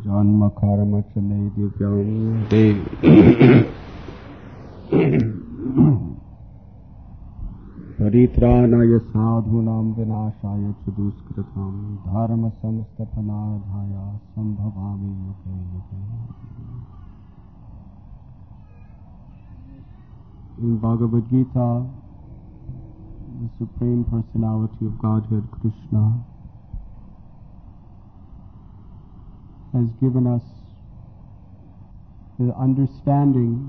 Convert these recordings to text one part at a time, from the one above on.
Janma karma chale divyam de Paritranaya sadhunam vinashaya chaduskritam dharma samstapanadhaya sambhavami yuge yuge. In Bhagavad Gita, the Supreme Personality of Godhead, Krishna, has given us the understanding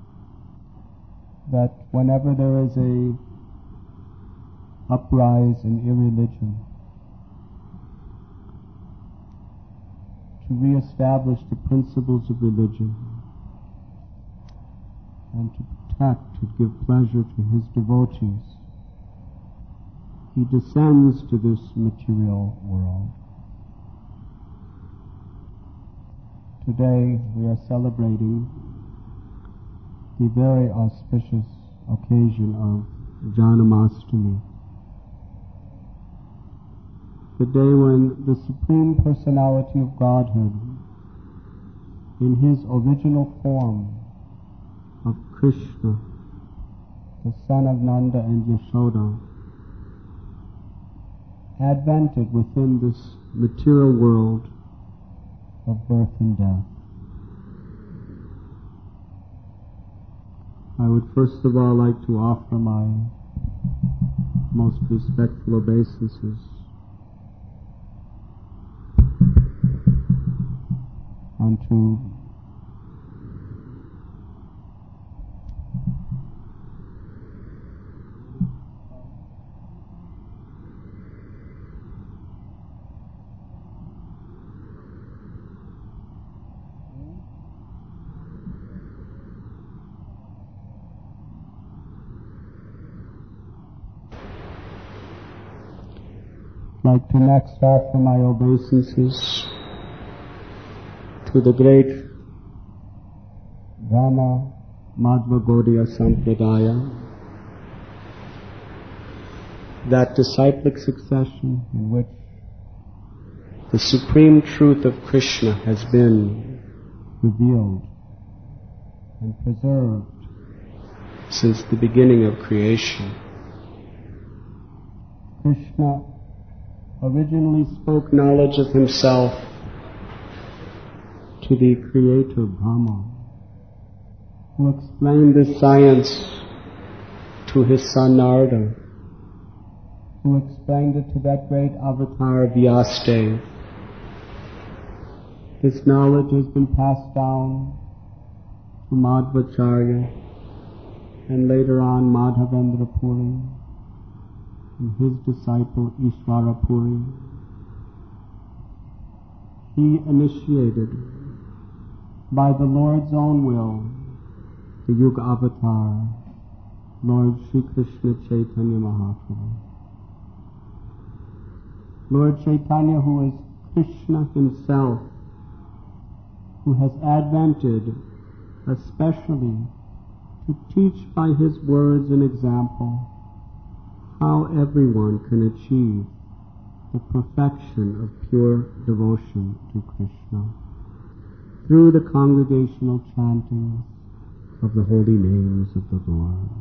that whenever there is a uprise in irreligion, to re-establish the principles of religion and to protect, to give pleasure to his devotees, he descends to this material world. Today we are celebrating the very auspicious occasion of Janmashtami, the day when the Supreme Personality of Godhead, in his original form of Krishna, the son of Nanda and Yashoda, advented within this material world of birth and death. I would first of all like to offer my most respectful obeisances unto like to next offer my obeisances to the great Rama Madhva Gaudiya Sampradaya, that disciplic succession in which the supreme truth of Krishna has been revealed and preserved since the beginning of creation. Krishna originally spoke knowledge of himself to the creator Brahma, who explained this science to his son Narada, who explained it to that great avatar Vyasadeva. This knowledge has been passed down to Madhvacharya and later on Madhavendra Puri and his disciple Ishvara Puri. He initiated, by the Lord's own will, the Yuga Avatar, Lord Sri Krishna Chaitanya Mahaprabhu. Lord Chaitanya, who is Krishna himself, who has advented especially to teach by his words and example how everyone can achieve the perfection of pure devotion to Krishna through the congregational chanting of the holy names of the Lord.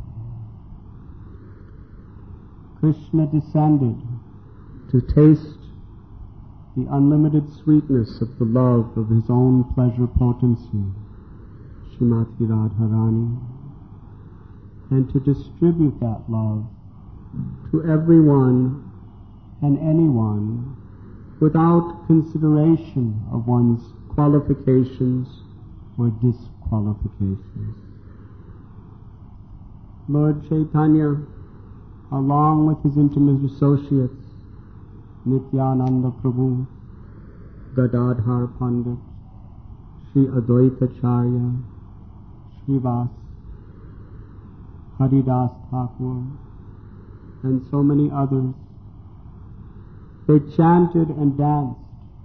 Krishna descended to taste the unlimited sweetness of the love of his own pleasure potency, Srimati Radharani, and to distribute that love to everyone and anyone without consideration of one's qualifications or disqualifications. Lord Chaitanya, along with his intimate associates, Nityananda Prabhu, Gadadhar Pandit, Sri Advaitacharya, Srivas, Haridas Thakur, and so many others, they chanted and danced.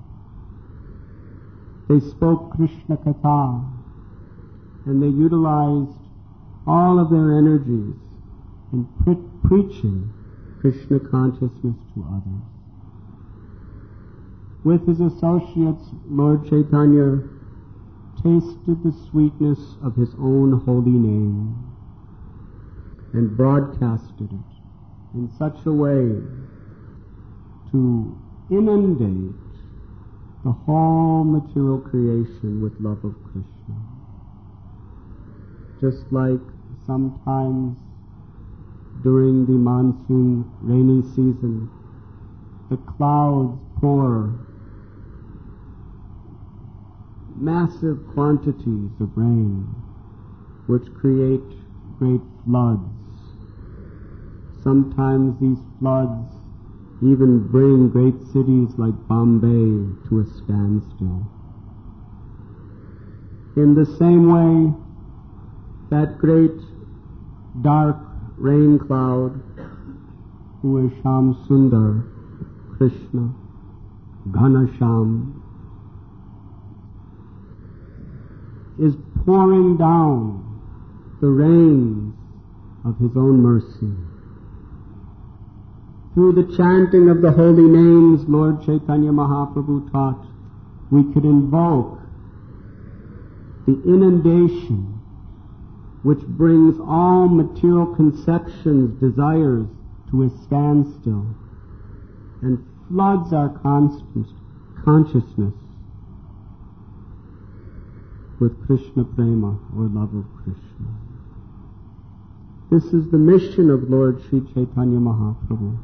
They spoke Krishna Katha, and they utilized all of their energies in preaching Krishna consciousness to others. With his associates, Lord Chaitanya tasted the sweetness of his own holy name and broadcasted it in such a way to inundate the whole material creation with love of Krishna. Just like sometimes during the monsoon rainy season, the clouds pour massive quantities of rain which create great floods. Sometimes these floods even bring great cities like Bombay to a standstill. In the same way, that great dark rain cloud, who is Sham Sundar, Krishna, Ghanasham, is pouring down the rains of his own mercy. Through the chanting of the holy names, Lord Chaitanya Mahaprabhu taught, we could invoke the inundation which brings all material conceptions, desires to a standstill and floods our consciousness with Krishna Prema, or love of Krishna. This is the mission of Lord Sri Chaitanya Mahaprabhu.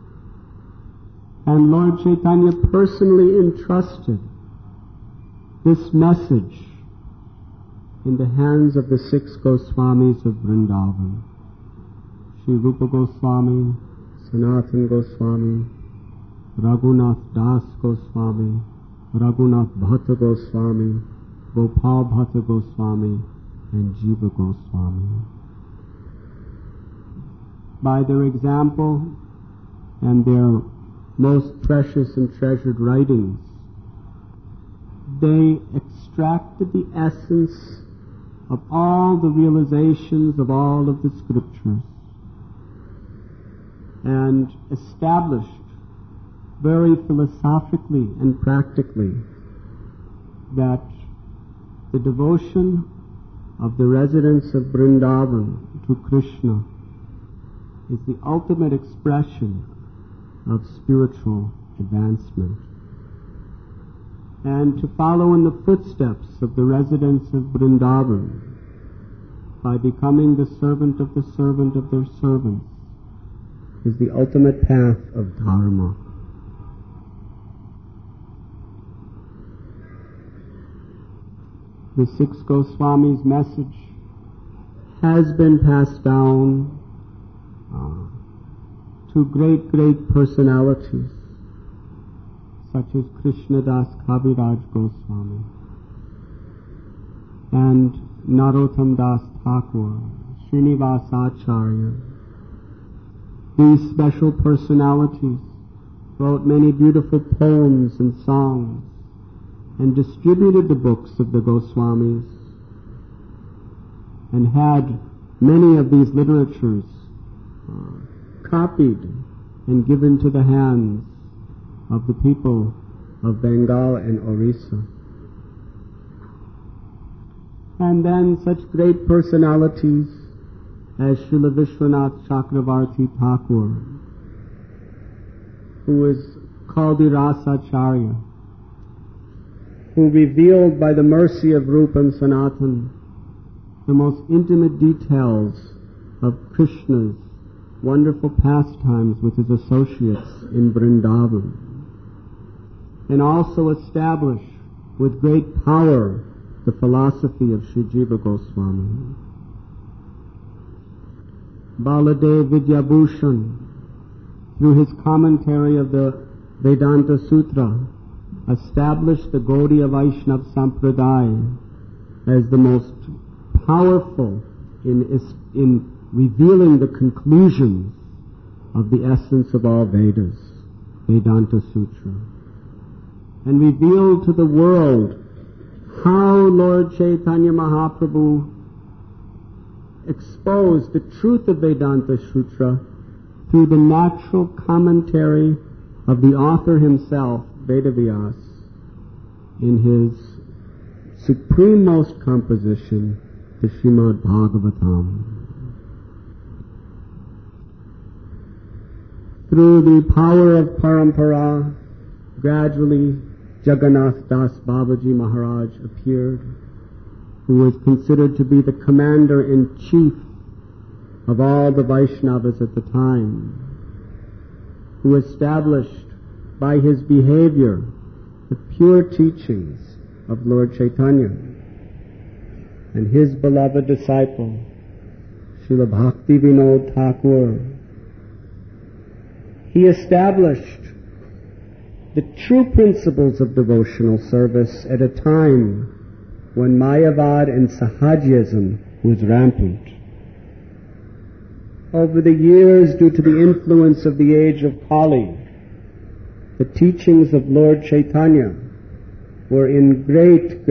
And Lord Chaitanya personally entrusted this message in the hands of the 6 Goswamis of Vrindavan. Sri Rupa Goswami, Sanatana Goswami, Raghunath Das Goswami, Raghunath Bhatta Goswami, Gopal Bhatta Goswami, and Jiva Goswami. By their example and their most precious and treasured writings, they extracted the essence of all the realizations of all of the scriptures and established very philosophically and practically that the devotion of the residents of Vrindavan to Krishna is the ultimate expression of spiritual advancement. And to follow in the footsteps of the residents of Vrindavan by becoming the servant of their servants is the ultimate path of Dharma. The 6 Goswamis' message has been passed down to great personalities such as Krishnadas Kaviraj Goswami and Narottam Das Thakur, Srinivas Acharya. These special personalities wrote many beautiful poems and songs and distributed the books of the Goswamis and had many of these literatures copied and given to the hands of the people of Bengal and Orissa. And then such great personalities as Srila Vishwanath Chakravarti Thakur, who is called the Rasacharya, who revealed by the mercy of Rupa and Sanatan the most intimate details of Krishna's wonderful pastimes with his associates in Vrindavan, and also establish with great power the philosophy of Sri Jiva Goswami. Baladev Vidyabhushan, through his commentary of the Vedanta Sutra, established the Gaudiya Vaishnava Sampradaya as the most powerful in revealing the conclusions of the essence of all Vedas, Vedanta Sutra, and revealed to the world how Lord Chaitanya Mahaprabhu exposed the truth of Vedanta Sutra through the natural commentary of the author himself, Vedavyas in his suprememost composition, the Srimad Bhagavatam. Through the power of Parampara, gradually Jagannath Das Babaji Maharaj appeared, who was considered to be the commander-in-chief of all the Vaishnavas at the time, who established by his behavior the pure teachings of Lord Chaitanya. And his beloved disciple, Srila Bhakti Vinod Thakur, he established the true principles of devotional service at a time when Mayavad and Sahajism was rampant. Over the years, due to the influence of the age of Kali, the teachings of Lord Chaitanya were in great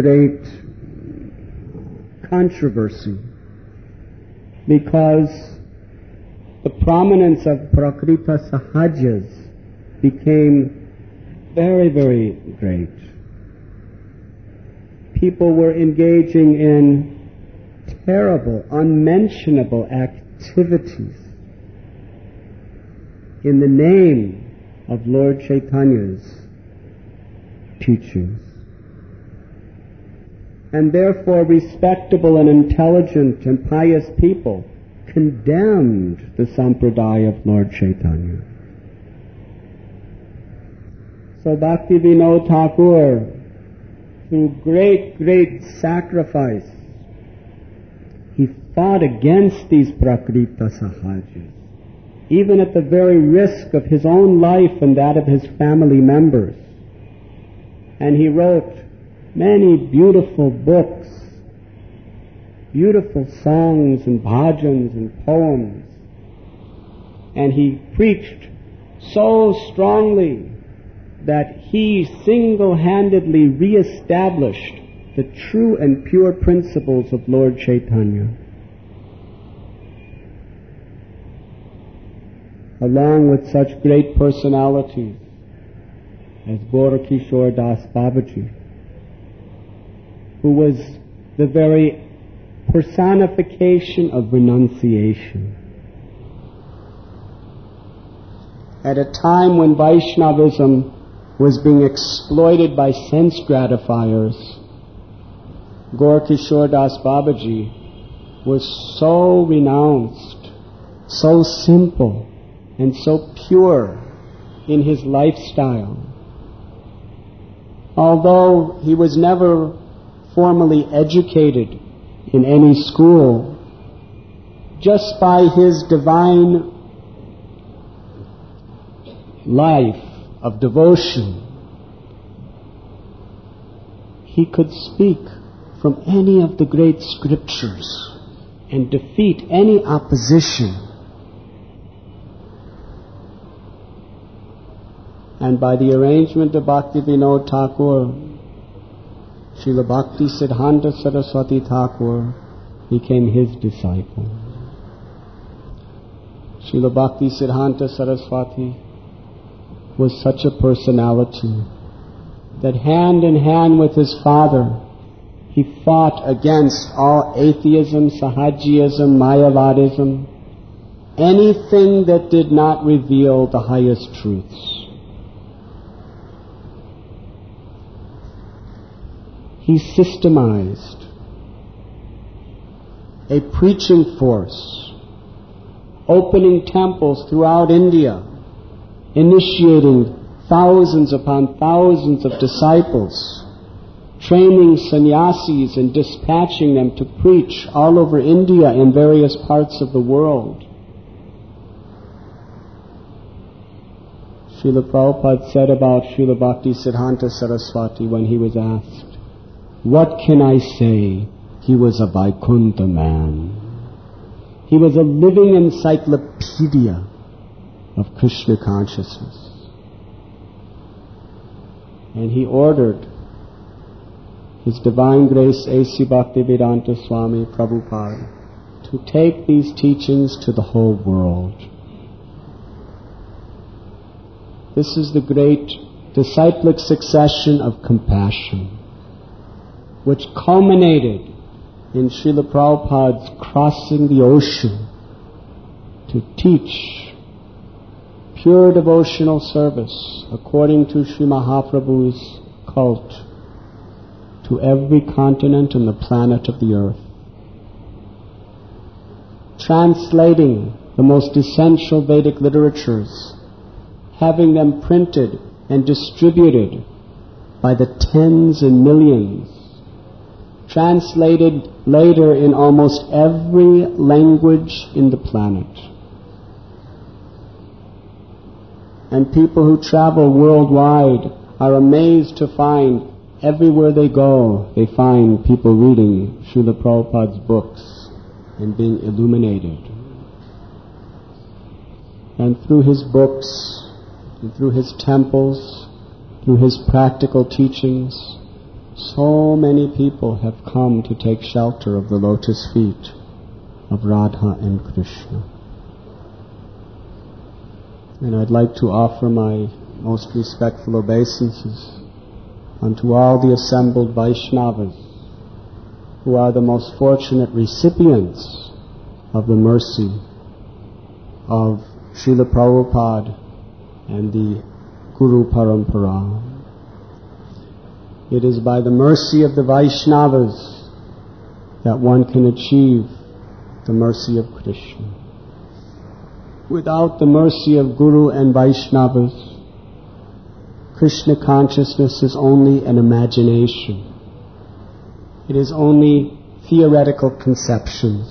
controversy, because the prominence of Prakrita Sahajas became very, very great. People were engaging in terrible, unmentionable activities in the name of Lord Chaitanya's teachings. And therefore respectable and intelligent and pious people condemned the sampradaya of Lord Chaitanya. So Bhakti Vinod Thakur, through great sacrifice, he fought against these Prakrita Sahajas, even at the very risk of his own life and that of his family members. And he wrote many beautiful books, beautiful songs and bhajans and poems. And he preached so strongly that he single-handedly re-established the true and pure principles of Lord Chaitanya, along with such great personalities as Gorakishore Das Babaji, who was the very personification of renunciation. At a time when Vaishnavism was being exploited by sense gratifiers, Gorakishore Das Babaji was so renounced, so simple, and so pure in his lifestyle. Although he was never formally educated in any school, just by his divine life of devotion, he could speak from any of the great scriptures and defeat any opposition. And by the arrangement of Bhakti Vinod Thakur, Srila Bhakti Siddhanta Saraswati Thakur became his disciple. Srila Bhakti Siddhanta Saraswati was such a personality that hand in hand with his father, he fought against all atheism, Sahajism, Mayavadism, anything that did not reveal the highest truths. He systemized a preaching force, opening temples throughout India, initiating thousands upon thousands of disciples, training sannyasis and dispatching them to preach all over India and various parts of the world. Srila Prabhupada said about Srila Bhakti Siddhanta Saraswati when he was asked, "What can I say? He was a Vaikuntha man. He was a living encyclopedia of Krishna consciousness." And he ordered His Divine Grace A.C. Bhaktivedanta Swami Prabhupada to take these teachings to the whole world. This is the great disciplic succession of compassion, which culminated in Srila Prabhupada's crossing the ocean to teach pure devotional service according to Sri Mahaprabhu's cult to every continent on the planet of the earth, translating the most essential Vedic literatures, having them printed and distributed by the tens and millions, translated later in almost every language in the planet. And people who travel worldwide are amazed to find everywhere they go, they find people reading Srila Prabhupada's books and being illuminated. And through his books, and through his temples, through his practical teachings, so many people have come to take shelter of the lotus feet of Radha and Krishna. And I'd like to offer my most respectful obeisances unto all the assembled Vaishnavas, who are the most fortunate recipients of the mercy of Srila Prabhupada and the Guru Parampara. It is by the mercy of the Vaishnavas that one can achieve the mercy of Krishna. Without the mercy of Guru and Vaishnavas, Krishna consciousness is only an imagination. It is only theoretical conceptions.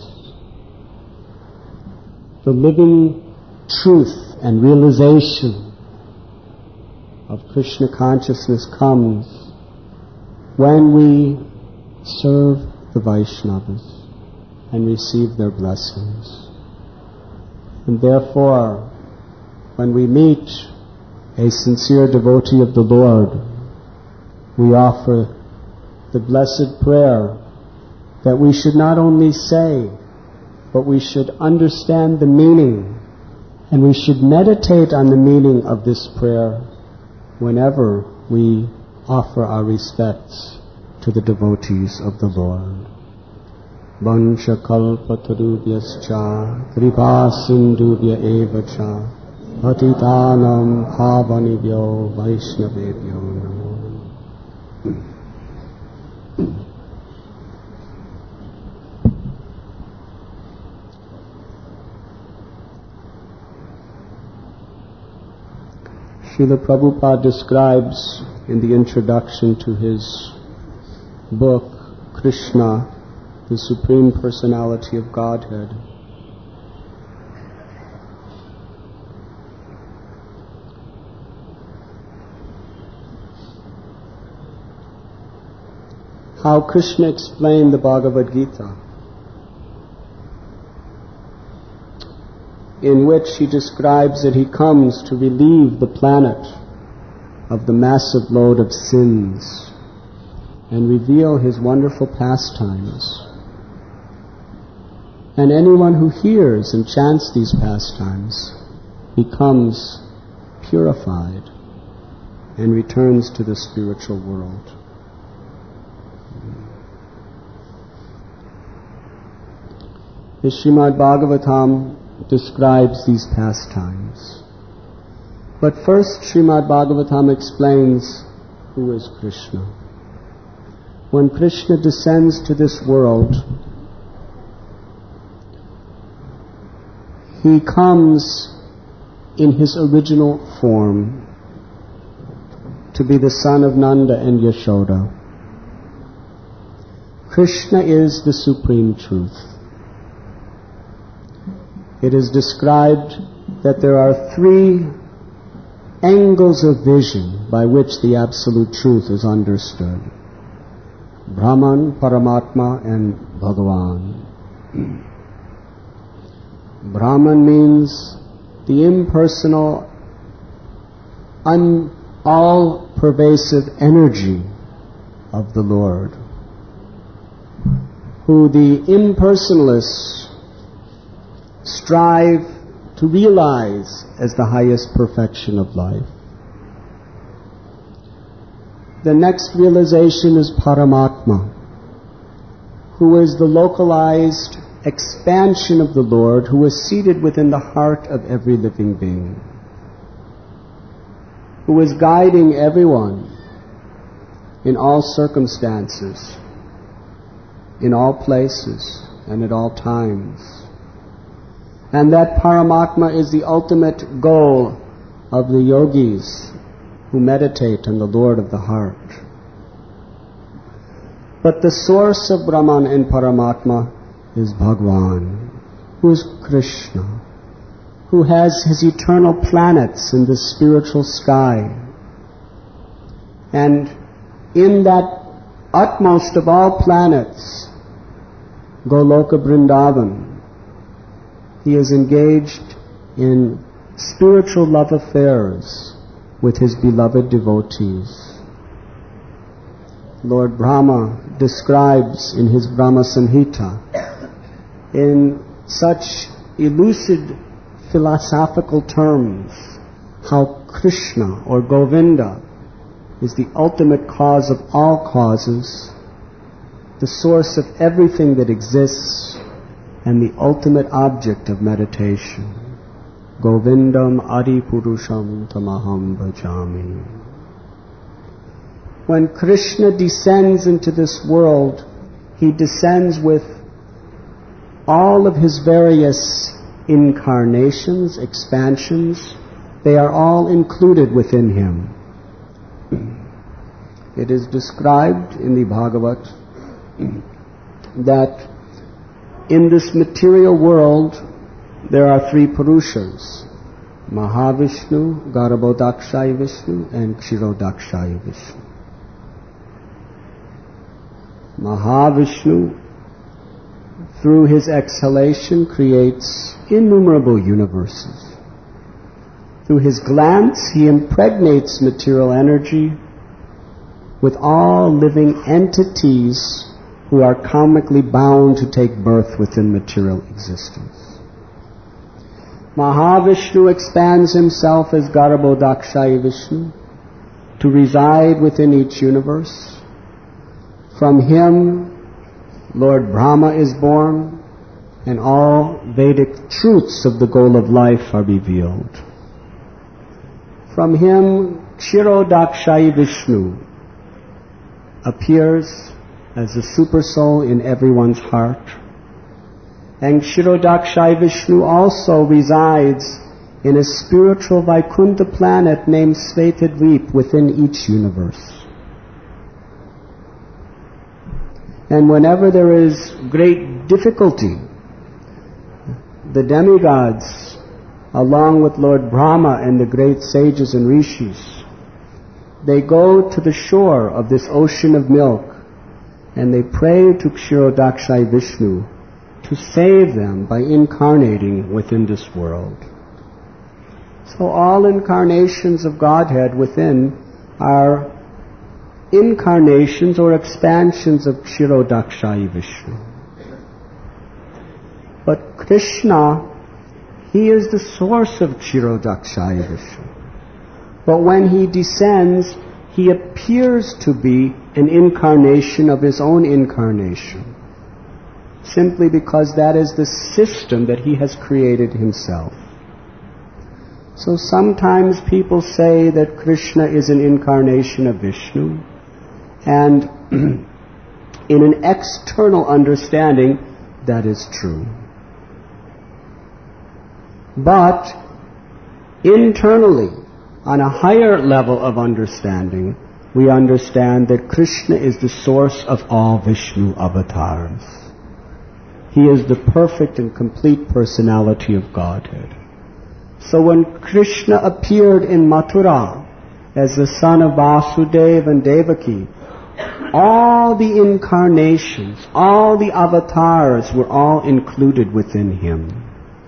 The living truth and realization of Krishna consciousness comes when we serve the Vaishnavas and receive their blessings. And therefore, when we meet a sincere devotee of the Lord, we offer the blessed prayer that we should not only say, but we should understand the meaning, and we should meditate on the meaning of this prayer whenever we offer our respects to the devotees of the Lord. Vansha kalpatarubhyascha kripa sindhubhya eva cha patitanam pavanibhyo vaishnavebhyo namo. Srila Prabhupada describes in the introduction to his book, Krishna, the Supreme Personality of Godhead, how Krishna explained the Bhagavad Gita, in which he describes that he comes to relieve the planet of the massive load of sins and reveal his wonderful pastimes. And anyone who hears and chants these pastimes becomes purified and returns to the spiritual world. The Srimad Bhagavatam describes these pastimes. But first, Srimad Bhagavatam explains who is Krishna. When Krishna descends to this world, he comes in his original form to be the son of Nanda and Yashoda. Krishna is the supreme truth. It is described that there are three angles of vision by which the absolute truth is understood: Brahman, Paramatma, and Bhagavan. Brahman means the impersonal, all-pervasive energy of the Lord, who the impersonalists strive to realize as the highest perfection of life. The next realization is Paramatma, who is the localized expansion of the Lord, who is seated within the heart of every living being, who is guiding everyone in all circumstances, in all places, and at all times. And that Paramatma is the ultimate goal of the yogis who meditate on the Lord of the heart. But the source of Brahman and Paramatma is Bhagwan, who is Krishna, who has his eternal planets in the spiritual sky. And in that utmost of all planets, Goloka Vrindavan, he is engaged in spiritual love affairs with his beloved devotees. Lord Brahma describes in his Brahma Samhita in such elucid philosophical terms how Krishna or Govinda is the ultimate cause of all causes, the source of everything that exists, and the ultimate object of meditation. Govindam Adi Purusham Tamaham Bhajami. When Krishna descends into this world, he descends with all of his various incarnations, expansions. They are all included within him. It is described in the Bhagavad that in this material world there are three Purushas: Mahavishnu, Garbhodakshaya Vishnu, and Kshirodakshaya Vishnu. Mahavishnu, through his exhalation, creates innumerable universes. Through his glance, he impregnates material energy with all living entities who are karmically bound to take birth within material existence. Mahavishnu expands himself as Garbhodakshaya Vishnu to reside within each universe. From him, Lord Brahma is born, and all Vedic truths of the goal of life are revealed. From him, Kshirodakshaya Vishnu appears as the supersoul in everyone's heart. And Kshirodakshaya Vishnu also resides in a spiritual Vaikuntha planet named Svetadvip within each universe. And whenever there is great difficulty, the demigods, along with Lord Brahma and the great sages and rishis, they go to the shore of this ocean of milk and they pray to Kshirodakshaya Vishnu to save them by incarnating within this world. So all incarnations of Godhead within are incarnations or expansions of Kshirodakshaya Vishnu. But Krishna, he is the source of Kshirodakshaya Vishnu. But when he descends, he appears to be an incarnation of his own incarnation, simply because that is the system that he has created himself. So sometimes people say that Krishna is an incarnation of Vishnu, and in an external understanding, that is true. But internally, on a higher level of understanding, we understand that Krishna is the source of all Vishnu avatars. He is the perfect and complete personality of Godhead. So when Krishna appeared in Mathura as the son of Vasudeva and Devaki, all the incarnations, all the avatars were all included within him.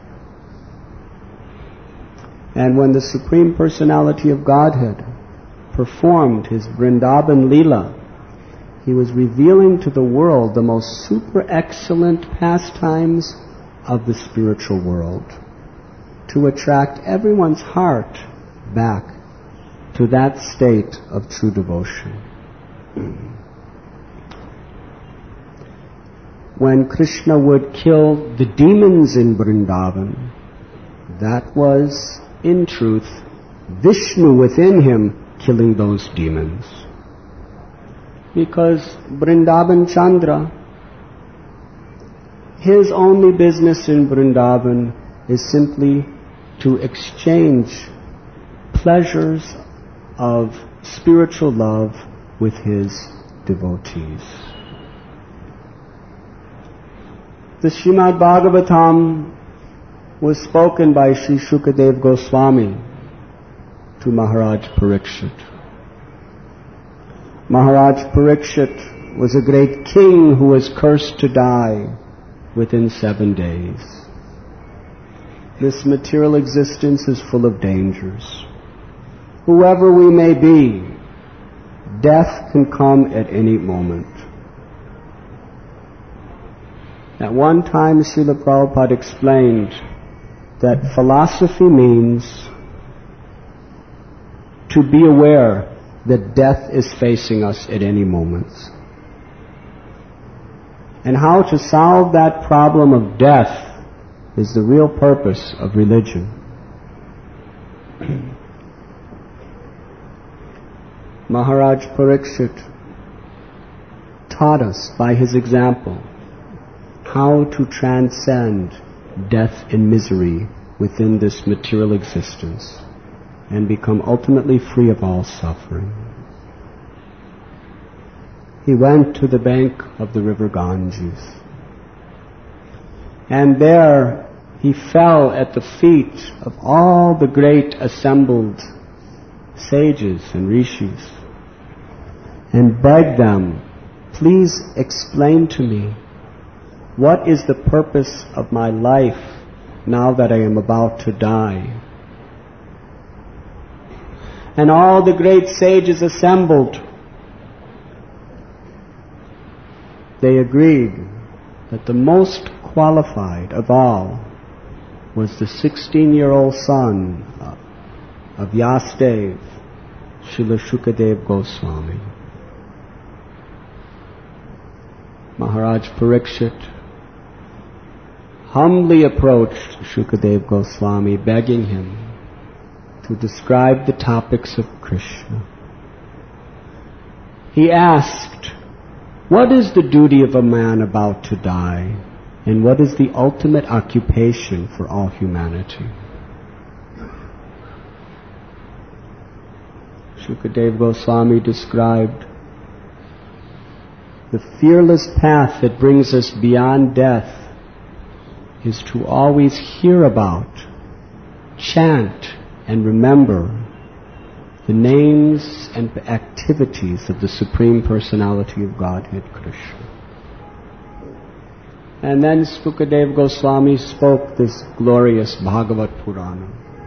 And when the Supreme Personality of Godhead performed his Vrindavan Leela, he was revealing to the world the most super excellent pastimes of the spiritual world to attract everyone's heart back to that state of true devotion. When Krishna would kill the demons in Vrindavan, that was, in truth, Vishnu within him killing those demons. Because Vrindavan Chandra, his only business in Vrindavan is simply to exchange pleasures of spiritual love with his devotees. The Srimad Bhagavatam was spoken by Sri Shukadev Goswami to Maharaj Parikshit. Maharaj Parikshit was a great king who was cursed to die within 7 days. This material existence is full of dangers. Whoever we may be, death can come at any moment. At one time, Srila Prabhupada explained that philosophy means to be aware that death is facing us at any moment. And how to solve that problem of death is the real purpose of religion. Maharaj Parikshit taught us by his example how to transcend death and misery within this material existence and become ultimately free of all suffering. He went to the bank of the river Ganges, and there he fell at the feet of all the great assembled sages and rishis and begged them, please explain to me what is the purpose of my life now that I am about to die. And all the great sages assembled. They agreed that the most qualified of all was the 16-year-old son of Vyasadeva, Srila Shukadev Goswami. Maharaj Parikshit humbly approached Shukadev Goswami, begging him to describe the topics of Krishna. He asked, what is the duty of a man about to die, and what is the ultimate occupation for all humanity? Shukadev Goswami described the fearless path that brings us beyond death is to always hear about, chant, and remember the names and activities of the Supreme Personality of Godhead, Krishna. And then Shukadev Goswami spoke this glorious Bhagavat Purana.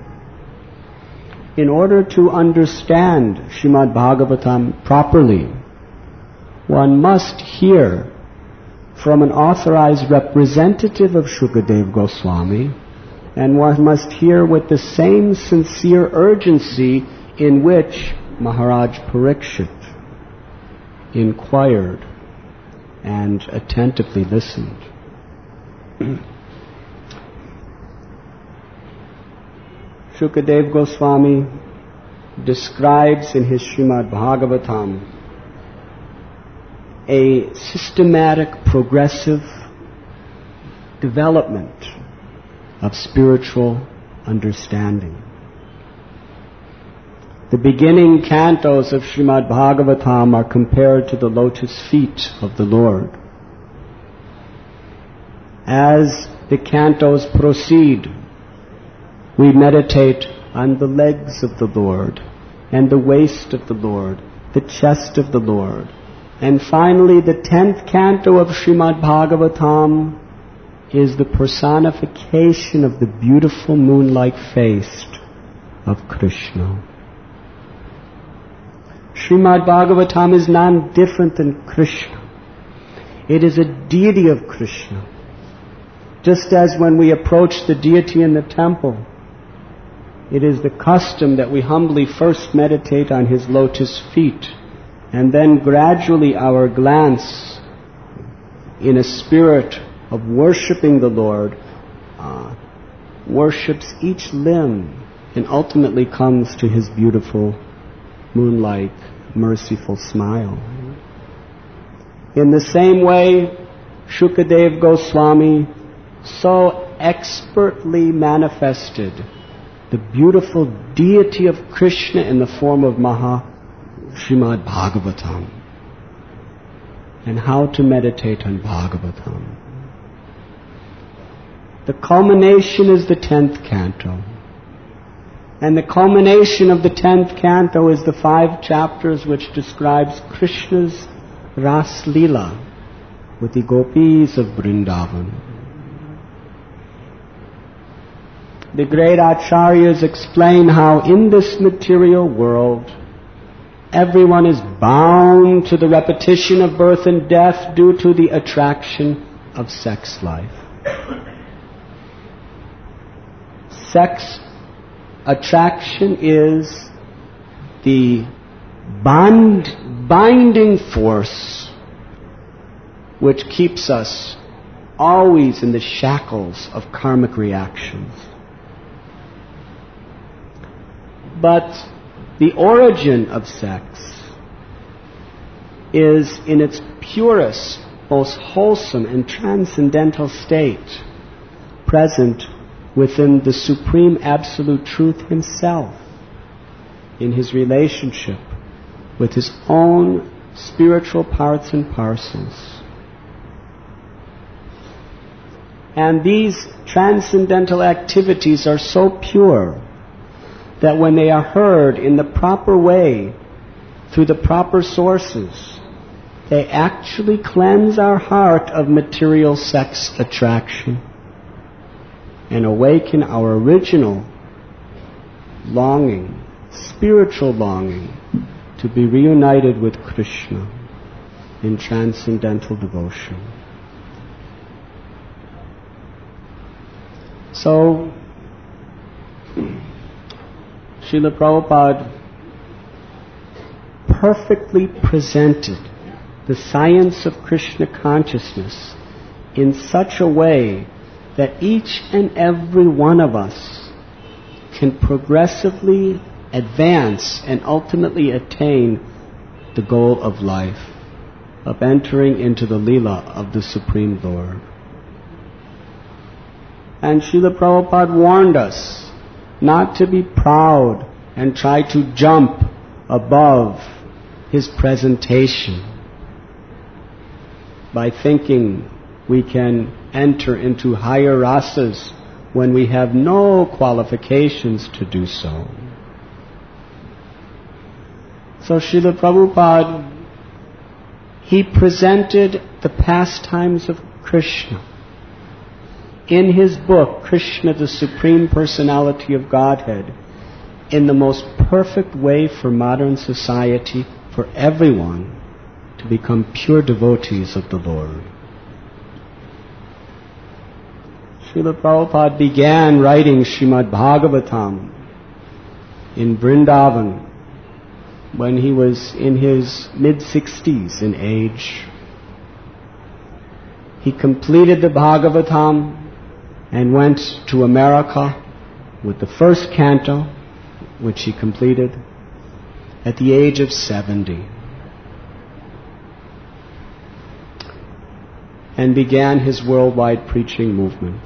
In order to understand Srimad Bhagavatam properly, one must hear from an authorized representative of Shukadev Goswami, and one must hear with the same sincere urgency in which Maharaj Parikshit inquired and attentively listened. Shukadev Goswami describes in his Srimad Bhagavatam a systematic, progressive development of spiritual understanding. The beginning cantos of Srimad Bhagavatam are compared to the lotus feet of the Lord. As the cantos proceed, we meditate on the legs of the Lord, and the waist of the Lord, the chest of the Lord. And finally, the 10th canto of Srimad Bhagavatam is the personification of the beautiful moon-like face of Krishna. Srimad Bhagavatam is none different than Krishna. It is a deity of Krishna. Just as when we approach the deity in the temple, it is the custom that we humbly first meditate on his lotus feet And then gradually our glance in a spirit of worshipping the Lord worships each limb and ultimately comes to His beautiful, moonlight, merciful smile. In the same way, Shukadev Goswami so expertly manifested the beautiful deity of Krishna in the form of Srimad Bhagavatam and how to meditate on Bhagavatam. The culmination is the 10th canto. And the culmination of the 10th canto is the 5 chapters which describes Krishna's Ras Leela with the gopis of Vrindavan. The great acharyas explain how in this material world everyone is bound to the repetition of birth and death due to the attraction of sex life. Sex attraction is the binding force which keeps us always in the shackles of karmic reactions. But the origin of sex is in its purest, most wholesome and transcendental state, present within the Supreme Absolute Truth Himself, in His relationship with His own spiritual parts and parcels. And these transcendental activities are so pure that when they are heard in the proper way, through the proper sources, they actually cleanse our heart of material sex attraction and awaken our original longing, spiritual longing, to be reunited with Krishna in transcendental devotion. So, Srila Prabhupada perfectly presented the science of Krishna consciousness in such a way that each and every one of us can progressively advance and ultimately attain the goal of life, of entering into the Leela of the Supreme Lord. And Srila Prabhupada warned us not to be proud and try to jump above His presentation by thinking we can enter into higher rasas when we have no qualifications to do so. So Srila Prabhupada, he presented the pastimes of Krishna in his book, Krishna, the Supreme Personality of Godhead, in the most perfect way for modern society, for everyone to become pure devotees of the Lord. Srila Prabhupada began writing Srimad Bhagavatam in Vrindavan when he was in his mid-60s in age. He completed the Bhagavatam and went to America with the first canto, which he completed at the age of 70. And began his worldwide preaching movement.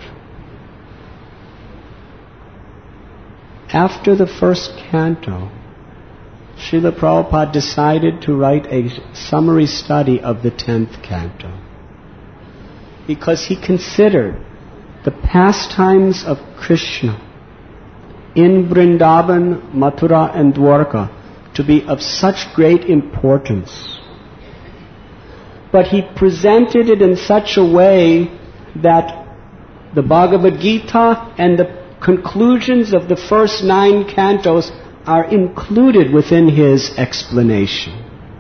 After the first canto, Srila Prabhupada decided to write a summary study of the 10th canto, because he considered the pastimes of Krishna in Vrindavan, Mathura and Dwarka to be of such great importance. But he presented it in such a way that the Bhagavad Gita and the conclusions of the first 9 cantos are included within his explanation.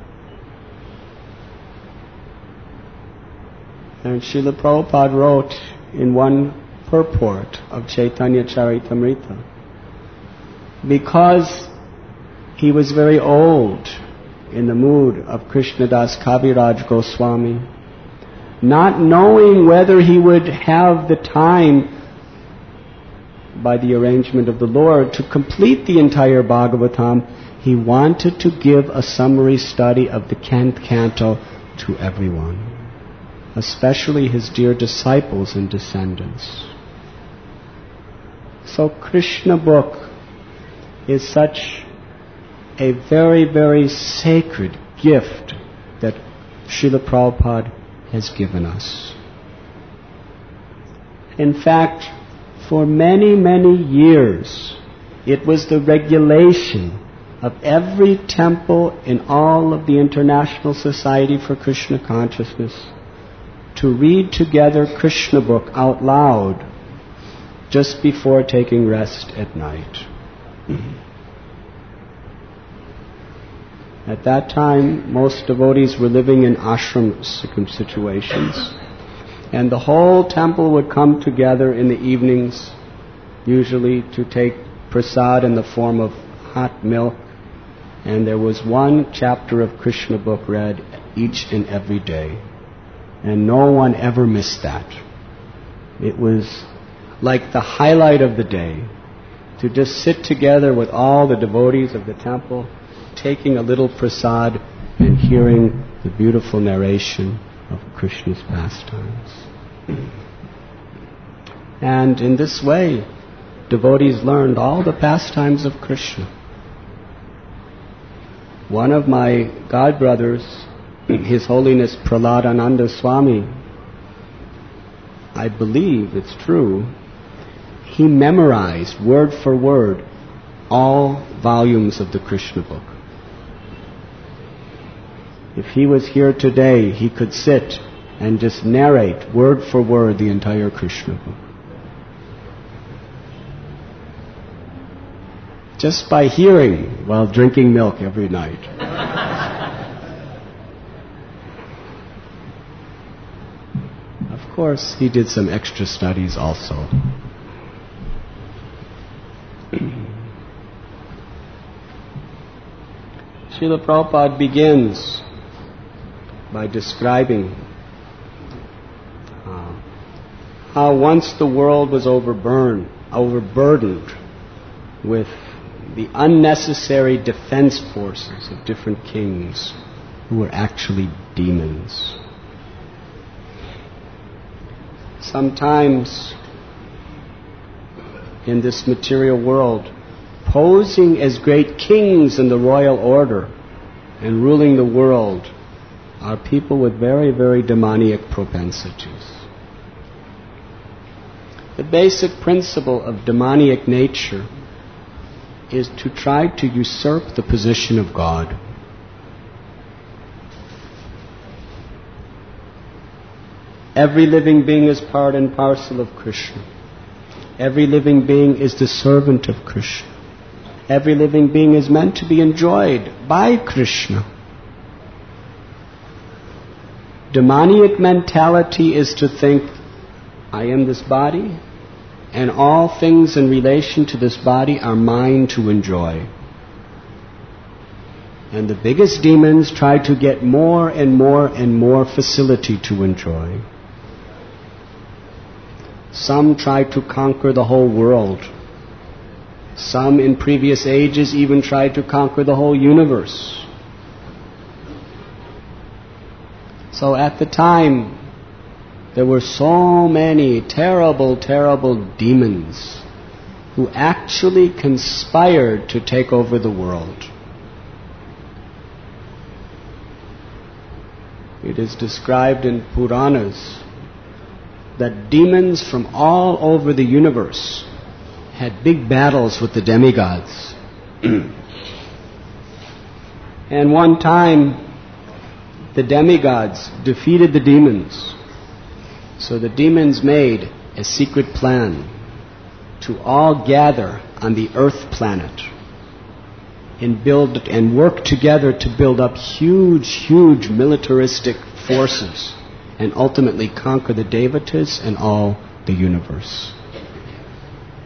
And Srila Prabhupada wrote in one purport of Chaitanya Charitamrita, because he was very old in the mood of Krishnadas Kaviraj Goswami, not knowing whether he would have the time by the arrangement of the Lord to complete the entire Bhagavatam. He wanted to give a summary study of the 10th canto to everyone, especially his dear disciples and descendants. So Krishna book is such a very, very sacred gift that Srila Prabhupada has given us. In fact, for many, many years, it was the regulation of every temple in all of the International Society for Krishna Consciousness to read together Krishna book out loud just before taking rest at night. At that time, most devotees were living in ashram situations, and the whole temple would come together in the evenings, usually to take prasad in the form of hot milk, and there was one chapter of Krishna book read each and every day, and no one ever missed that. It was like the highlight of the day, to just sit together with all the devotees of the temple, taking a little prasad and hearing the beautiful narration of Krishna's pastimes. And in this way, devotees learned all the pastimes of Krishna. One of my godbrothers, His Holiness Prahladānanda Swami, I believe it's true, he memorized word for word all volumes of the Krishna book. If he was here today, he could sit and just narrate word for word the entire Krishna book. Just by hearing while drinking milk every night. Of course, he did some extra studies also. Srila Prabhupada begins by describing how once the world was overburdened with the unnecessary defense forces of different kings who were actually demons. Sometimes in this material world, posing as great kings in the royal order and ruling the world are people with very, very demoniac propensities. The basic principle of demoniac nature is to try to usurp the position of God. Every living being is part and parcel of Krishna. Every living being is the servant of Krishna. Every living being is meant to be enjoyed by Krishna. Demoniac mentality is to think, I am this body, and all things in relation to this body are mine to enjoy. And the biggest demons try to get more and more and more facility to enjoy. Some try to conquer the whole world. Some in previous ages even tried to conquer the whole universe. So at the time, there were so many terrible, terrible demons who actually conspired to take over the world. It is described in Puranas that demons from all over the universe had big battles with the demigods. And one time, the demigods defeated the demons. So the demons made a secret plan to all gather on the earth planet and work together to build up huge, huge militaristic forces and ultimately conquer the devatas and all the universe.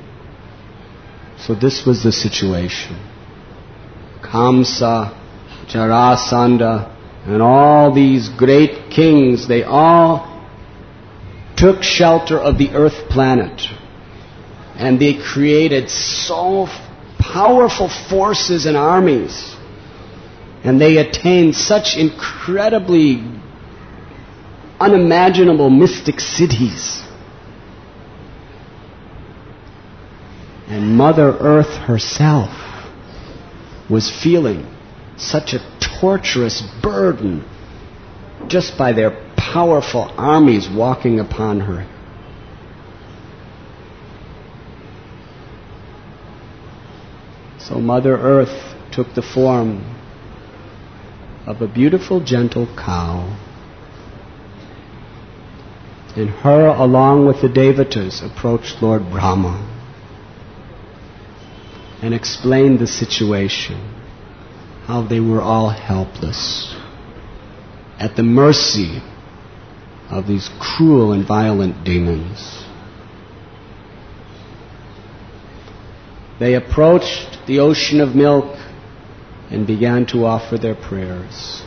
So this was the situation. Kamsa, Jarasandha, and all these great kings, they all took shelter of the earth planet. And they created so powerful forces and armies. And they attained such incredibly unimaginable mystic cities. And Mother Earth herself was feeling such a torturous burden just by their powerful armies walking upon her. So Mother Earth took the form of a beautiful, gentle cow. And her, along with the Devatas, approached Lord Brahma and explained the situation, how they were all helpless, at the mercy of these cruel and violent demons. They approached the ocean of milk and began to offer their prayers.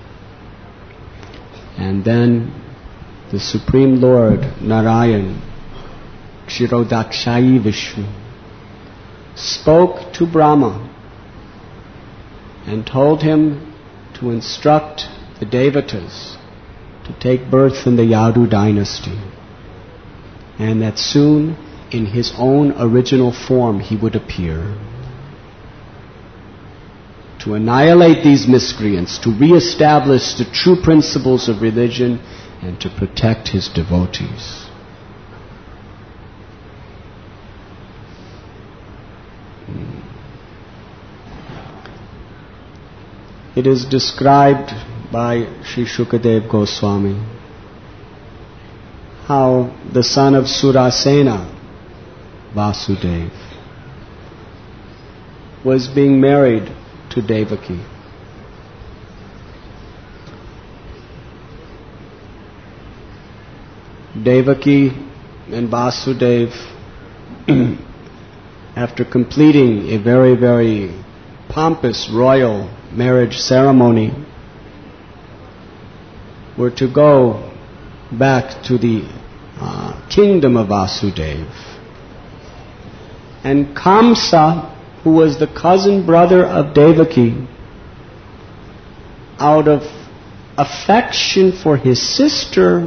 And then the Supreme Lord, Narayan, Kshirodakshayi Vishnu, spoke to Brahma and told him to instruct the Devatas to take birth in the Yadu dynasty, and that soon, in his own original form, he would appear to annihilate these miscreants, to re-establish the true principles of religion, and to protect his devotees. It is described by Sri Shukadev Goswami how the son of Surasena, Vasudeva, was being married to Devaki. Devaki and Vasudeva, after completing a very, very pompous royal marriage ceremony, were to go back to the kingdom of Vasudeva. And Kamsa, who was the cousin brother of Devaki, out of affection for his sister,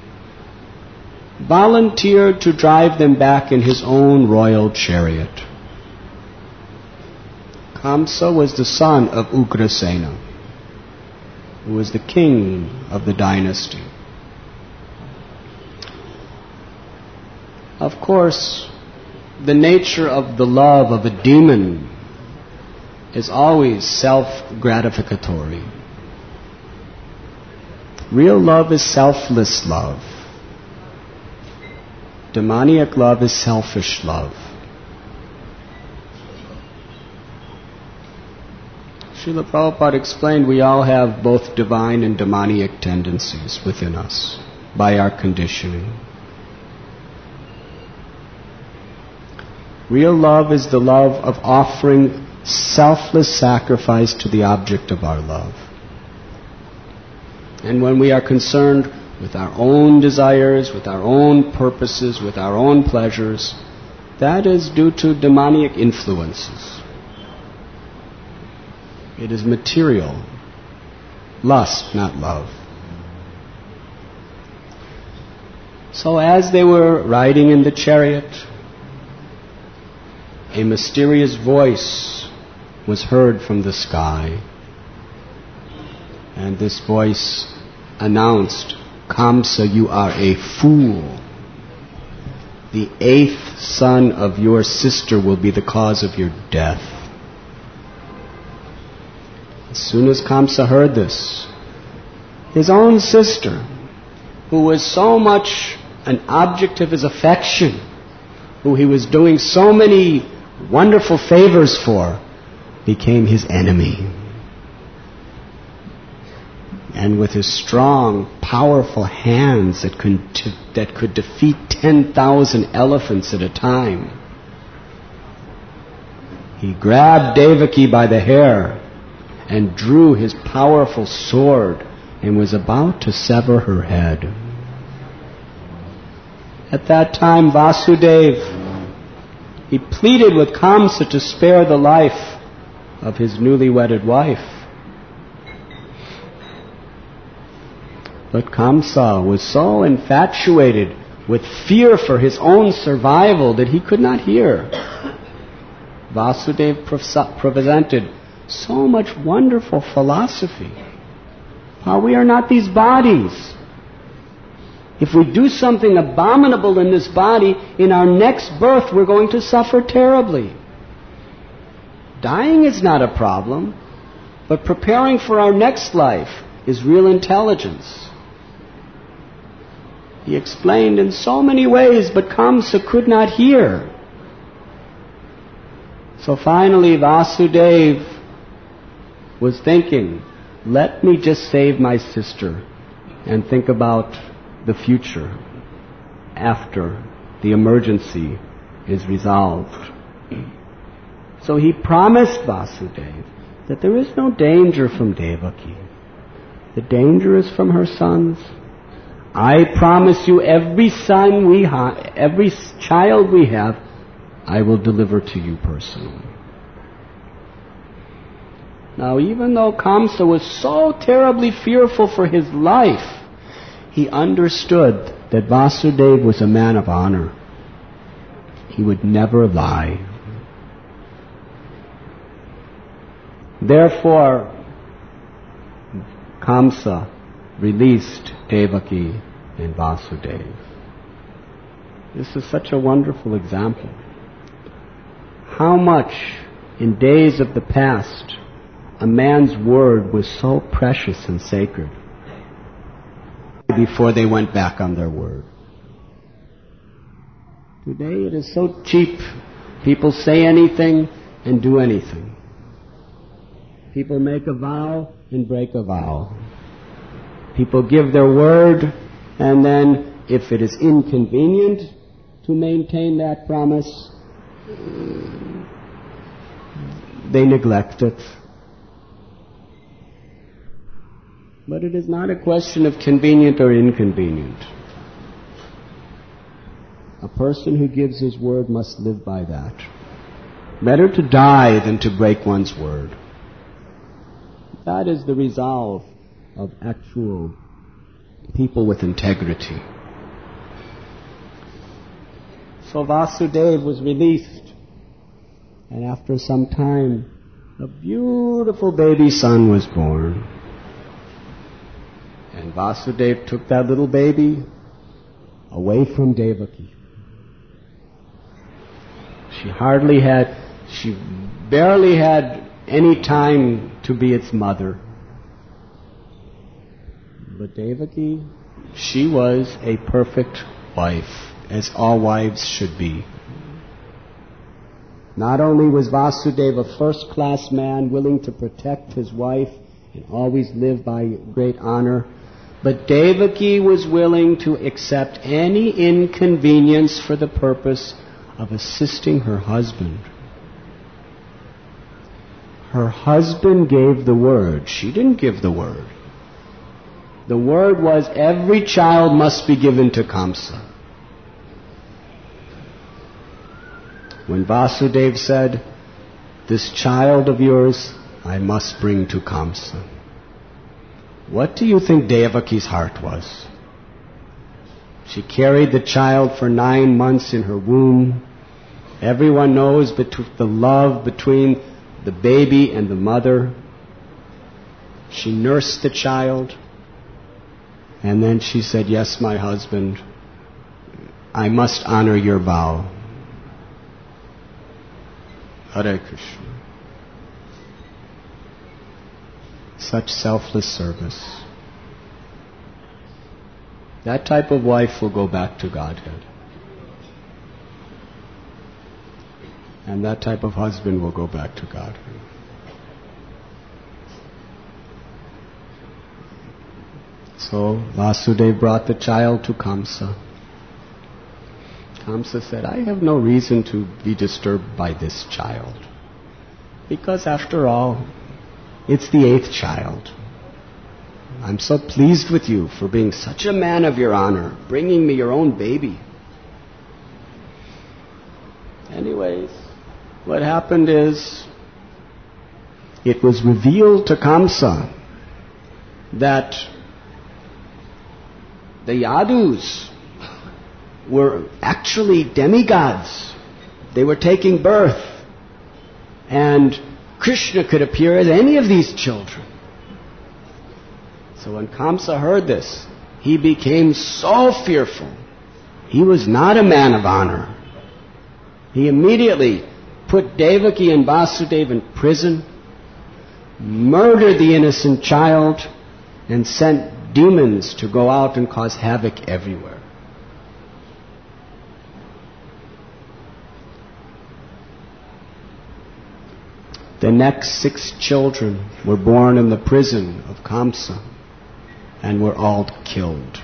volunteered to drive them back in his own royal chariot. Kamsa was the son of Ugrasena, who was the king of the dynasty. Of course, the nature of the love of a demon is always self-gratificatory. Real love is selfless love. Demoniac love is selfish love. Srila Prabhupada explained we all have both divine and demoniac tendencies within us by our conditioning. Real love is the love of offering selfless sacrifice to the object of our love. And when we are concerned with our own desires, with our own purposes, with our own pleasures, that is due to demoniac influences. It is material, lust, not love. So as they were riding in the chariot, a mysterious voice was heard from the sky. And this voice announced, "Kamsa, you are a fool. The 8th son of your sister will be the cause of your death." As soon as Kamsa heard this, his own sister, who was so much an object of his affection, who he was doing so many wonderful favors for, became his enemy. And with his strong, powerful hands that could defeat 10,000 elephants at a time, he grabbed Devaki by the hair and drew his powerful sword and was about to sever her head. At that time, Vasudeva, he pleaded with Kamsa to spare the life of his newly wedded wife. But Kamsa was so infatuated with fear for his own survival that he could not hear. Vasudeva presented so much wonderful philosophy. How we are not these bodies. If we do something abominable in this body, in our next birth we're going to suffer terribly. Dying is not a problem, but preparing for our next life is real intelligence. He explained in so many ways, but Kamsa could not hear. So finally Vasudeva was thinking, let me just save my sister and think about the future after the emergency is resolved. So he promised Vasudeva that there is no danger from Devaki. The danger is from her sons. I promise you every son we have, every child we have, I will deliver to you personally. Now, even though Kamsa was so terribly fearful for his life, he understood that Vasudeva was a man of honor. He would never lie. Therefore, Kamsa released Devaki and Vasudeva. This is such a wonderful example. How much in days of the past a man's word was so precious and sacred before they went back on their word. Today it is so cheap. People say anything and do anything. People make a vow and break a vow. People give their word, and then if it is inconvenient to maintain that promise, they neglect it. But it is not a question of convenient or inconvenient. A person who gives his word must live by that. Better to die than to break one's word. That is the resolve of actual people with integrity. So Vasudeva was released, and after some time, a beautiful baby son was born. And Vasudeva took that little baby away from Devaki. She barely had any time to be its mother. But Devaki, she was a perfect wife, as all wives should be. Not only was Vasudeva a first-class man willing to protect his wife and always live by great honor, but Devaki was willing to accept any inconvenience for the purpose of assisting her husband. Her husband gave the word. She didn't give the word. The word was every child must be given to Kamsa. When Vasudeva said, this child of yours I must bring to Kamsa, what do you think Devaki's heart was? She carried the child for 9 months in her womb. Everyone knows the love between the baby and the mother. She nursed the child. And then she said, yes, my husband, I must honor your vow. Hare Krishna. Such selfless service. That type of wife will go back to Godhead. And that type of husband will go back to Godhead. So Vasudeva brought the child to Kamsa. Kamsa said, I have no reason to be disturbed by this child. Because after all, It's the 8th child. I'm so pleased with you for being such a man of your honor, bringing me your own baby. Anyways, what happened is, it was revealed to Kamsa that the Yadus were actually demigods. They were taking birth. And Krishna could appear as any of these children. So when Kamsa heard this, he became so fearful. He was not a man of honor. He immediately put Devaki and Vasudeva in prison, murdered the innocent child, and sent demons to go out and cause havoc everywhere. The next 6 children were born in the prison of Kamsa and were all killed.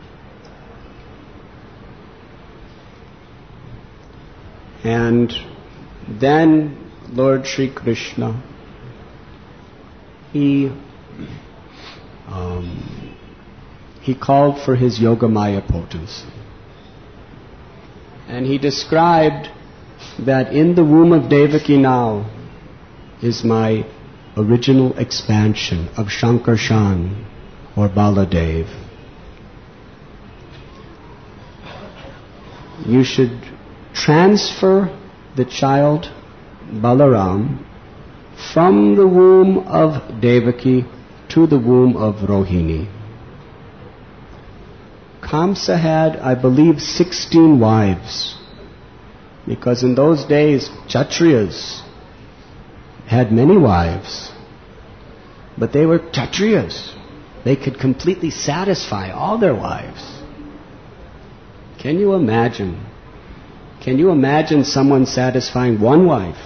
And then Lord Sri Krishna, he called for his Yogamaya potency. And he described that in the womb of Devaki now is my original expansion of Shankarshan or Baladev. You should transfer the child Balaram from the womb of Devaki to the womb of Rohini. Kamsa had, I believe, 16 wives, because in those days Kshatriyas had many wives, but they were Kshatriyas. They could completely satisfy all their wives. Can you imagine? Can you imagine someone satisfying one wife?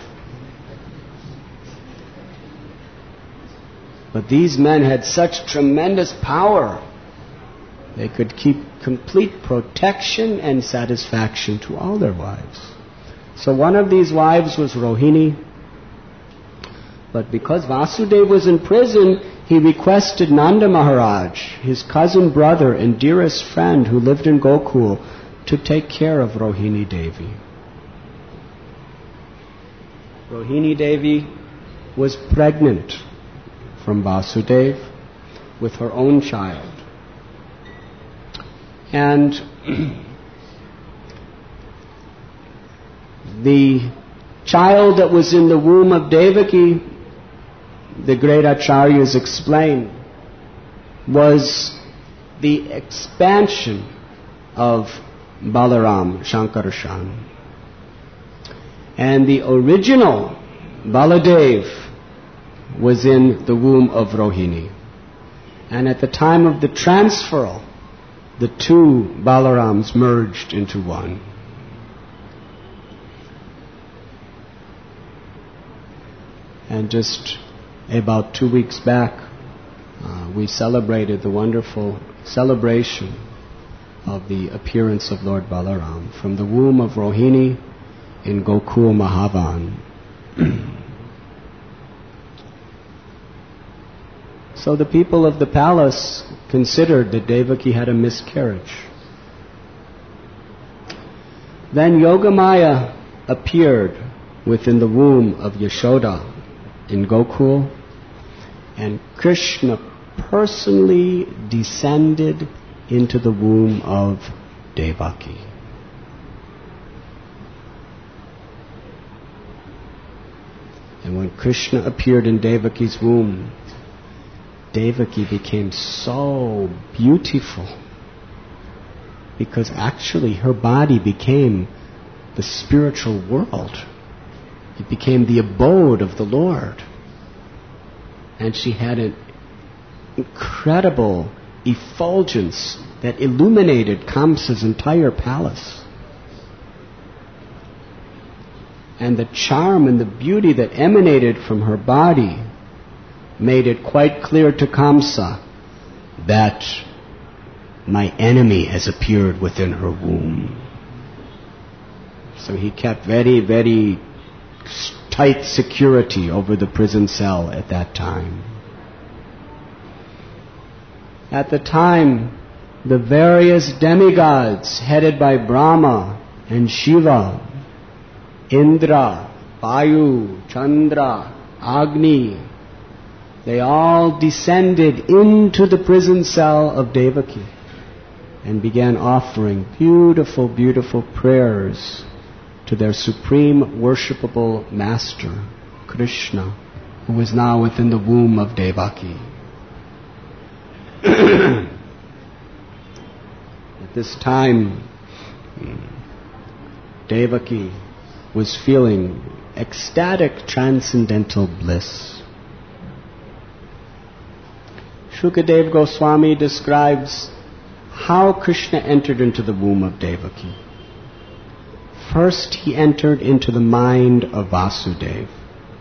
But these men had such tremendous power. They could keep complete protection and satisfaction to all their wives. So one of these wives was Rohini. But because Vasudeva was in prison, he requested Nanda Maharaj, his cousin brother and dearest friend who lived in Gokul, to take care of Rohini Devi. Rohini Devi was pregnant from Vasudeva with her own child. And the child that was in the womb of Devaki, the great acharyas explain, was the expansion of Balaram, Shankarshan. And the original Baladev was in the womb of Rohini. And at the time of the transferal, the 2 Balarams merged into one. And just about 2 weeks back, we celebrated the wonderful celebration of the appearance of Lord Balaram from the womb of Rohini in Gokul Mahavan. So the people of the palace considered that Devaki had a miscarriage. Then Yogamaya appeared within the womb of Yashoda in Gokul, and Krishna personally descended into the womb of Devaki. And when Krishna appeared in Devaki's womb, Devaki became so beautiful, because actually her body became the spiritual world. It became the abode of the Lord. And she had an incredible effulgence that illuminated Kamsa's entire palace. And the charm and the beauty that emanated from her body made it quite clear to Kamsa that my enemy has appeared within her womb. So he kept very, very tight security over the prison cell at that time. At the time, the various demigods headed by Brahma and Shiva, Indra, Vayu, Chandra, Agni, they all descended into the prison cell of Devaki and began offering beautiful, beautiful prayers to their supreme worshipable master, Krishna, who was now within the womb of Devaki. At this time, Devaki was feeling ecstatic transcendental bliss. Shukadeva Goswami describes how Krishna entered into the womb of Devaki. First, he entered into the mind of Vasudeva.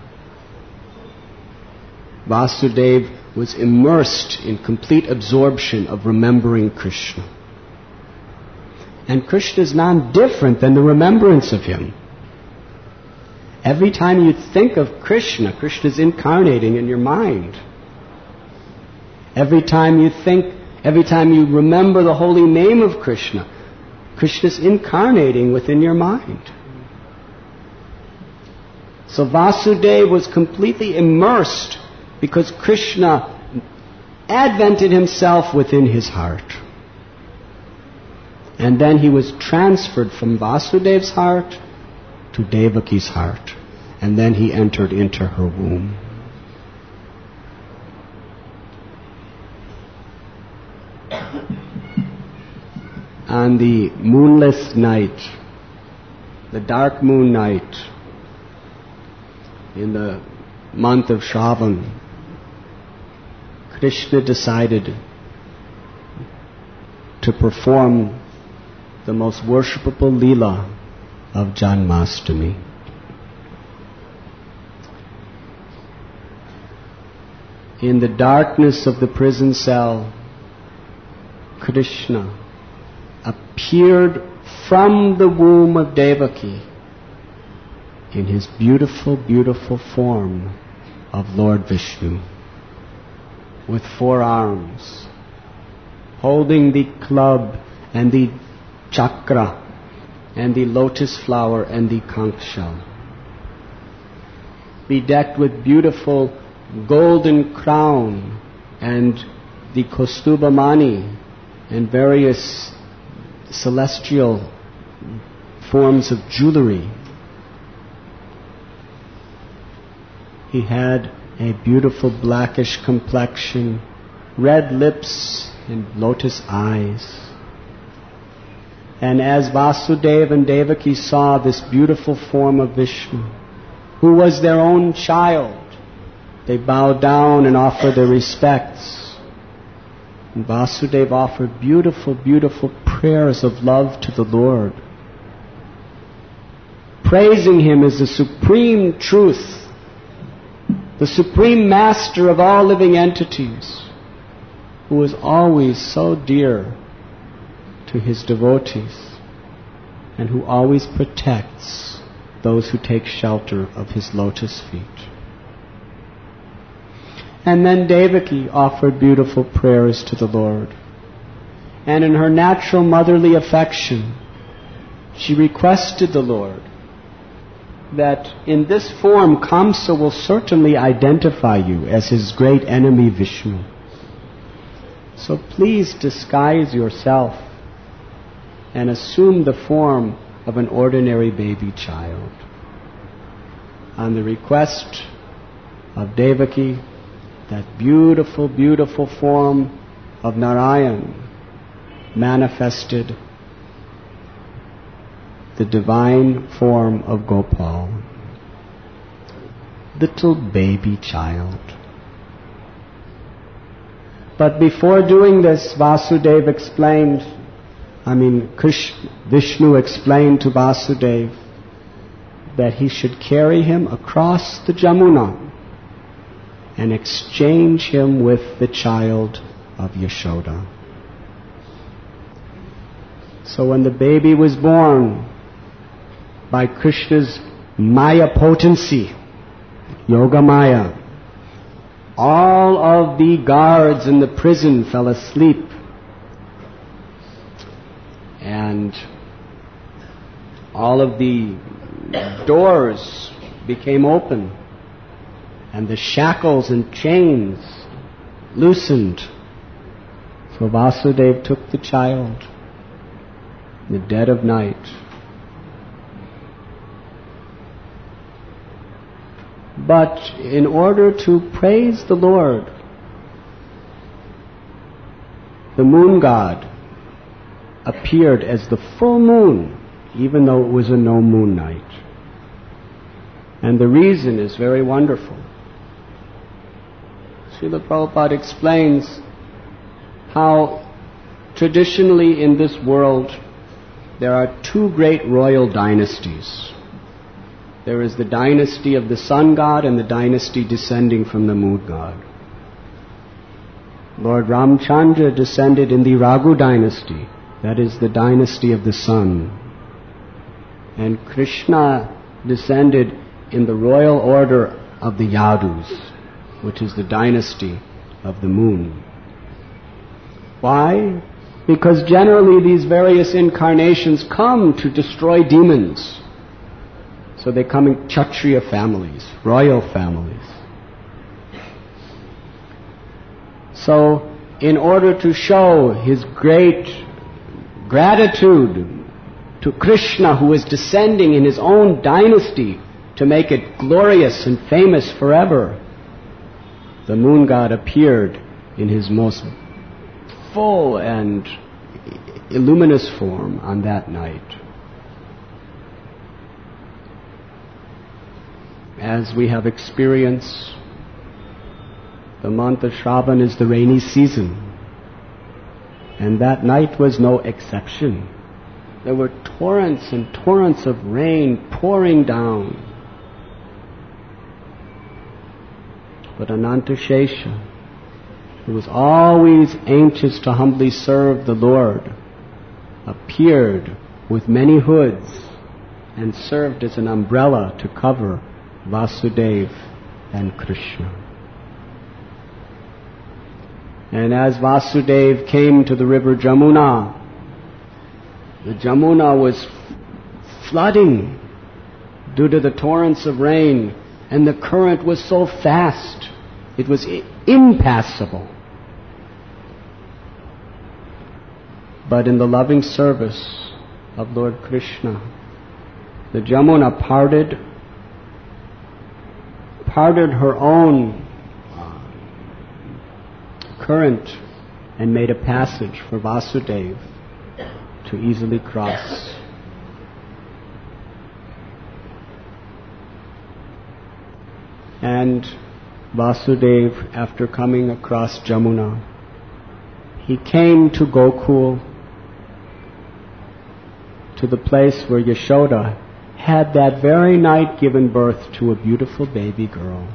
Vasudeva was immersed in complete absorption of remembering Krishna. And Krishna is none different than the remembrance of him. Every time you think of Krishna, Krishna is incarnating in your mind. Every time you remember the holy name of Krishna, Krishna is incarnating within your mind. So Vasudeva was completely immersed because Krishna advented himself within his heart. And then he was transferred from Vasudeva's heart to Devaki's heart. And then he entered into her womb. On the moonless night, the dark moon night, in the month of Shravan, Krishna decided to perform the most worshipable Leela of Janmashtami. In the darkness of the prison cell, Krishna appeared from the womb of Devaki in his beautiful, beautiful form of Lord Vishnu, with 4 arms, holding the club and the chakra and the lotus flower and the conch shell, bedecked with beautiful golden crown and the Kaustubhamani and various celestial forms of jewelry. He had a beautiful blackish complexion, red lips and lotus eyes. And as Vasudeva and Devaki saw this beautiful form of Vishnu, who was their own child, they bowed down and offered their respects. And Vasudeva offered beautiful, beautiful prayers of love to the Lord, praising him as the supreme truth, the supreme master of all living entities, who is always so dear to his devotees and who always protects those who take shelter of his lotus feet. And then Devaki offered beautiful prayers to the Lord. And in her natural motherly affection, she requested the Lord that in this form Kamsa will certainly identify you as his great enemy Vishnu. So please disguise yourself and assume the form of an ordinary baby child. On the request of Devaki, that beautiful, beautiful form of Narayan manifested the divine form of Gopal, little baby child. But before doing this, Vasudeva explained, Vishnu explained to Vasudeva that he should carry him across the Jamuna and exchange him with the child of Yashoda. So when the baby was born, by Krishna's Maya potency, Yogamaya. All of the guards in the prison fell asleep. And all of the doors became open. And the shackles and chains loosened. So Vasudeva took the child in the dead of night. But in order to praise the Lord, the moon god appeared as the full moon, even though it was a no moon night. And the reason is very wonderful. Srila Prabhupada explains how traditionally in this world there are two great royal dynasties. There is the dynasty of the sun god and the dynasty descending from the moon god. Lord Ramchandra descended in the Raghu dynasty, that is the dynasty of the sun. And Krishna descended in the royal order of the Yadus, which is the dynasty of the moon. Why? Because generally these various incarnations come to destroy demons. So they come in Kshatriya families, royal families. So in order to show his great gratitude to Krishna, who is descending in his own dynasty to make it glorious and famous forever, the moon god appeared in his most full and luminous form on that night. As we have experienced, the month of Shravan is the rainy season, and that night was no exception. There were torrents and torrents of rain pouring down. But Anantashesha, who was always anxious to humbly serve the Lord, appeared with many hoods and served as an umbrella to cover Vasudeva and Krishna. And as Vasudeva came to the river Jamuna, the Jamuna was flooding due to the torrents of rain, and the current was so fast, it was impassable. But in the loving service of Lord Krishna, the Jamuna parted her own current and made a passage for Vasudeva to easily cross. And Vasudeva, after coming across Jamuna, he came to Gokul, to the place where Yashoda had that very night given birth to a beautiful baby girl.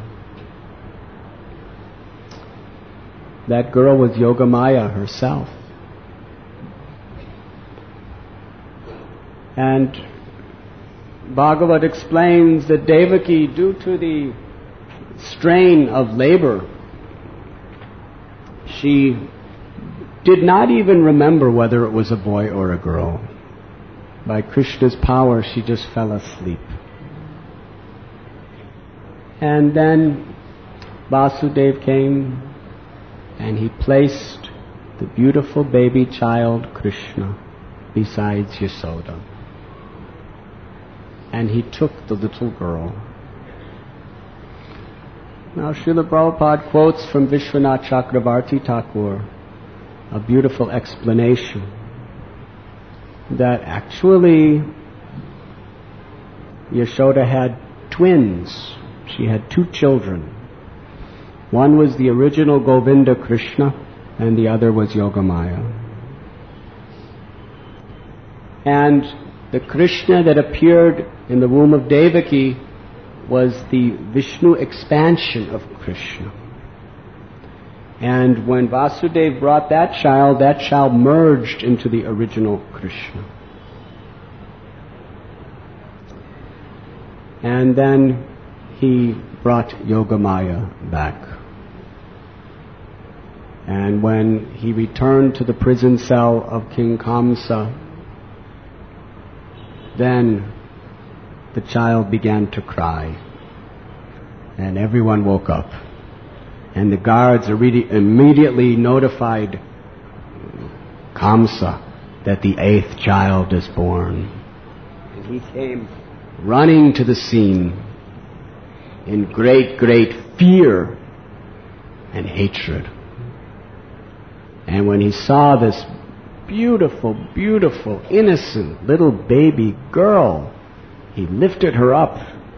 That girl was Yogamaya herself. And Bhagavat explains that Devaki, due to the strain of labor, she did not even remember whether it was a boy or a girl. By Krishna's power, she just fell asleep. And then Vasudeva came and he placed the beautiful baby child Krishna beside Yasoda. And he took the little girl. Now Srila Prabhupada quotes from Vishwanath Chakravarti Thakur a beautiful explanation that actually Yashoda had twins. She had two children. One was the original Govinda Krishna and the other was Yogamaya. And the Krishna that appeared in the womb of Devaki was the Vishnu expansion of Krishna. And when Vasudeva brought that child merged into the original Krishna. And then he brought Yogamaya back. And when he returned to the prison cell of King Kamsa, then the child began to cry. And everyone woke up. And the guards immediately notified Kamsa that the 8th child is born. And he came running to the scene in great, great fear and hatred. And when he saw this beautiful, beautiful, innocent little baby girl, he lifted her up.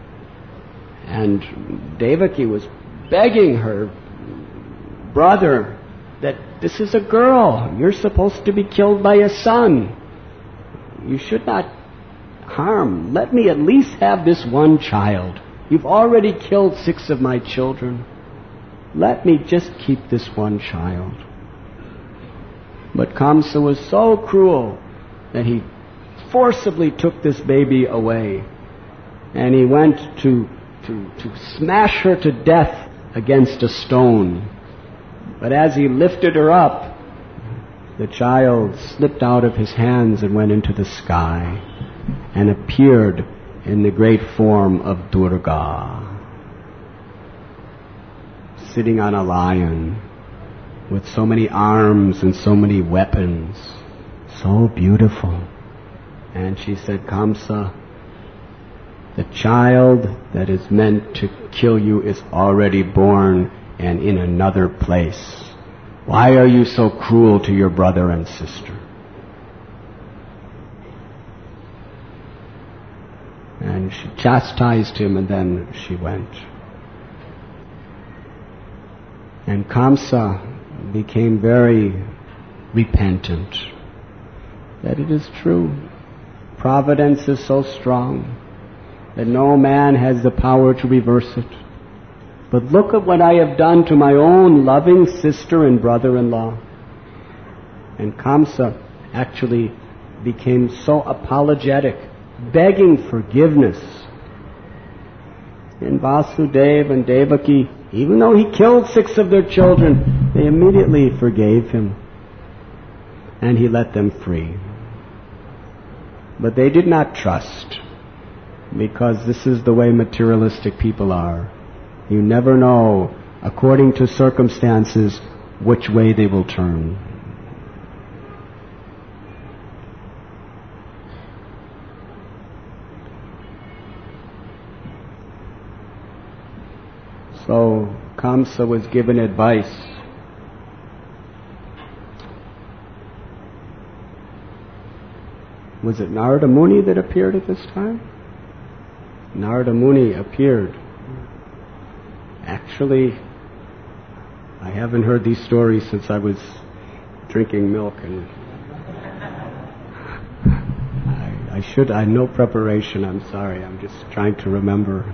And Devaki was begging her brother that this is a girl. You're supposed to be killed by a son. You should not harm. Let me at least have this one child. You've already killed 6 of my children. Let me just keep this one child. But Kamsa was so cruel that he forcibly took this baby away. And he went to smash her to death against a stone. But as he lifted her up, the child slipped out of his hands and went into the sky and appeared in the great form of Durga, sitting on a lion with so many arms and so many weapons, so beautiful. And she said, Kamsa, the child that is meant to kill you is already born and in another place. Why are you so cruel to your brother and sister? And she chastised him, and then she went. And Kamsa became very repentant that it is true. Providence is so strong that no man has the power to reverse it. But look at what I have done to my own loving sister and brother-in-law. And Kamsa actually became so apologetic, begging forgiveness. And Vasudeva and Devaki, even though he killed 6 of their children, they immediately forgave him. And he let them free. But they did not trust, because this is the way materialistic people are. You never know, according to circumstances, which way they will turn. So Kamsa was given advice. Was it Narada Muni that appeared at this time? Narada Muni appeared. Actually, I haven't heard these stories since I was drinking milk, and I no preparation, I'm sorry, I'm just trying to remember.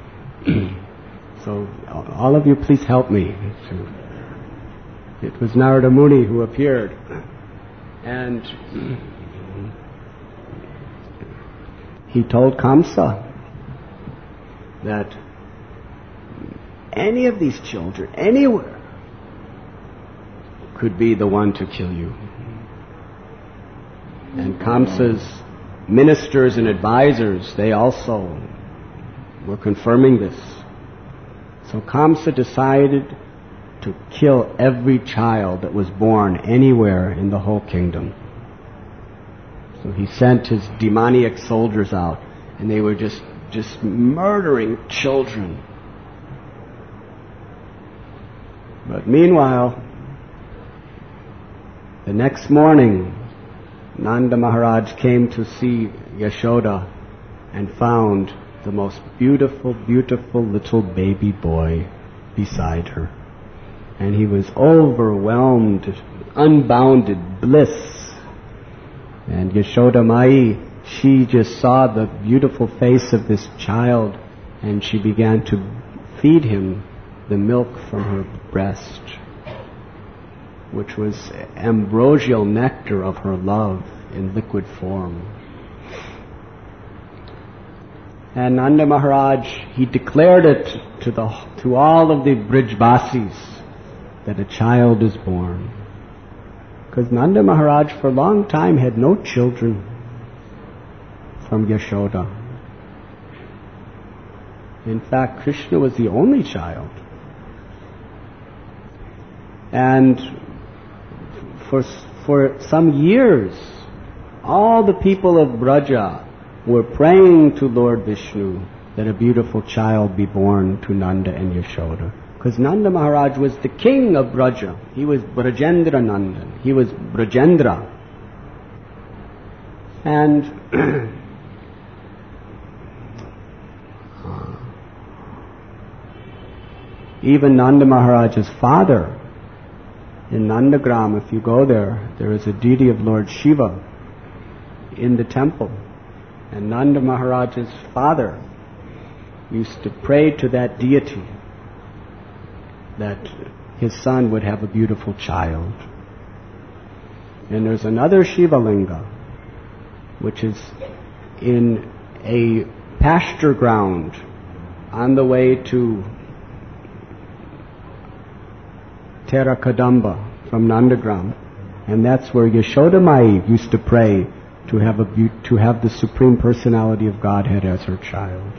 So all of you please help me. It was Narada Muni who appeared, and he told Kamsa that any of these children, anywhere, could be the one to kill you. And Kamsa's ministers and advisors, they also were confirming this. So Kamsa decided to kill every child that was born anywhere in the whole kingdom. So he sent his demoniac soldiers out, and they were just murdering children. But meanwhile, the next morning, Nanda Maharaj came to see Yashoda and found the most beautiful, beautiful little baby boy beside her. And he was overwhelmed, unbounded bliss. And Yashoda Mai, she just saw the beautiful face of this child, and she began to feed him the milk from her breast, which was ambrosial nectar of her love in liquid form. And Nanda Maharaj, he declared it to all of the Brijvasis that a child is born. Because Nanda Maharaj for a long time had no children from Yashoda. In fact, Krishna was the only child. And for some years, all the people of Braja were praying to Lord Vishnu that a beautiful child be born to Nanda and Yashoda. Because Nanda Maharaj was the king of Braja. He was Brajendra Nandan. He was Brajendra. And even Nanda Maharaj's father, in Nandagram, if you go there, there is a deity of Lord Shiva in the temple. And Nanda Maharaj's father used to pray to that deity that his son would have a beautiful child. And there's another Shiva Linga, which is in a pasture ground on the way to Terakadamba from Nandagram, and that's where Yashoda Mai used to pray to have the Supreme Personality of Godhead as her child.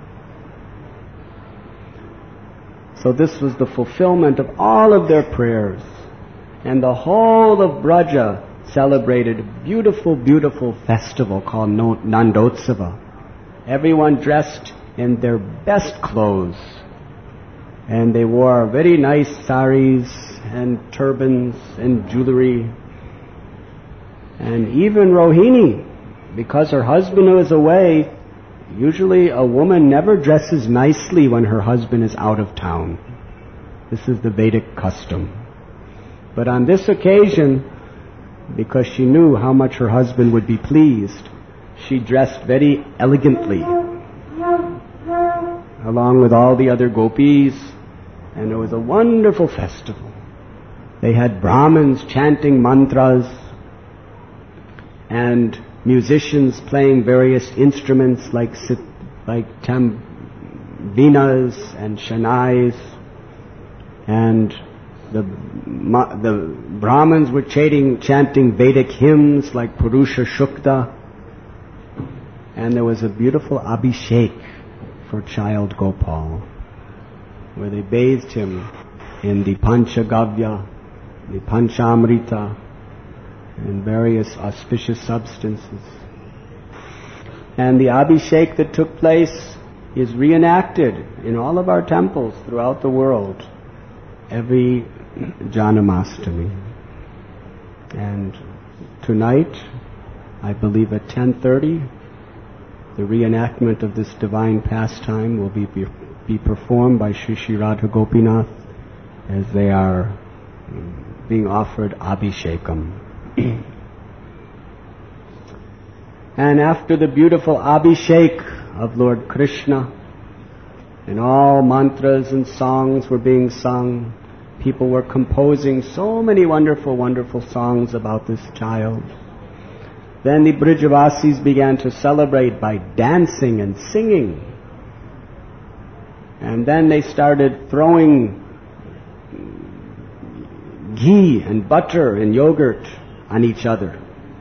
So this was the fulfillment of all of their prayers, and the whole of Braja celebrated a beautiful, beautiful festival called Nandotsava. Everyone dressed in their best clothes, and they wore very nice saris and turbans and jewelry. And even Rohini, because her husband was away, usually a woman never dresses nicely when her husband is out of town. This is the Vedic custom. But on this occasion, because she knew how much her husband would be pleased, she dressed very elegantly, along with all the other gopis, and it was a wonderful festival. They had Brahmins chanting mantras and musicians playing various instruments like venas and shanais, and the Brahmins were chanting Vedic hymns like Purusha Shukta, and there was a beautiful abhishek for child Gopal, where they bathed him in the Panchagavya, the Panchamrita, and various auspicious substances. And the abhishek that took place is reenacted in all of our temples throughout the world every Janamastami. And tonight, I believe at 10:30, the reenactment of this divine pastime will be performed by Sri Sri Radha Gopinath as they are being offered abhishekam. And after the beautiful abhishek of Lord Krishna, and all mantras and songs were being sung, people were composing so many wonderful, wonderful songs about this child. Then the Brijavasis began to celebrate by dancing and singing. And then they started throwing ghee and butter and yogurt on each other,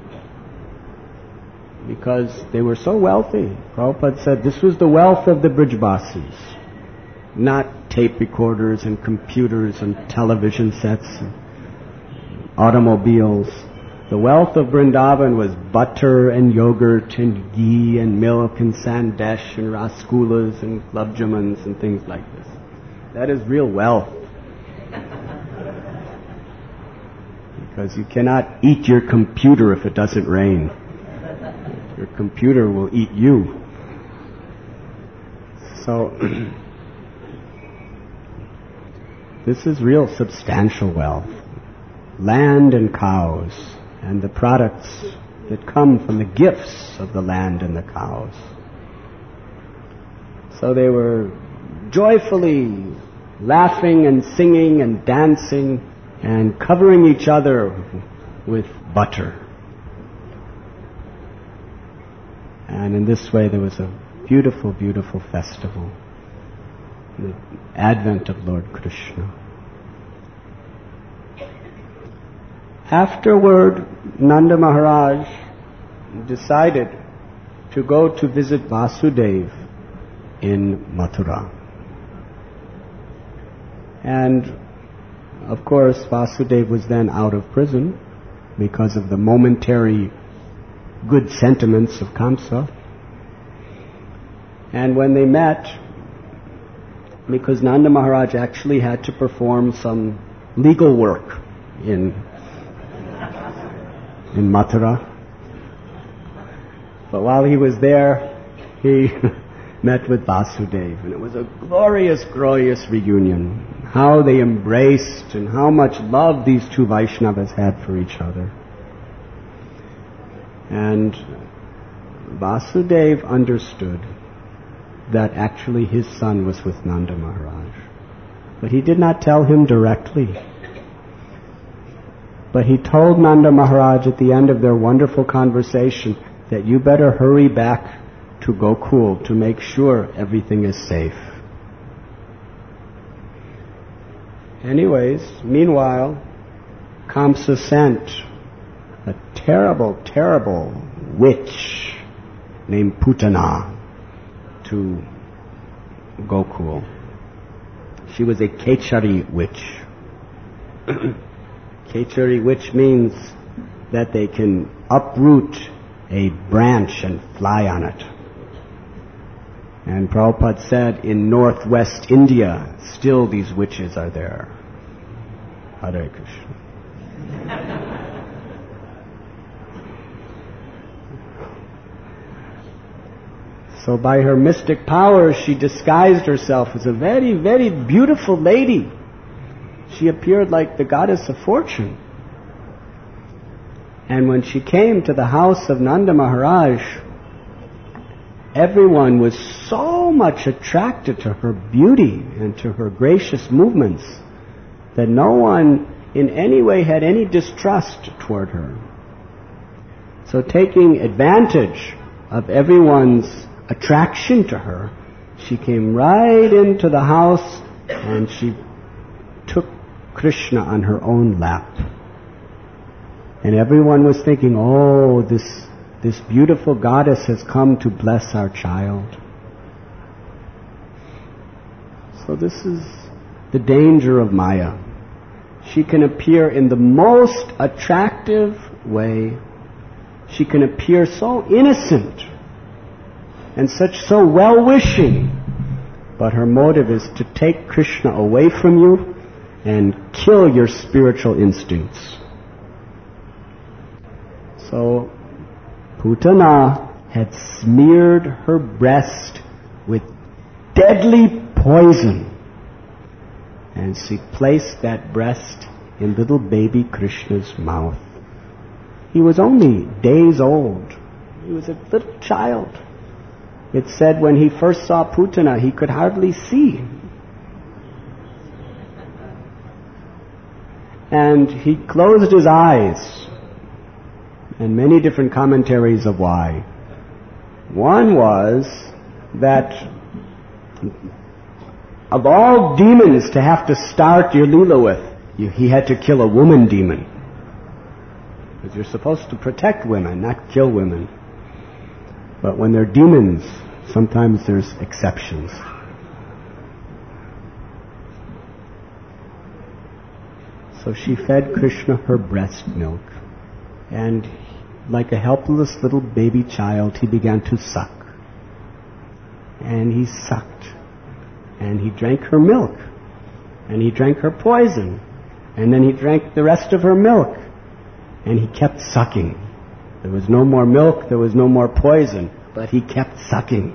because they were so wealthy. Prabhupada said this was the wealth of the Brijvasis, not tape recorders and computers and television sets and automobiles. The wealth of Vrindavan was butter and yogurt and ghee and milk and sandesh and rasgulas and gulab jamans and things like this. That is real wealth. Because you cannot eat your computer if it doesn't rain. Your computer will eat you. So, this is real substantial wealth. Land and cows, and the products that come from the gifts of the land and the cows. So they were joyfully laughing and singing and dancing and covering each other with butter. And in this way there was a beautiful, beautiful festival, the advent of Lord Krishna. Afterward, Nanda Maharaj decided to go to visit Vasudeva in Mathura. And of course, Vasudeva was then out of prison because of the momentary good sentiments of Kamsa. And when they met, because Nanda Maharaj actually had to perform some legal work in Mathura. But while he was there, he met with Vasudeva, and it was a glorious, glorious reunion. How they embraced and how much love these two Vaishnavas had for each other. And Vasudeva understood that actually his son was with Nanda Maharaj. But he did not tell him directly. But he told Nanda Maharaj at the end of their wonderful conversation that you better hurry back to Gokul to make sure everything is safe. Anyways, meanwhile, Kamsa sent a terrible, terrible witch named Putana to Gokul. She was a Kechari witch. Kechari witch means that they can uproot a branch and fly on it. And Prabhupada said in northwest India, still these witches are there. Hare Krishna. So by her mystic powers, she disguised herself as a very, very beautiful lady. She appeared like the goddess of fortune. And when she came to the house of Nanda Maharaj, everyone was so much attracted to her beauty and to her gracious movements that no one in any way had any distrust toward her. So taking advantage of everyone's attraction to her, she came right into the house and she took Krishna on her own lap. And everyone was thinking, oh, this beautiful goddess has come to bless our child. So this is the danger of Maya. She can appear in the most attractive way. She can appear so innocent and so well-wishing, but her motive is to take Krishna away from you and kill your spiritual instincts. So Putana had smeared her breast with deadly poison, and she placed that breast in little baby Krishna's mouth. He was only days old. He was a little child. It said when he first saw Putana, he could hardly see. And he closed his eyes. And many different commentaries of why. One was that of all demons to have to start your Leela with, he had to kill a woman demon. Because you're supposed to protect women, not kill women. But when they're demons, sometimes there's exceptions. So she fed Krishna her breast milk. And like a helpless little baby child, he began to suck. And he sucked. And he drank her milk. And he drank her poison. And then he drank the rest of her milk. And he kept sucking. There was no more milk, there was no more poison, but he kept sucking.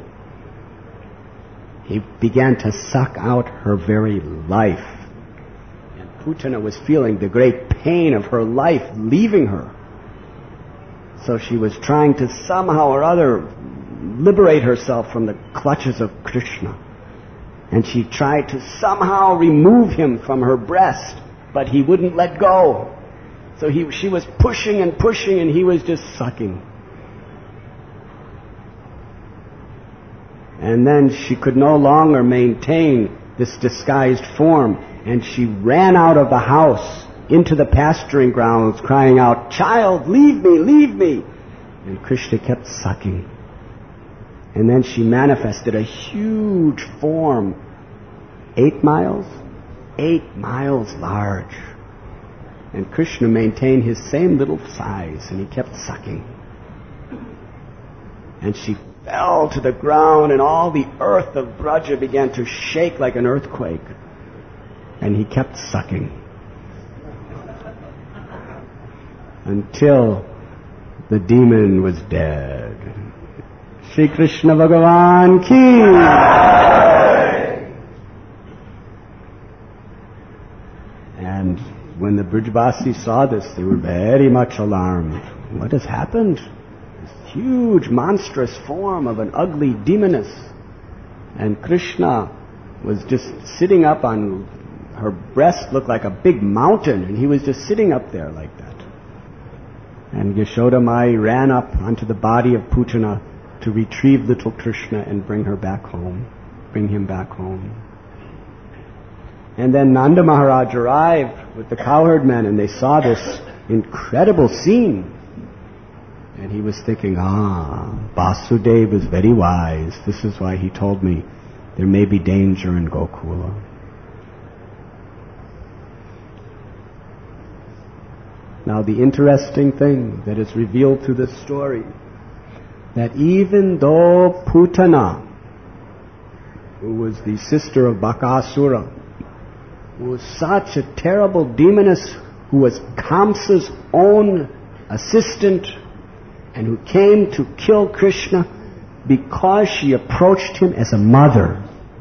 He began to suck out her very life. And Putana was feeling the great pain of her life leaving her. So she was trying to somehow or other liberate herself from the clutches of Krishna. And she tried to somehow remove him from her breast, but he wouldn't let go. So she was pushing and pushing, and he was just sucking. And then she could no longer maintain this disguised form, and she ran out of the house into the pasturing grounds, crying out, "Child, leave me, leave me!" And Krishna kept sucking. And then she manifested a huge form, 8 miles? 8 miles large. And Krishna maintained his same little size, and he kept sucking. And she fell to the ground, and all the earth of Braja began to shake like an earthquake. And he kept sucking. Until the demon was dead. Shri Krishna Bhagavan ki! And when the Brijvasis saw this, they were very much alarmed. What has happened? This huge, monstrous form of an ugly demoness. And Krishna was just sitting up on her breast, looked like a big mountain, and he was just sitting up there like that. And Yashoda Mai ran up onto the body of Putana to retrieve little Krishna and bring him back home. And then Nanda Maharaj arrived with the cowherd men, and they saw this incredible scene. And he was thinking, Vasudeva was very wise. This is why he told me there may be danger in Gokula. Now the interesting thing that is revealed through this story, that even though Putana, who was the sister of Bakasura, who was such a terrible demoness, who was Kamsa's own assistant, and who came to kill Krishna because she approached him as a mother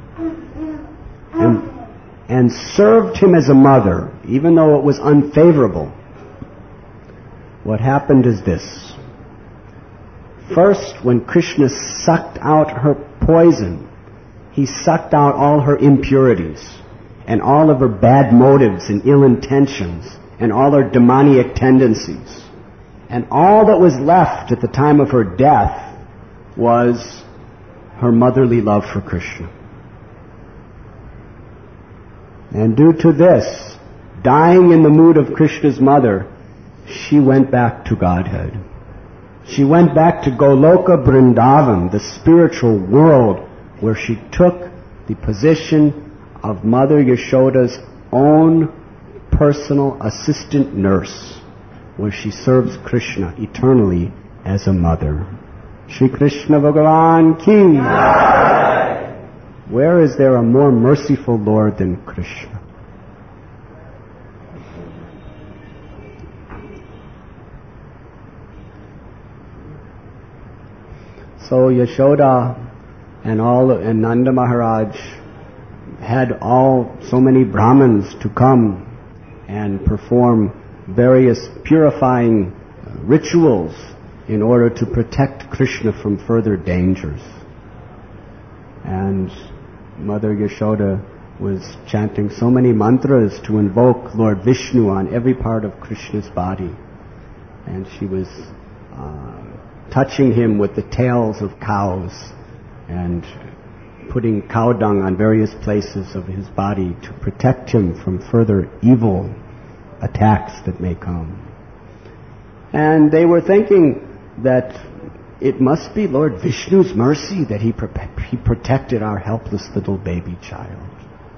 and served him as a mother, even though it was unfavorable. What happened is this. First, when Krishna sucked out her poison, he sucked out all her impurities and all of her bad motives and ill intentions and all her demoniac tendencies. And all that was left at the time of her death was her motherly love for Krishna. And due to this, dying in the mood of Krishna's mother, she went back to Godhead. She went back to Goloka Vrindavan, the spiritual world, where she took the position of Mother Yashoda's own personal assistant nurse, where she serves Krishna eternally as a mother. Shri Krishna Bhagavan ki! Where is there a more merciful Lord than Krishna? So Yashoda and Nanda Maharaj had so many Brahmins to come and perform various purifying rituals in order to protect Krishna from further dangers. And Mother Yashoda was chanting so many mantras to invoke Lord Vishnu on every part of Krishna's body. And she was touching him with the tails of cows and putting cow dung on various places of his body to protect him from further evil attacks that may come. And they were thinking that it must be Lord Vishnu's mercy that he protected our helpless little baby child.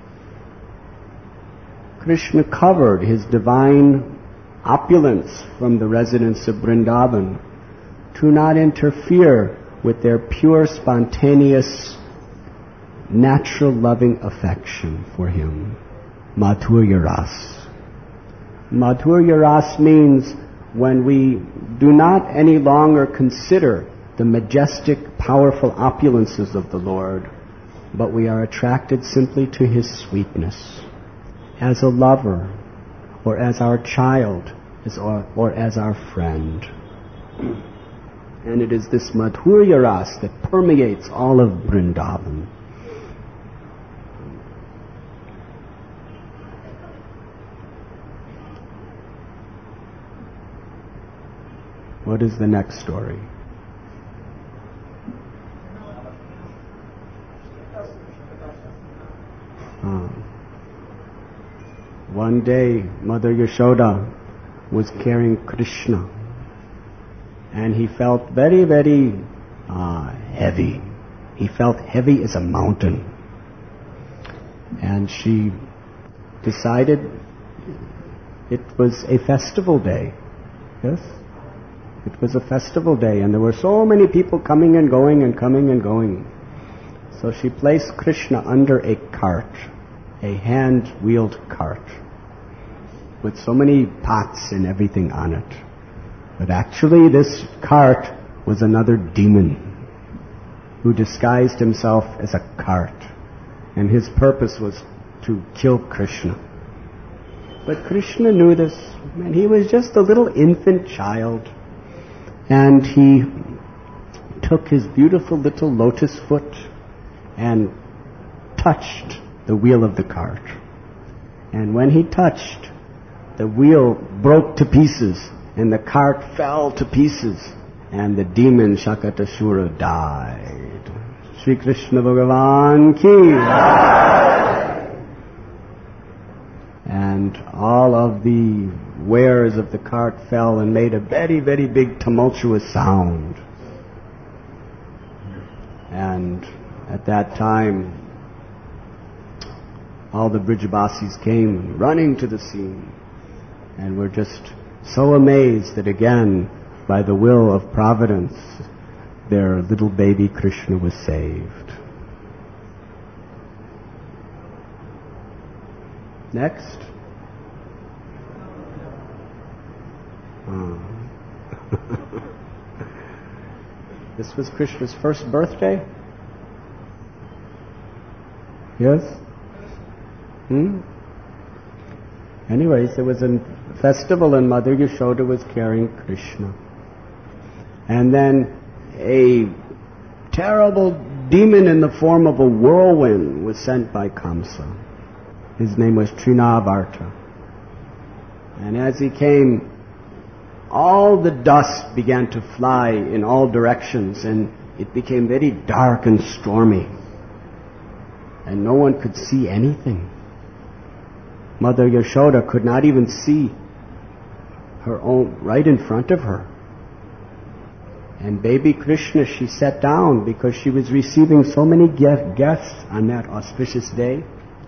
Krishna covered his divine opulence from the residents of Vrindavan to not interfere with their pure, spontaneous, natural loving affection for him. Madhurya Ras. Madhurya Ras means when we do not any longer consider the majestic, powerful opulences of the Lord, but we are attracted simply to his sweetness, as a lover, or as our child, or as our friend. And it is this Madhurya Ras that permeates all of Vrindavan. What is the next story? one day Mother Yashoda was carrying Krishna, and he felt very, very heavy. He felt heavy as a mountain. And she decided it was a festival day. Yes? It was a festival day, and there were so many people coming and going and coming and going. So she placed Krishna under a cart, a hand-wheeled cart, with so many pots and everything on it. But actually this cart was another demon who disguised himself as a cart, and his purpose was to kill Krishna. But Krishna knew this, and he was just a little infant child, and he took his beautiful little lotus foot and touched the wheel of the cart. And when he touched, the wheel broke to pieces, and the cart fell to pieces, and the demon Shakatasura died. Shri Krishna Bhagavan ki. And all of the wares of the cart fell and made a very, very big tumultuous sound. And at that time, all the Brijabasis came running to the scene and were just so amazed that again, by the will of Providence, their little baby Krishna was saved. Next. This was Krishna's first birthday? Yes? Anyways, there was a festival and Mother Yashoda was carrying Krishna. And then a terrible demon in the form of a whirlwind was sent by Kamsa. His name was Trinavarta. And as he came, all the dust began to fly in all directions, and it became very dark and stormy. And no one could see anything. Mother Yashoda could not even see her own right in front of her. And baby Krishna, she sat down because she was receiving so many guests on that auspicious day.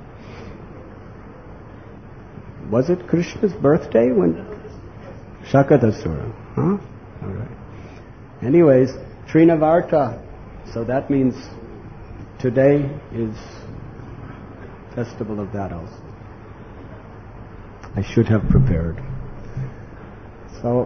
Was it Krishna's birthday when Shakatasura? Huh? All right. Anyways, Trinavarta. So that means today is festival of that also. I should have prepared. So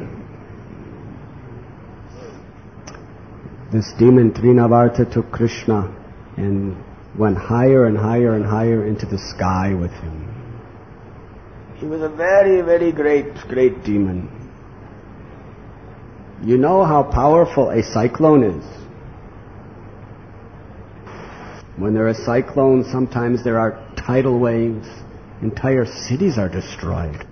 this demon Trinavarta took Krishna and went higher and higher and higher into the sky with him. He was a very, very great demon. You know how powerful a cyclone is. When there are cyclones, sometimes there are tidal waves. Entire cities are destroyed.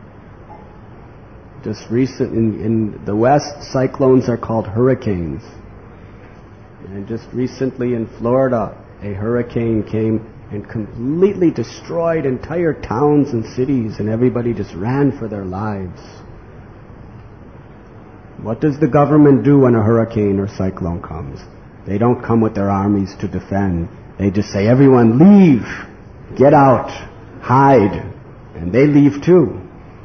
Just recent in the West, cyclones are called hurricanes. And just recently in Florida, a hurricane came and completely destroyed entire towns and cities, and everybody just ran for their lives. What does the government do when a hurricane or cyclone comes? They don't come with their armies to defend. They just say, everyone leave, get out, hide, and they leave too.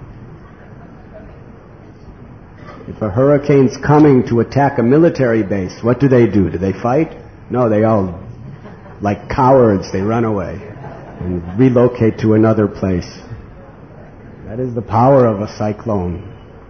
If a hurricane's coming to attack a military base, what do? Do they fight? No, they all, like cowards, they run away and relocate to another place. That is the power of a cyclone.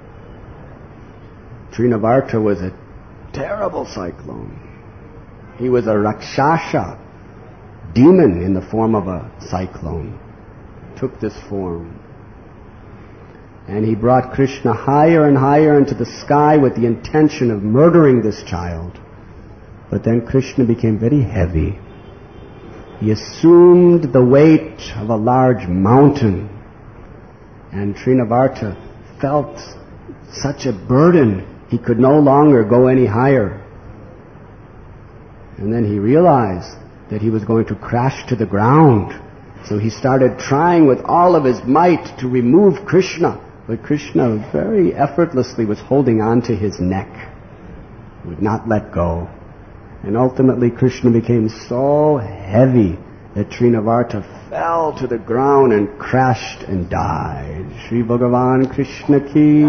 Trinavarta was a terrible cyclone. He was a Rakshasa, demon in the form of a cyclone. Took this form. And he brought Krishna higher and higher into the sky with the intention of murdering this child. But then Krishna became very heavy. He assumed the weight of a large mountain. And Trinavarta felt such a burden, he could no longer go any higher. And then he realized that he was going to crash to the ground. So he started trying with all of his might to remove Krishna. But Krishna very effortlessly was holding on to his neck, would not let go. And ultimately Krishna became so heavy that Trinavarta fell to the ground and crashed and died. Shri Bhagavan Krishna ki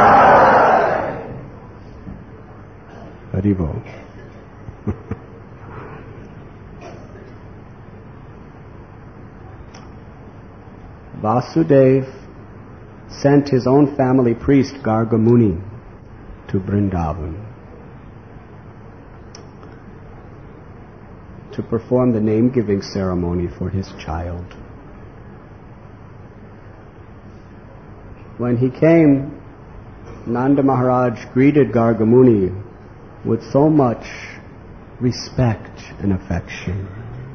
Haribo. Vasudeva sent his own family priest Garga Muni to Vrindavan to perform the name-giving ceremony for his child. When he came, Nanda Maharaj greeted Garga Muni with so much respect and affection.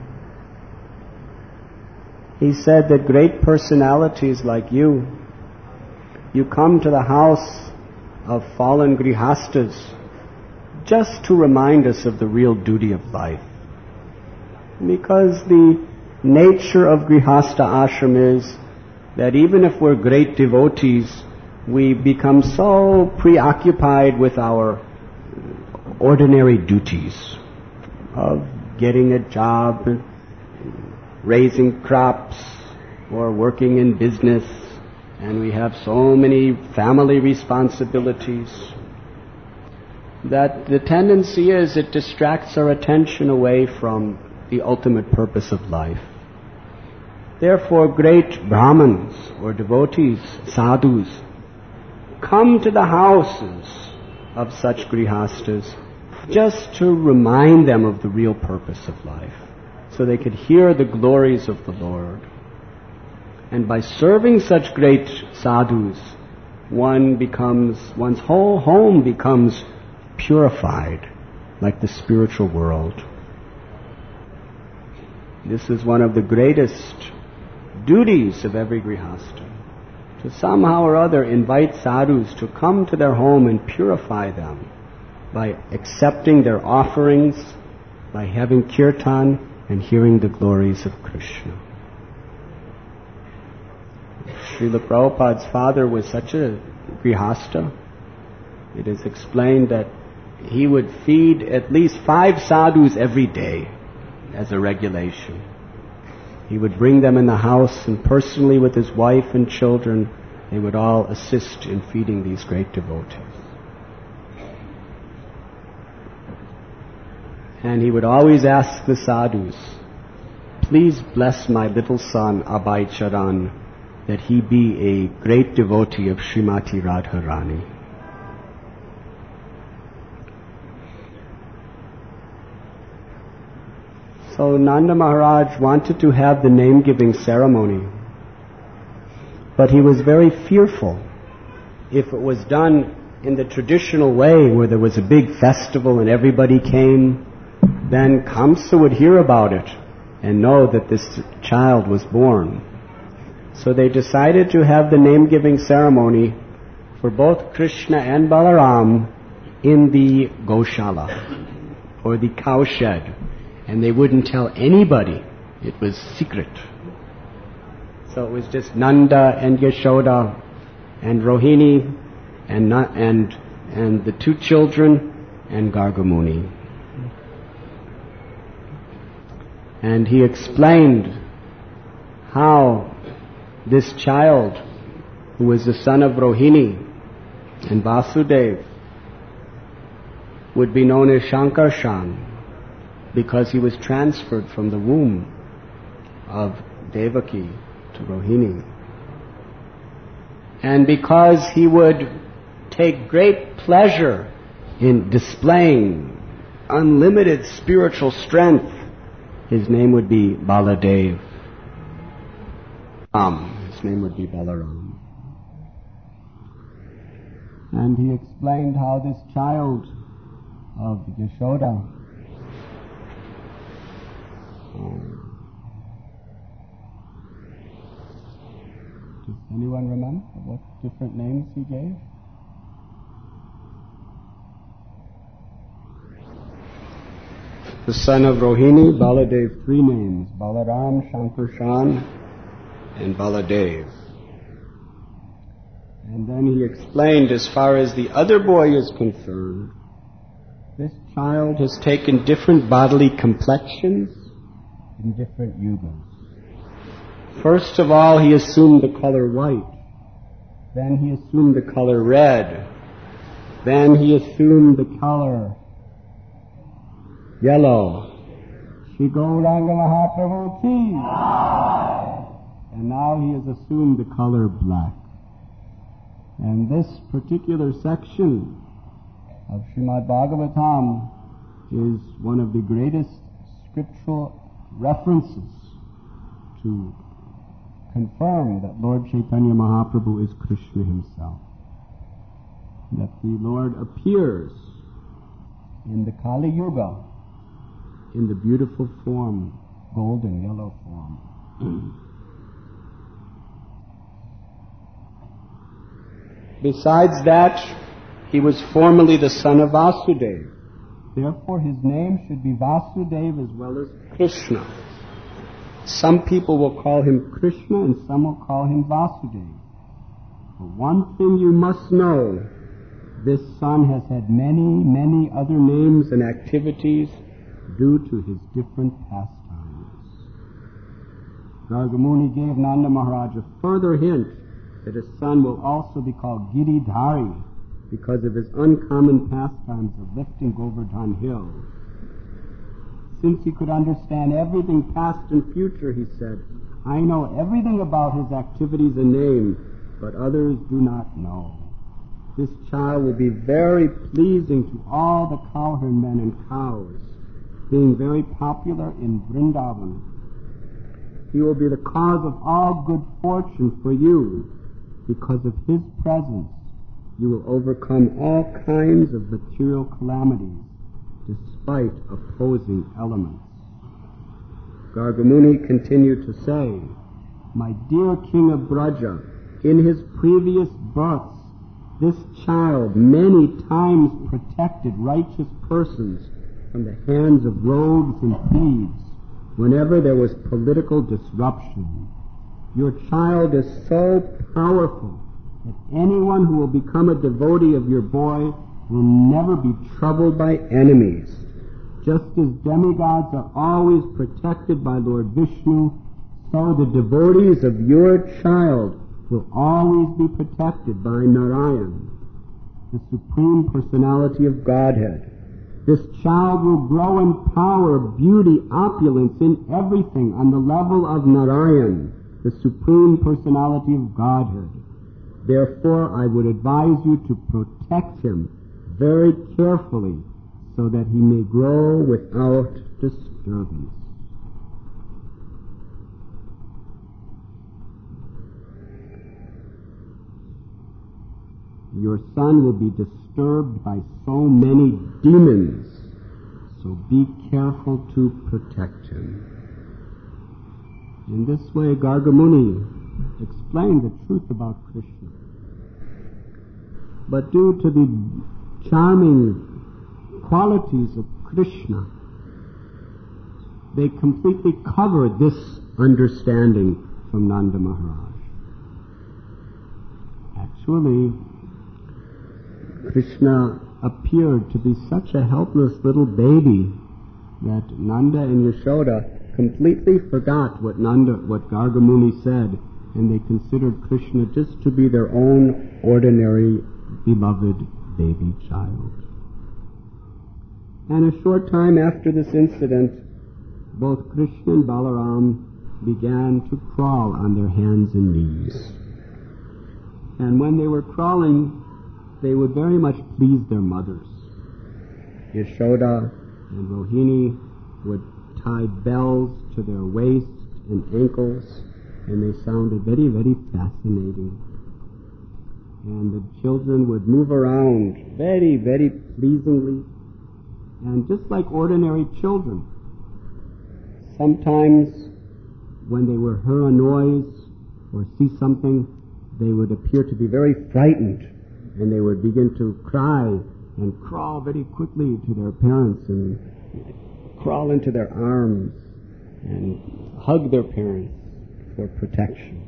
He said that great personalities like you come to the house of fallen grihastas just to remind us of the real duty of life. Because the nature of grihastha ashram is that even if we're great devotees, we become so preoccupied with our ordinary duties of getting a job, raising crops, or working in business, and we have so many family responsibilities that the tendency is it distracts our attention away from the ultimate purpose of life. Therefore, great Brahmins or devotees, sadhus, come to the houses of such grihastas just to remind them of the real purpose of life, so they could hear the glories of the Lord. And by serving such great sadhus, one's whole home becomes purified like the spiritual world. This is one of the greatest duties of every grihastha, to somehow or other invite sadhus to come to their home and purify them by accepting their offerings, by having kirtan and hearing the glories of Krishna. Srila Prabhupada's father was such a grihastha. It is explained that he would feed at least 5 sadhus every day as a regulation. He would bring them in the house, and personally with his wife and children, they would all assist in feeding these great devotees. And he would always ask the sadhus, please bless my little son Abhay Charan, that he be a great devotee of Srimati Radharani. So Nanda Maharaj wanted to have the name-giving ceremony, but he was very fearful. If it was done in the traditional way, where there was a big festival and everybody came, then Kamsa would hear about it and know that this child was born. So they decided to have the name-giving ceremony for both Krishna and Balaram in the Goshala, or the cowshed. And they wouldn't tell anybody. It was secret. So it was just Nanda and Yashoda and Rohini and the 2 children and Garga Muni. And he explained how this child, who was the son of Rohini and Vasudeva, would be known as Shankarshan, because he was transferred from the womb of Devaki to Rohini. And because he would take great pleasure in displaying unlimited spiritual strength, his name would be Baladev. His name would be Balaram. And he explained how this child of Yashoda does anyone remember what different names he gave? the son of Rohini, Baladev, three names, Balaram, Shankarshan, and Baladev. And then he explained, as far as the other boy is concerned, this child has taken different bodily complexions in different yugas. First of all, he assumed the color white. Then he assumed the color red. Then he assumed the color yellow. Shri Gauranga Mahaprabhu Ki. And now he has assumed the color black. And this particular section of Srimad Bhagavatam is one of the greatest scriptural references to confirm that Lord Chaitanya Mahaprabhu is Krishna himself. That the Lord appears in the Kali Yuga in the beautiful form, golden yellow form. Besides that, he was formerly the son of Vasudeva. Therefore, his name should be Vasudeva as well as Krishna. Some people will call him Krishna and some will call him Vasudeva. But one thing you must know, this son has had many, many other names and activities due to his different pastimes. Gargamuni gave Nanda Maharaj a further hint that his son will also be called Giridhari because of his uncommon pastimes of lifting Govardhan Hill. Since he could understand everything past and future, he said, I know everything about his activities and name, but others do not know. This child will be very pleasing to all the cowherd men and cows, being very popular in Vrindavan. He will be the cause of all good fortune for you. Because of his presence, you will overcome all kinds of material calamities despite opposing elements. Gargamuni continued to say, my dear king of Braja, in his previous births, this child many times protected righteous persons from the hands of rogues and thieves whenever there was political disruption. Your child is so powerful that anyone who will become a devotee of your boy will never be troubled by enemies. Just as demigods are always protected by Lord Vishnu, so the devotees of your child will always be protected by Narayan, the Supreme Personality of Godhead. This child will grow in power, beauty, opulence, in everything on the level of Narayan, the Supreme Personality of Godhead. Therefore, I would advise you to protect him very carefully so that he may grow without disturbance. Your son will be disturbed by so many demons, so be careful to protect him. In this way, Gargamuni explained the truth about Krishna. But due to the charming qualities of Krishna, they completely covered this understanding from Nanda Maharaj. Actually, Krishna appeared to be such a helpless little baby that Nanda and Yashoda completely forgot what Gargamuni said, and they considered Krishna just to be their own ordinary beloved baby child. And a short time after this incident, both Krishna and Balaram began to crawl on their hands and knees. And when they were crawling, they would very much please their mothers. Yashoda and Rohini would tie bells to their waists and ankles, and they sounded very, very fascinating. And the children would move around very, very pleasingly, and just like ordinary children. Sometimes when they would hear a noise or see something, they would appear to be very frightened, and they would begin to cry and crawl very quickly to their parents and crawl into their arms and hug their parents for protection.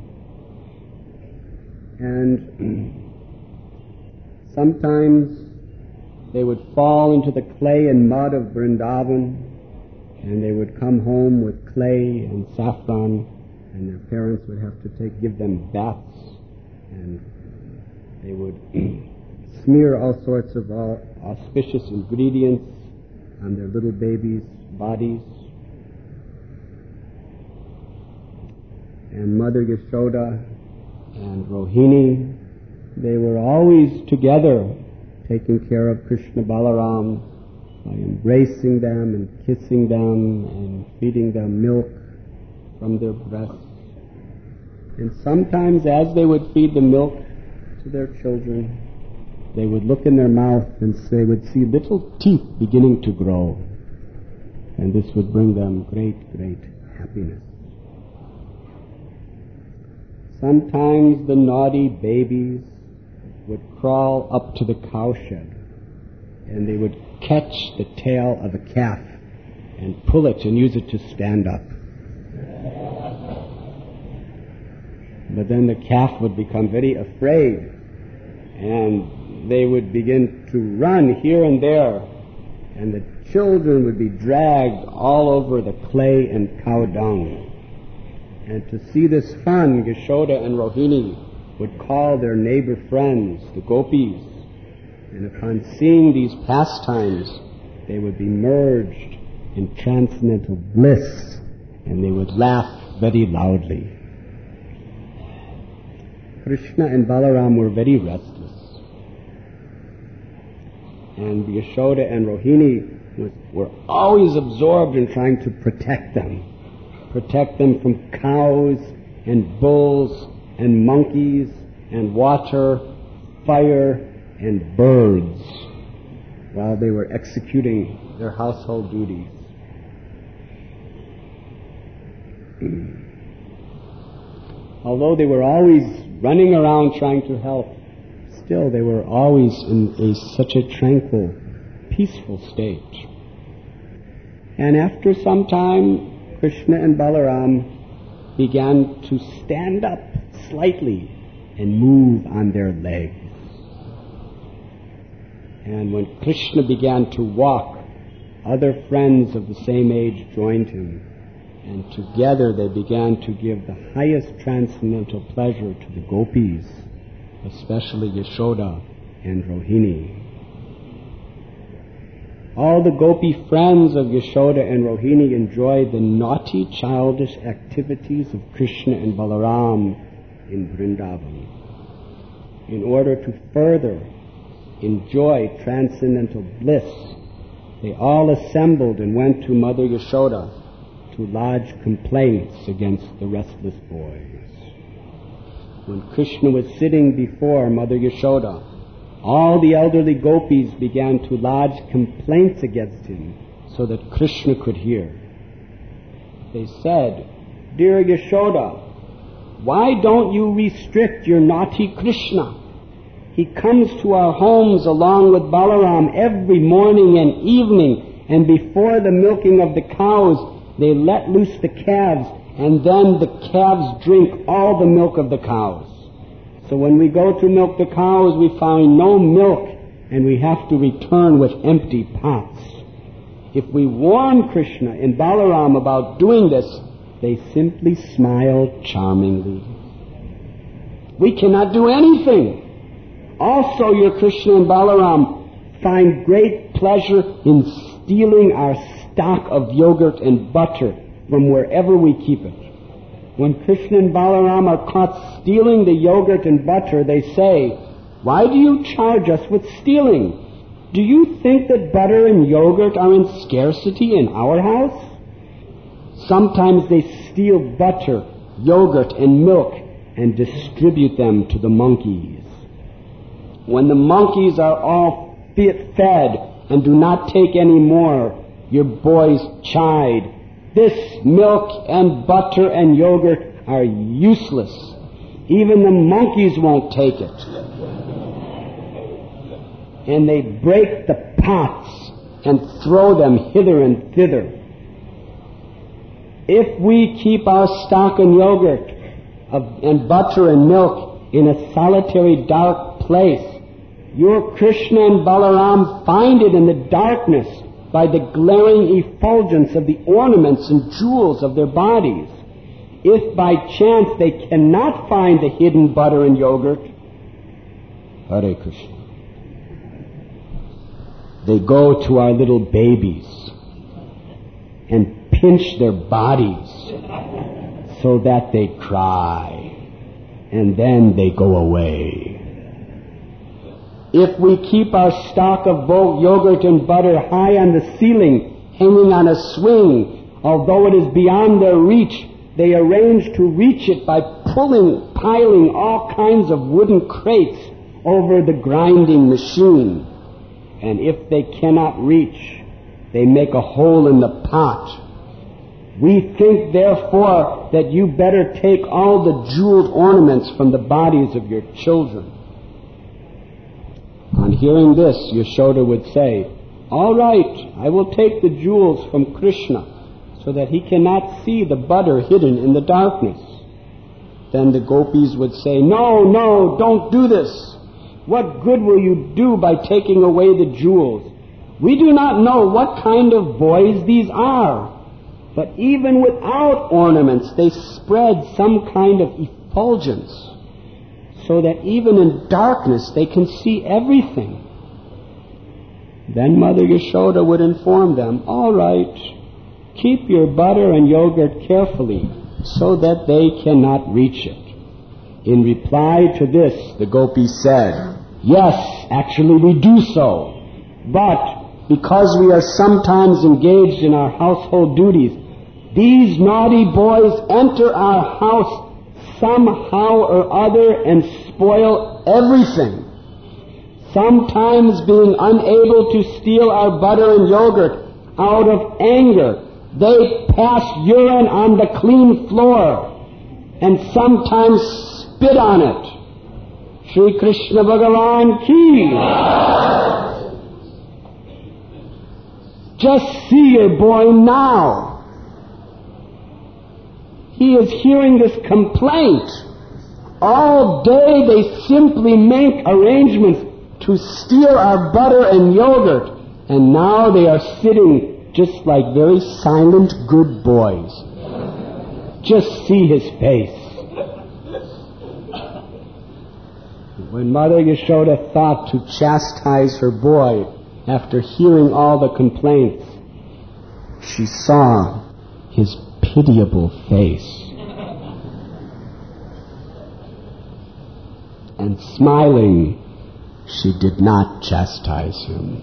And sometimes they would fall into the clay and mud of Vrindavan, and they would come home with clay and saffron, and their parents would have to give them baths, and they would smear all sorts of auspicious ingredients on their little babies' bodies. And Mother Yashoda and Rohini, they were always together taking care of Krishna Balaram by embracing them and kissing them and feeding them milk from their breasts. And sometimes as they would feed the milk to their children, they would look in their mouth and they would see little teeth beginning to grow. And this would bring them great, great happiness. Sometimes the naughty babies would crawl up to the cowshed and they would catch the tail of a calf and pull it and use it to stand up. But then the calf would become very afraid and they would begin to run here and there, and the children would be dragged all over the clay and cow dung. And to see this fun, Yashoda and Rohini would call their neighbor friends, the gopis, and upon seeing these pastimes, they would be merged in transcendental bliss, and they would laugh very loudly. Krishna and Balaram were very restless. And Yashoda and Rohini were always absorbed in trying to protect them from cows and bulls and monkeys and water, fire and birds while they were executing their household duties. Although they were always running around trying to help, still they were always in such a tranquil, peaceful state. And after some time, Krishna and Balaram began to stand up slightly and move on their legs. And when Krishna began to walk, other friends of the same age joined him, and together they began to give the highest transcendental pleasure to the gopis, especially Yashoda and Rohini. All the gopi friends of Yashoda and Rohini enjoyed the naughty, childish activities of Krishna and Balaram in Vrindavan. In order to further enjoy transcendental bliss, they all assembled and went to Mother Yashoda to lodge complaints against the restless boys. When Krishna was sitting before Mother Yashoda, all the elderly gopis began to lodge complaints against him so that Krishna could hear. They said, "Dear Yashoda, why don't you restrict your naughty Krishna? He comes to our homes along with Balaram every morning and evening, and before the milking of the cows, they let loose the calves, and then the calves drink all the milk of the cows. So when we go to milk the cows, we find no milk, and we have to return with empty pots. If we warn Krishna and Balaram about doing this, they simply smile charmingly. We cannot do anything. Also, your Krishna and Balaram find great pleasure in stealing our stock of yogurt and butter from wherever we keep it. When Krishna and Balaram are caught stealing the yogurt and butter, they say, 'Why do you charge us with stealing? Do you think that butter and yogurt are in scarcity in our house?' Sometimes they steal butter, yogurt, and milk and distribute them to the monkeys. When the monkeys are all fed and do not take any more, your boys chide, 'This milk and butter and yogurt are useless. Even the monkeys won't take it.' And they break the pots and throw them hither and thither. If we keep our stock and yogurt and butter and milk in a solitary dark place, your Krishna and Balaram find it in the darkness by the glaring effulgence of the ornaments and jewels of their bodies. If by chance they cannot find the hidden butter and yogurt, Hare Krishna, they go to our little babies and pinch their bodies so that they cry, and then they go away. If we keep our stock of yogurt and butter high on the ceiling, hanging on a swing, although it is beyond their reach, they arrange to reach it by piling all kinds of wooden crates over the grinding machine. And if they cannot reach, they make a hole in the pot. We think, therefore, that you better take all the jeweled ornaments from the bodies of your children. On hearing this, Yashoda would say, all right, I will take the jewels from Krishna so that he cannot see the butter hidden in the darkness. Then the gopis would say, no, don't do this. What good will you do by taking away the jewels? We do not know what kind of boys these are. But even without ornaments, they spread some kind of effulgence, so that even in darkness they can see everything. Then Mother Yashoda would inform them, all right, keep your butter and yogurt carefully, so that they cannot reach it. In reply to this, the gopis said, yes, actually we do so, but because we are sometimes engaged in our household duties, these naughty boys enter our house somehow or other and spoil everything. Sometimes being unable to steal our butter and yogurt out of anger, they pass urine on the clean floor and sometimes spit on it. Shri Krishna Bhagavan ki. Just see your boy now. He is hearing this complaint. All day they simply make arrangements to steal our butter and yogurt, and now they are sitting just like very silent good boys. Just see his face. When Mother Yashoda thought to chastise her boy after hearing all the complaints, she saw his pitiable face. And smiling, she did not chastise him.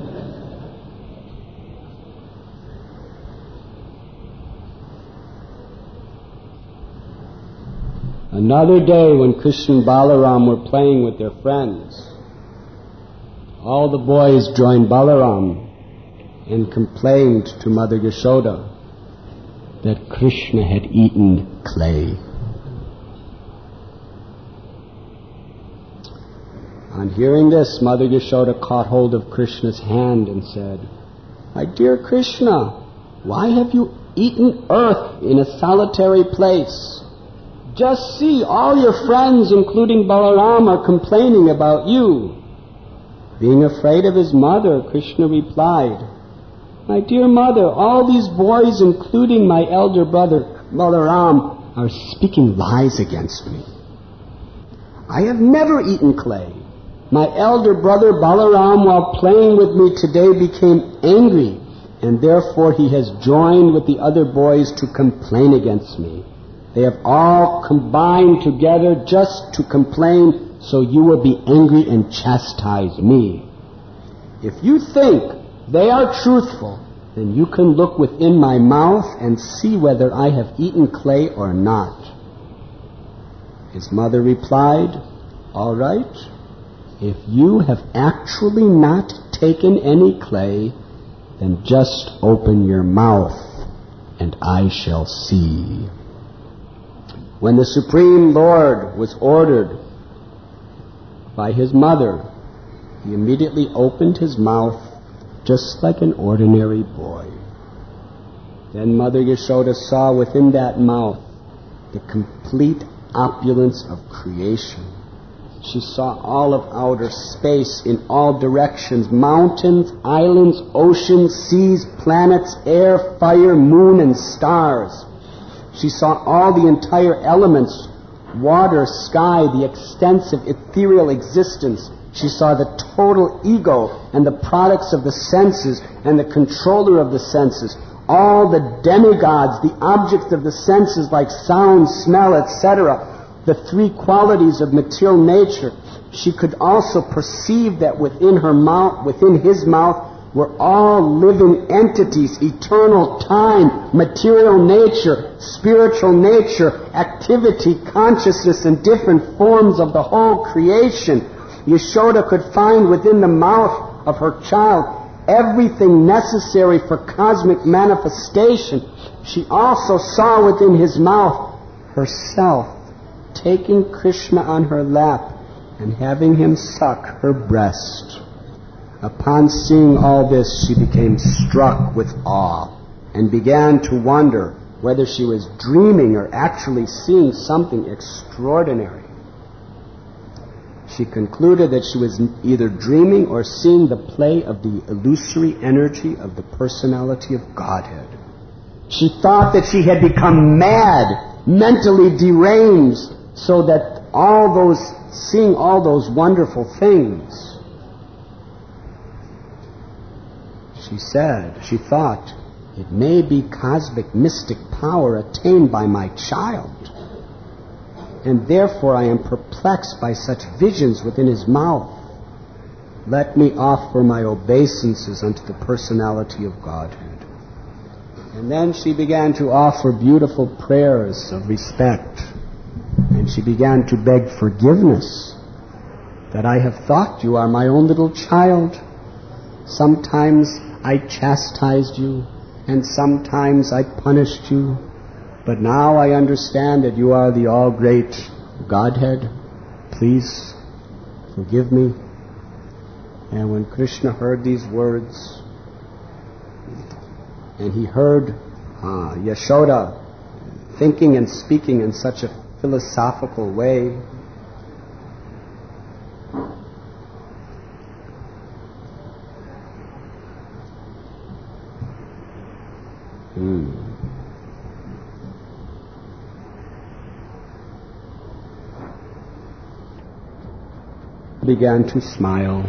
Another day when Krishna and Balaram were playing with their friends, all the boys joined Balaram and complained to Mother Yashoda that Krishna had eaten clay. On hearing this, Mother Yashoda caught hold of Krishna's hand and said, my dear Krishna, why have you eaten earth in a solitary place? Just see, all your friends, including Balaram, are complaining about you. Being afraid of his mother, Krishna replied, my dear mother, all these boys, including my elder brother Balaram, are speaking lies against me. I have never eaten clay. My elder brother Balaram, while playing with me today, became angry, and therefore he has joined with the other boys to complain against me. They have all combined together just to complain, so you will be angry and chastise me. If you think they are truthful, then you can look within my mouth and see whether I have eaten clay or not. His mother replied, all right, if you have actually not taken any clay, then just open your mouth and I shall see. When the Supreme Lord was ordered by his mother, he immediately opened his mouth just like an ordinary boy. Then Mother Yashoda saw within that mouth the complete opulence of creation. She saw all of outer space in all directions, mountains, islands, oceans, seas, planets, air, fire, moon, and stars. She saw all the entire elements, water, sky, the extensive ethereal existence. She saw the total ego and the products of the senses and the controller of the senses, all the demigods, the objects of the senses like sound, smell, etc., the three qualities of material nature. She could also perceive that within her mouth, within his mouth, were all living entities, eternal time, material nature, spiritual nature, activity, consciousness, and different forms of the whole creation. Yashoda could find within the mouth of her child everything necessary for cosmic manifestation. She also saw within his mouth herself, taking Krishna on her lap and having him suck her breast. Upon seeing all this, she became struck with awe and began to wonder whether she was dreaming or actually seeing something extraordinary. She concluded that she was either dreaming or seeing the play of the illusory energy of the personality of Godhead. She thought that she had become mad, mentally deranged, so that seeing all those wonderful things, she thought, it may be cosmic mystic power attained by my child, and therefore I am perplexed by such visions within his mouth. Let me offer my obeisances unto the personality of Godhead. And then she began to offer beautiful prayers of respect, and she began to beg forgiveness, that I have thought you are my own little child. Sometimes I chastised you, and sometimes I punished you, but now I understand that you are the all-great Godhead. Please forgive me. And when Krishna heard these words, and he heard Yashoda thinking and speaking in such a philosophical way, began to smile,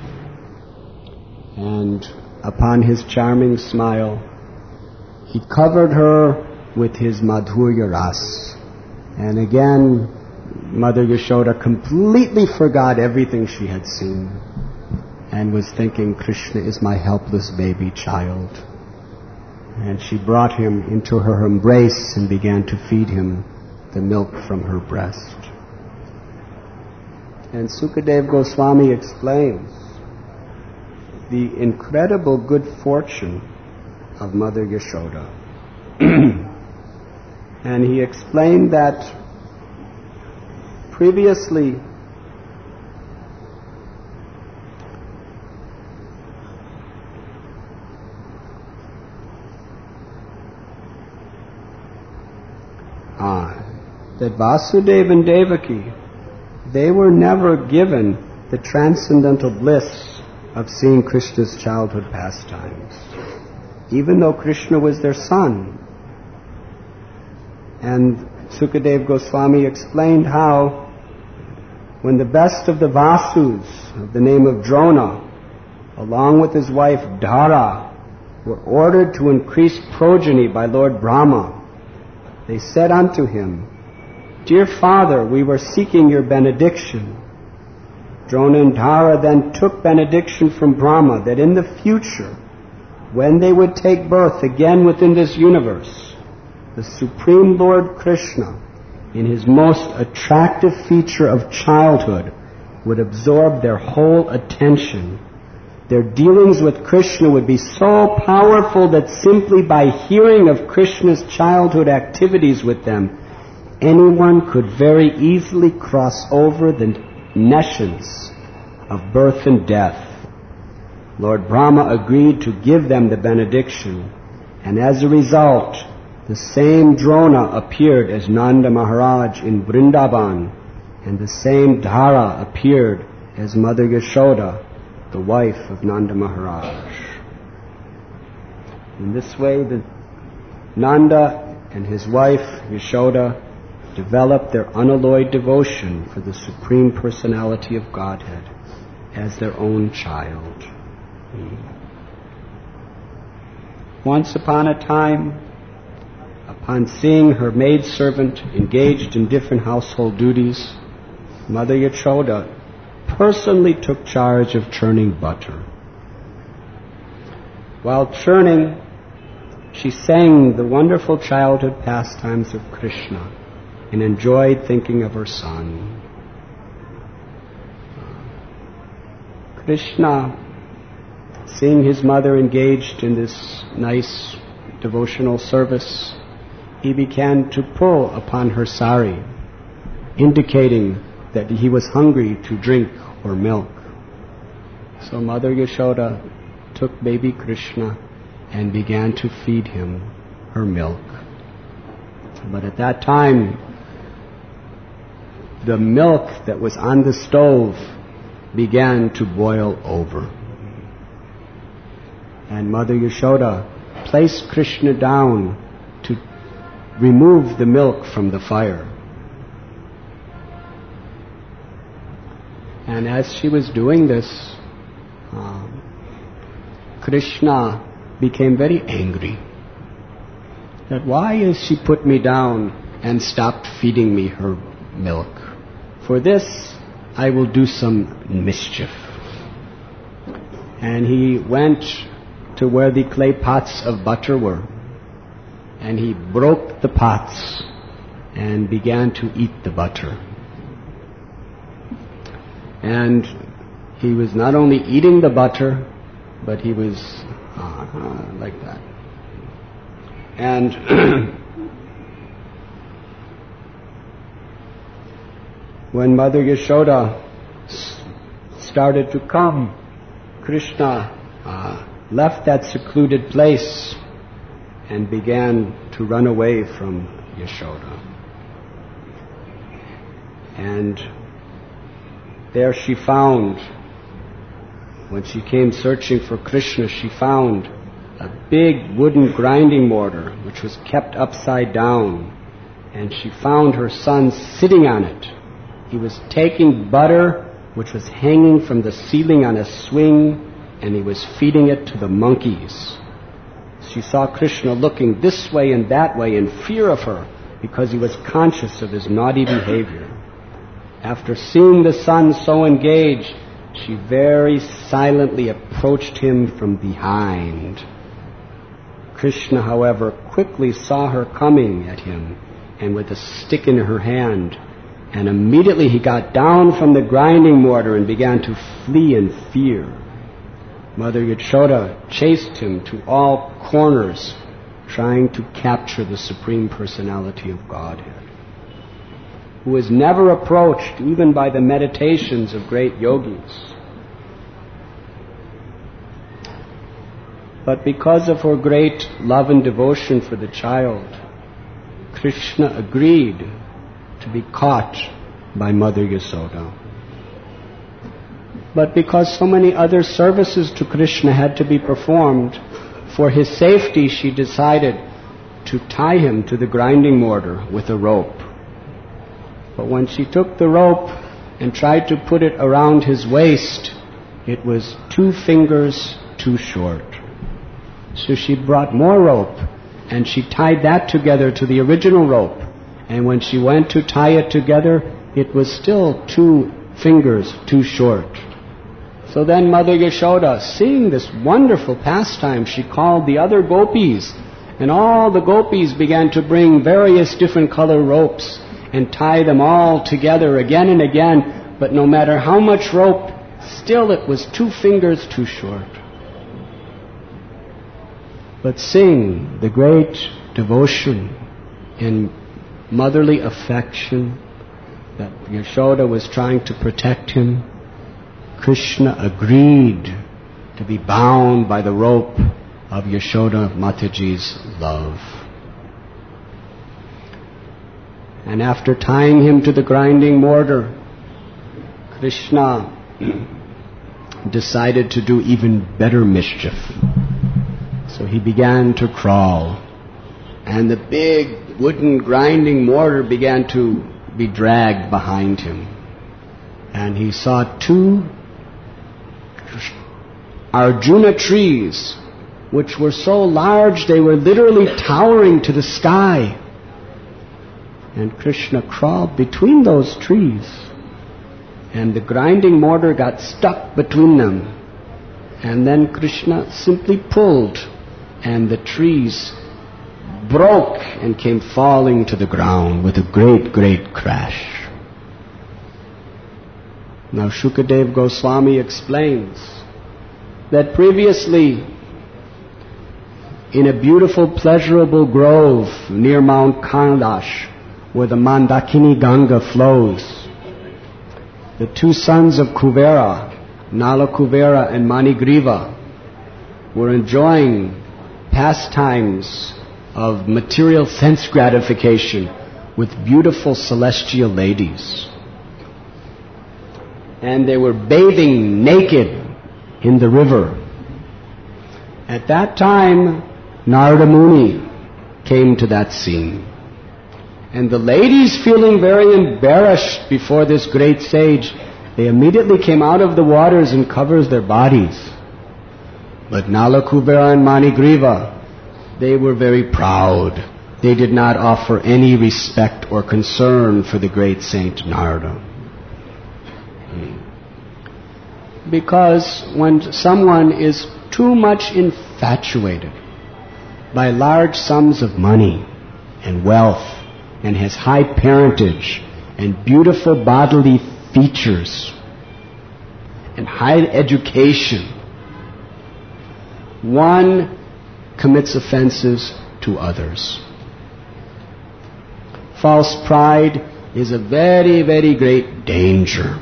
and upon his charming smile, he covered her with his Madhurya Ras. And again, Mother Yashoda completely forgot everything she had seen and was thinking, Krishna is my helpless baby child. And she brought him into her embrace and began to feed him the milk from her breast. And Sukadeva Goswami explains the incredible good fortune of Mother Yashoda. And he explained that previously that Vasudeva and Devaki, they were never given the transcendental bliss of seeing Krishna's childhood pastimes, even though Krishna was their son. And Sukadeva Goswami explained how when the best of the Vasus, of the name of Drona, along with his wife Dhara, were ordered to increase progeny by Lord Brahma, they said unto him, Dear Father, we were seeking your benediction. Drona and Dhara then took benediction from Brahma that in the future, when they would take birth again within this universe, the Supreme Lord Krishna, in his most attractive feature of childhood, would absorb their whole attention. Their dealings with Krishna would be so powerful that simply by hearing of Krishna's childhood activities with them, anyone could very easily cross over the nescience of birth and death. Lord Brahma agreed to give them the benediction, And as a result, the same Drona appeared as Nanda Maharaj in Vrindavan, and the same Dhara appeared as Mother Yashoda, the wife of Nanda Maharaj. In this way, Nanda and his wife Yashoda developed their unalloyed devotion for the Supreme Personality of Godhead as their own child. Once upon a time, upon seeing her maidservant engaged in different household duties, Mother Yashoda personally took charge of churning butter. While churning, she sang the wonderful childhood pastimes of Krishna and enjoyed thinking of her son. Krishna, seeing his mother engaged in this nice devotional service, he began to pull upon her sari, indicating that he was hungry to drink or milk. So Mother Yashoda took baby Krishna and began to feed him her milk. But at that time, the milk that was on the stove began to boil over. And Mother Yashoda placed Krishna down to remove the milk from the fire. And as she was doing this, Krishna became very angry. That why has she put me down and stopped feeding me her milk? For this, I will do some mischief. And he went to where the clay pots of butter were, and he broke the pots and began to eat the butter. And he was not only eating the butter, but he was like that. And when Mother Yashoda started to come, Krishna left that secluded place and began to run away from Yashoda. And there she found, when she came searching for Krishna, she found a big wooden grinding mortar which was kept upside down, and she found her son sitting on it. He was taking butter which was hanging from the ceiling on a swing, and he was feeding it to the monkeys. She saw Krishna looking this way and that way in fear of her because he was conscious of his naughty behavior. After seeing the son so engaged, she very silently approached him from behind. Krishna, however, quickly saw her coming at him, and with a stick in her hand, and immediately he got down from the grinding mortar and began to flee in fear. Mother Yashoda chased him to all corners, trying to capture the Supreme Personality of Godhead, who is never approached even by the meditations of great yogis. But because of her great love and devotion for the child, Krishna agreed to be caught by Mother Yashoda. But because so many other services to Krishna had to be performed, for his safety she decided to tie him to the grinding mortar with a rope. But when she took the rope and tried to put it around his waist, it was 2 fingers too short. So she brought more rope, and she tied that together to the original rope. And when she went to tie it together, it was still 2 fingers too short. So then Mother Yashoda, seeing this wonderful pastime, she called the other gopis, and all the gopis began to bring various different color ropes and tie them all together again and again, but no matter how much rope, still it was 2 fingers too short. But seeing the great devotion and motherly affection that Yashoda was trying to protect him, Krishna agreed to be bound by the rope of Yashoda Mataji's love. And after tying him to the grinding mortar, Krishna decided to do even better mischief. So he began to crawl, and the big wooden grinding mortar began to be dragged behind him. And he saw 2 Arjuna trees, which were so large they were literally towering to the sky. And Krishna crawled between those trees, and the grinding mortar got stuck between them. And then Krishna simply pulled, and the trees broke and came falling to the ground with a great, great crash. Now Shukadev Goswami explains that previously, in a beautiful, pleasurable grove near Mount Kailash, where the Mandakini Ganga flows, the 2 sons of Kuvera, Nala Kuvera and Manigriva, were enjoying pastimes of material sense gratification with beautiful celestial ladies. And they were bathing naked in the river. At that time, Narada Muni came to that scene. And the ladies, feeling very embarrassed before this great sage, they immediately came out of the waters and covered their bodies. But Nala Kuvera and Manigriva, they were very proud. They did not offer any respect or concern for the great saint Narada. Because when someone is too much infatuated by large sums of money and wealth, and has high parentage and beautiful bodily features and high education, one commits offenses to others. False pride is a very, very great danger.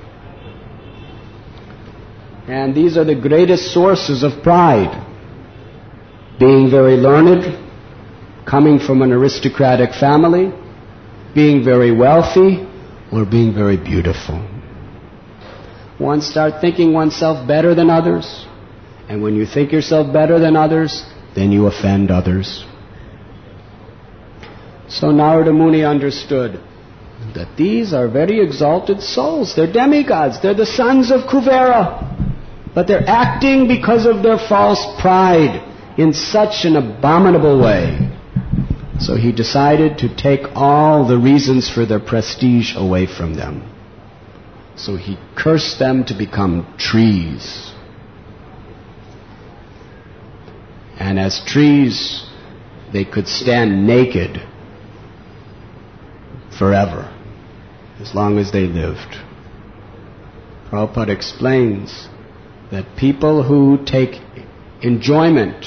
And these are the greatest sources of pride. Being very learned, coming from an aristocratic family, being very wealthy, or being very beautiful. One starts thinking oneself better than others, and when you think yourself better than others, then you offend others. So Narada Muni understood that these are very exalted souls. They're demigods. They're the sons of Kuvera. But they're acting because of their false pride in such an abominable way. So he decided to take all the reasons for their prestige away from them. So he cursed them to become trees. And as trees, they could stand naked forever, as long as they lived. Prabhupada explains that people who take enjoyment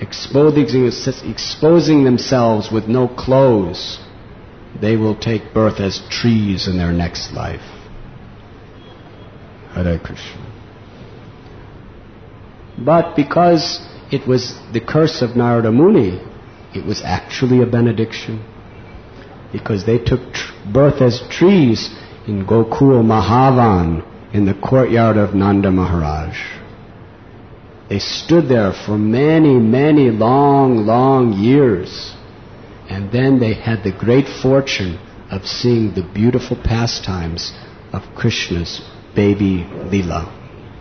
exposing themselves with no clothes, they will take birth as trees in their next life. Hare Krishna. But because it was the curse of Narada Muni, it was actually a benediction. Because they took birth as trees in Gokul Mahavan, in the courtyard of Nanda Maharaj. They stood there for many, many long, long years. And then they had the great fortune of seeing the beautiful pastimes of Krishna's baby Leela.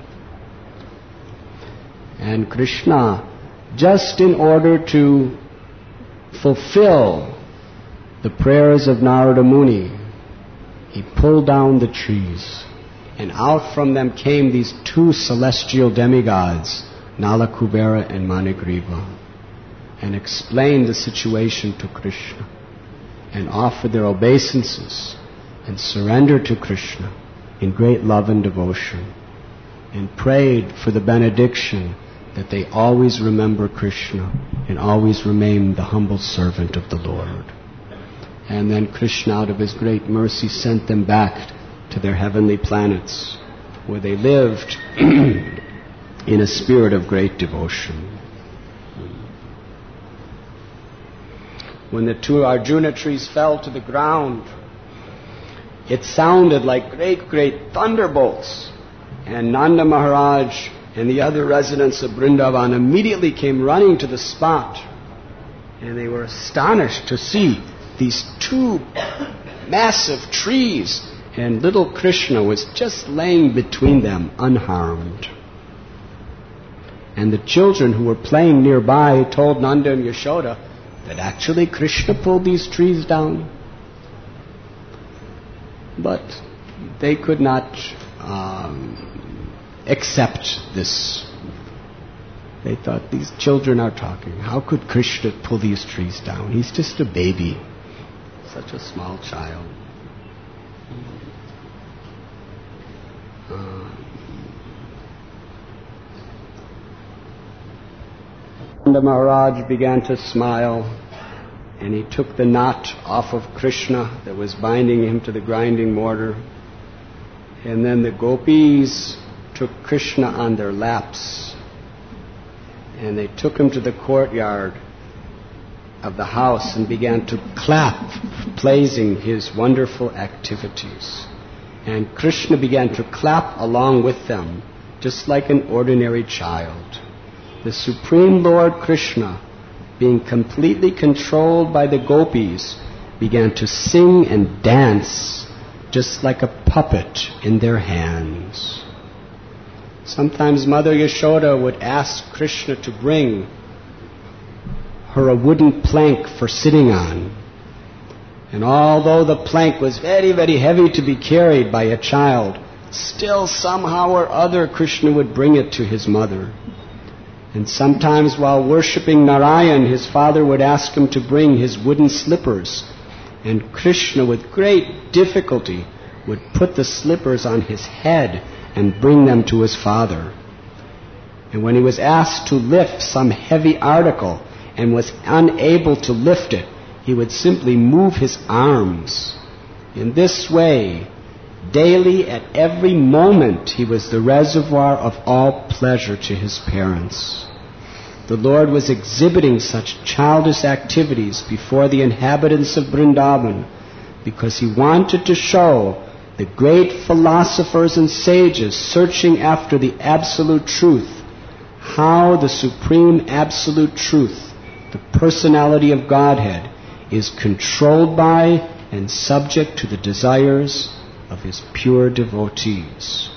And Krishna, just in order to fulfill the prayers of Narada Muni, he pulled down the trees. And out from them came these 2 celestial demigods, Nala Kuvera and Manigriva, and explained the situation to Krishna, and offered their obeisances, and surrendered to Krishna in great love and devotion, and prayed for the benediction that they always remember Krishna and always remain the humble servant of the Lord. And then Krishna, out of his great mercy, sent them back to their heavenly planets, where they lived in a spirit of great devotion. when the 2 Arjuna trees fell to the ground, it sounded like great, great thunderbolts. And Nanda Maharaj and the other residents of Vrindavan immediately came running to the spot. And they were astonished to see these 2 massive trees. And little Krishna was just laying between them, unharmed. And the children who were playing nearby told Nanda and Yashoda that actually Krishna pulled these trees down. But they could not accept this. They thought, these children are talking. How could Krishna pull these trees down? He's just a baby, such a small child. Nanda Maharaj began to smile, and he took the knot off of Krishna that was binding him to the grinding mortar. And then the gopis took Krishna on their laps, and they took him to the courtyard of the house and began to clap, praising his wonderful activities. And Krishna began to clap along with them, just like an ordinary child. The Supreme Lord Krishna, being completely controlled by the gopis, began to sing and dance just like a puppet in their hands. Sometimes Mother Yashoda would ask Krishna to bring her a wooden plank for sitting on. And although the plank was very, very heavy to be carried by a child, still somehow or other Krishna would bring it to his mother. And sometimes while worshipping Narayan, his father would ask him to bring his wooden slippers. And Krishna, with great difficulty, would put the slippers on his head and bring them to his father. And when he was asked to lift some heavy article and was unable to lift it, he would simply move his arms. In this way, daily, at every moment, he was the reservoir of all pleasure to his parents. The Lord was exhibiting such childish activities before the inhabitants of Vrindavan because he wanted to show the great philosophers and sages searching after the absolute truth, how the supreme absolute truth, the personality of Godhead, is controlled by and subject to the desires of his pure devotees.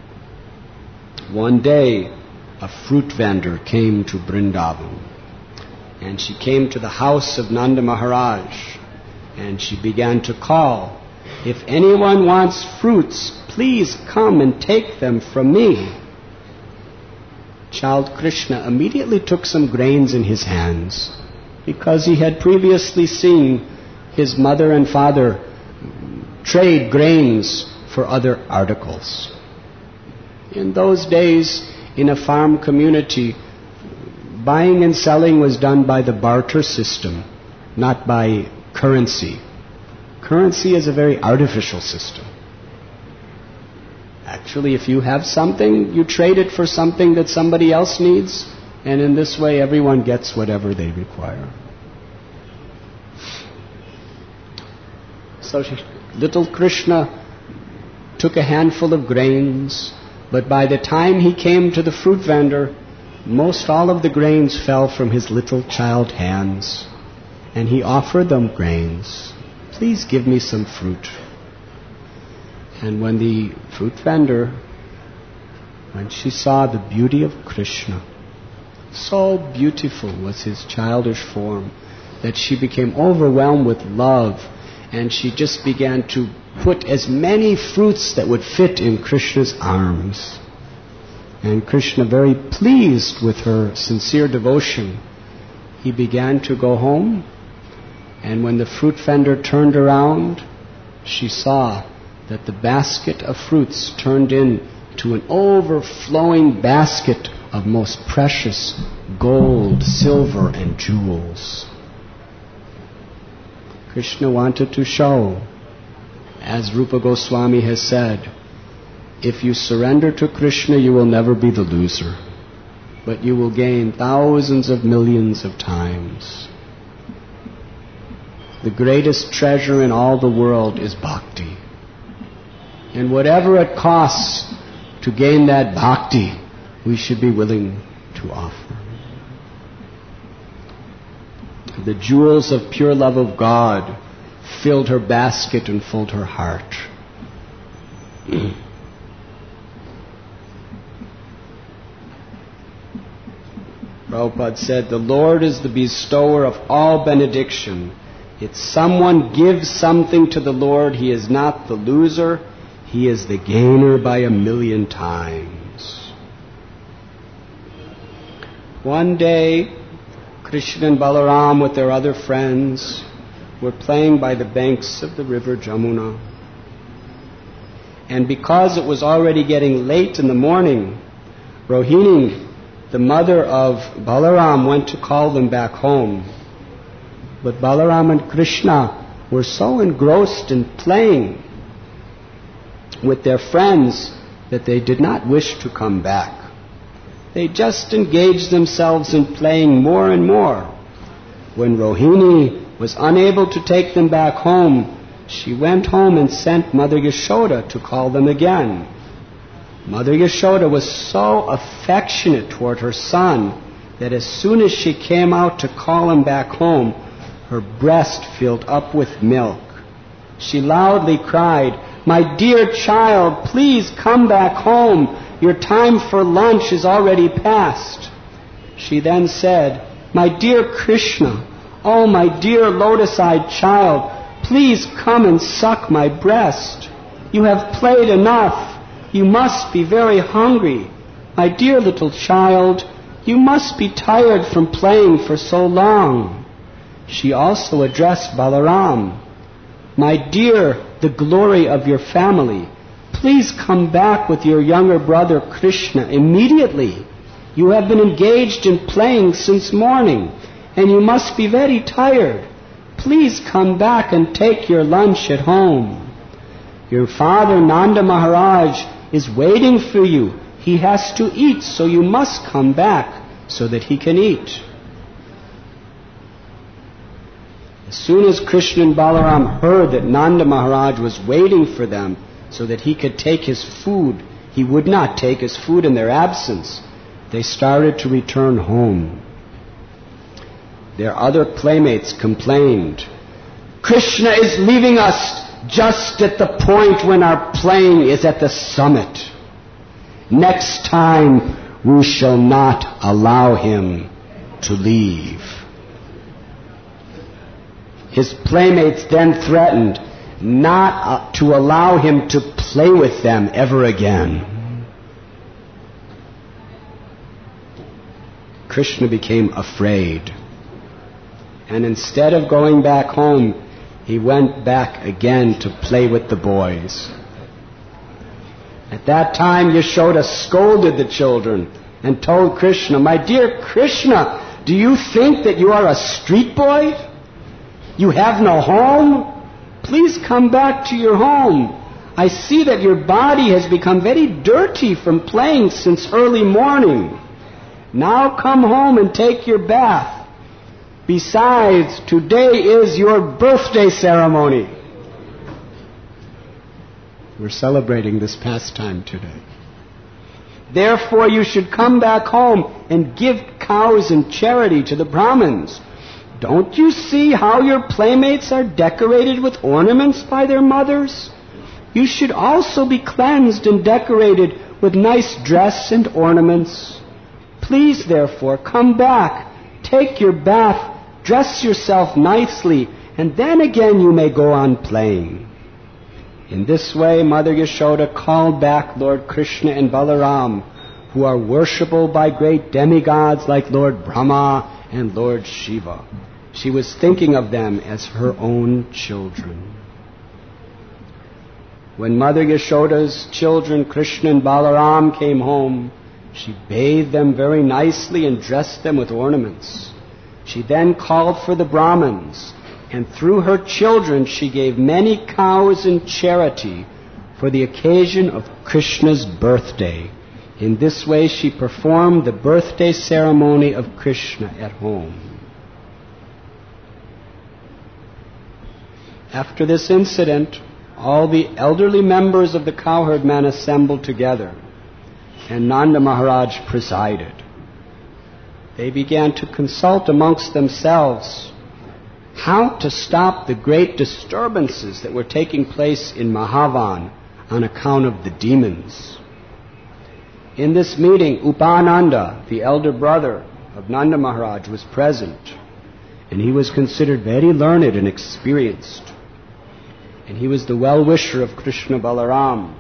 One day, a fruit vendor came to Vrindavan, and she came to the house of Nanda Maharaj, and she began to call, "If anyone wants fruits, please come and take them from me." Child Krishna immediately took some grains in his hands, because he had previously seen his mother and father trade grains for other articles. In those days, in a farm community, buying and selling was done by the barter system, not by currency. Currency is a very artificial system. Actually, if you have something, you trade it for something that somebody else needs, and in this way everyone gets whatever they require. So little Krishna took a handful of grains, but by the time he came to the fruit vendor, most all of the grains fell from his little child hands, and he offered them grains. "Please give me some fruit." And when the fruit vendor, when she saw the beauty of Krishna, so beautiful was his childish form, that she became overwhelmed with love, and she just began to put as many fruits that would fit in Krishna's arms. And Krishna, very pleased with her sincere devotion, he began to go home. And when the fruit vendor turned around, she saw that the basket of fruits turned into an overflowing basket of most precious gold, silver, and jewels. Krishna wanted to show, as Rupa Goswami has said, if you surrender to Krishna, you will never be the loser, but you will gain thousands of millions of times. the greatest treasure in all the world is bhakti. And whatever it costs to gain that bhakti, we should be willing to offer. The jewels of pure love of God filled her basket and filled her heart. Prabhupada said, the Lord is the bestower of all benediction. If someone gives something to the Lord, he is not the loser, he is the gainer by 1,000,000 times. One day, Krishna and Balaram with their other friends were playing by the banks of the river Jamuna. And because it was already getting late in the morning, Rohini, the mother of Balaram, went to call them back home. But Balaram and Krishna were so engrossed in playing with their friends that they did not wish to come back. They just engaged themselves in playing more and more. When Rohini was unable to take them back home, she went home and sent Mother Yashoda to call them again. Mother Yashoda was so affectionate toward her son that as soon as she came out to call him back home, her breast filled up with milk. She loudly cried, "My dear child, please come back home. Your time for lunch is already past." She then said, "My dear Krishna, oh my dear lotus-eyed child, please come and suck my breast. You have played enough. You must be very hungry. My dear little child, you must be tired from playing for so long." She also addressed Balaram, "My dear, the glory of your family, please come back with your younger brother Krishna immediately. You have been engaged in playing since morning, and you must be very tired. Please come back and take your lunch at home. Your father Nanda Maharaj is waiting for you. He has to eat, so you must come back so that he can eat." As soon as Krishna and Balaram heard that Nanda Maharaj was waiting for them so that he could take his food, he would not take his food in their absence, they started to return home. Their other playmates complained, "Krishna is leaving us just at the point when our playing is at the summit. Next time we shall not allow him to leave." His playmates then threatened not to allow him to play with them ever again. Krishna became afraid, and instead of going back home, he went back again to play with the boys. At that time, Yashoda scolded the children and told Krishna, "My dear Krishna, do you think that you are a street boy? You have no home? Please come back to your home. I see that your body has become very dirty from playing since early morning. Now come home and take your bath. Besides, today is your birthday ceremony." We're celebrating this pastime today. "Therefore you should come back home and give cows in charity to the Brahmins. Don't you see how your playmates are decorated with ornaments by their mothers? You should also be cleansed and decorated with nice dress and ornaments. Please, therefore, come back, take your bath, dress yourself nicely, and then again you may go on playing." In this way, Mother Yashoda called back Lord Krishna and Balaram, who are worshipable by great demigods like Lord Brahma and Lord Shiva. She was thinking of them as her own children. When Mother Yashoda's children, Krishna and Balaram, came home, she bathed them very nicely and dressed them with ornaments. She then called for the Brahmins, and through her children she gave many cows in charity for the occasion of Krishna's birthday. In this way she performed the birthday ceremony of Krishna at home. After this incident, all the elderly members of the cowherd men assembled together, and Nanda Maharaj presided. They began to consult amongst themselves how to stop the great disturbances that were taking place in Mahavan on account of the demons. In this meeting, Upananda, the elder brother of Nanda Maharaj, was present, and he was considered very learned and experienced. And he was the well-wisher of Krishna Balaram.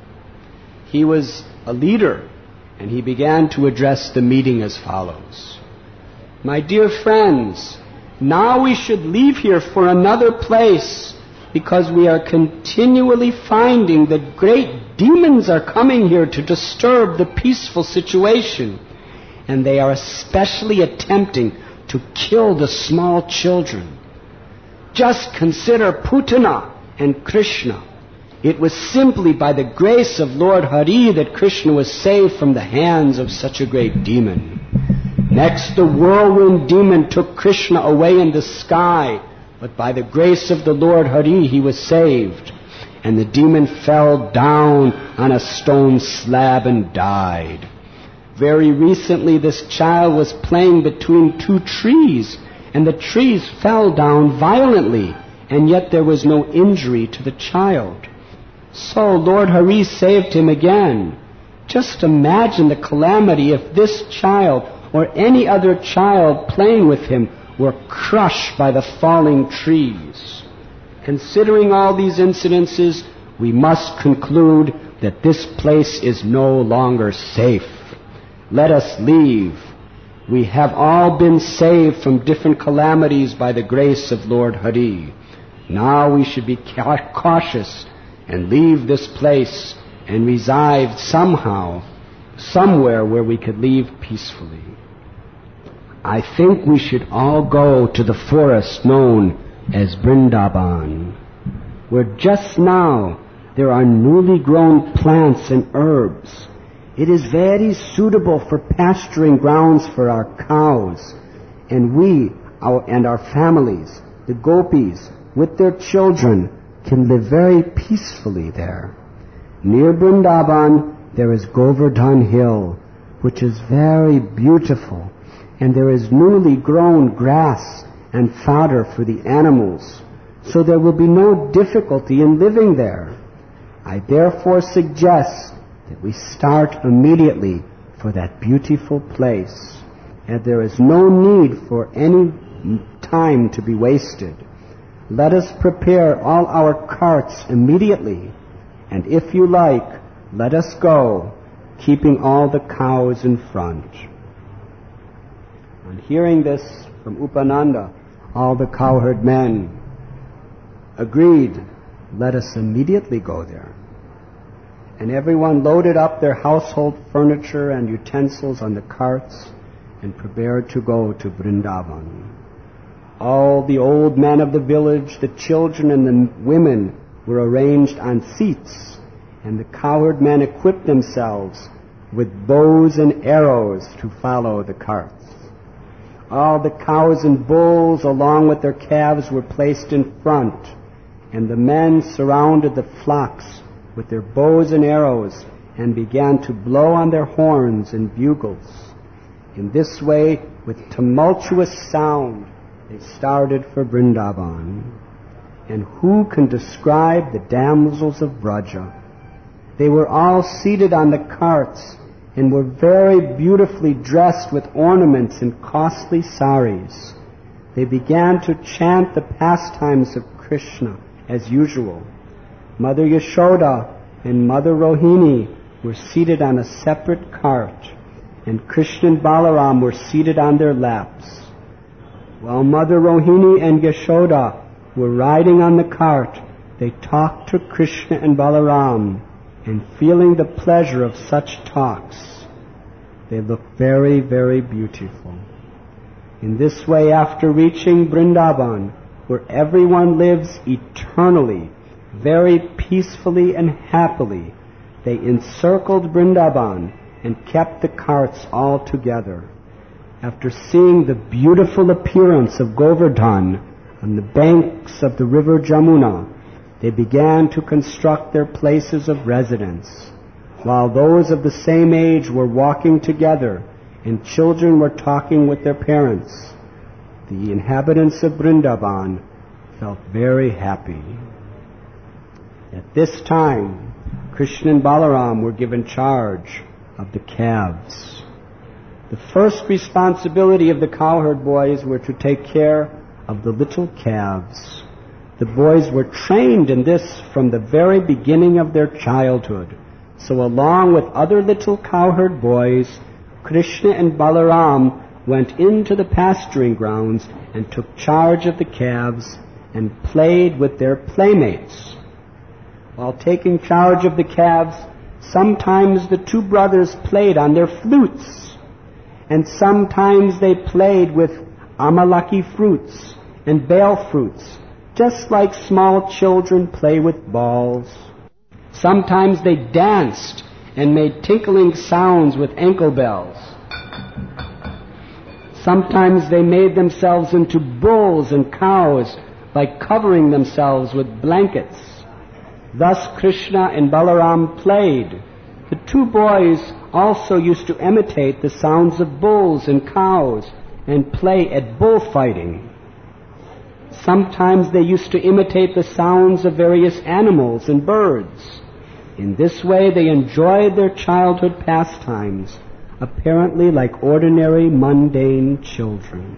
He was a leader, and he began to address the meeting as follows. My dear friends, now we should leave here for another place, because we are continually finding that great demons are coming here to disturb the peaceful situation, and they are especially attempting to kill the small children. Just consider Putana and Krishna. It was simply by the grace of Lord Hari that Krishna was saved from the hands of such a great demon. Next, the whirlwind demon took Krishna away in the sky, but by the grace of the Lord Hari he was saved, and the demon fell down on a stone slab and died. Very recently this child was playing between two trees, and the trees fell down violently, and yet there was no injury to the child. So Lord Hari saved him again. Just imagine the calamity if this child or any other child playing with him were crushed by the falling trees. Considering all these incidences, we must conclude that this place is no longer safe. Let us leave. We have all been saved from different calamities by the grace of Lord Hari. Now we should be cautious and leave this place and reside somewhere where we could live peacefully. I think we should all go to the forest known as Vrindavan, where just now there are newly grown plants and herbs. It is very suitable for pasturing grounds for our cows, and we and our families, the gopis, with their children, can live very peacefully there. Near Vrindavan there is Govardhan Hill, which is very beautiful, and there is newly grown grass and fodder for the animals, so there will be no difficulty in living there. I therefore suggest that we start immediately for that beautiful place, and there is no need for any time to be wasted. Let us prepare all our carts immediately, and if you like, let us go, keeping all the cows in front. On hearing this from Upananda, all the cowherd men agreed, let us immediately go there. And everyone loaded up their household furniture and utensils on the carts and prepared to go to Vrindavan. All the old men of the village, the children and the women were arranged on seats, and the cowherd men equipped themselves with bows and arrows to follow the carts. All the cows and bulls along with their calves were placed in front, and the men surrounded the flocks with their bows and arrows and began to blow on their horns and bugles. In this way, with tumultuous sound, they started for Vrindavan. And who can describe the damsels of Braja? They were all seated on the carts and were very beautifully dressed with ornaments and costly saris. They began to chant the pastimes of Krishna as usual. Mother Yashoda and Mother Rohini were seated on a separate cart, and Krishna and Balaram were seated on their laps. While Mother Rohini and Yashoda were riding on the cart, they talked to Krishna and Balaram, and feeling the pleasure of such talks, they looked very, very beautiful. In this way, after reaching Vrindavan, where everyone lives eternally, very peacefully and happily, they encircled Vrindavan and kept the carts all together. After seeing the beautiful appearance of Govardhan, On the banks of the river Jamuna, they began to construct their places of residence, while those of the same age were walking together and children were talking with their parents. The inhabitants of Vrindavan felt very happy. At this time, Krishna and Balaram were given charge of the calves. The first responsibility of the cowherd boys were to take care of the little calves. The boys were trained in this from the very beginning of their childhood. So along with other little cowherd boys, Krishna and Balaram went into the pasturing grounds and took charge of the calves and played with their playmates. While taking charge of the calves, sometimes the two brothers played on their flutes, and sometimes they played with amalaki fruits and bale fruits, just like small children play with balls. Sometimes they danced and made tinkling sounds with ankle bells. Sometimes they made themselves into bulls and cows by covering themselves with blankets. Thus Krishna and Balaram played. The two boys also used to imitate the sounds of bulls and cows and play at bullfighting. Sometimes they used to imitate the sounds of various animals and birds. In this way they enjoyed their childhood pastimes, apparently like ordinary mundane children.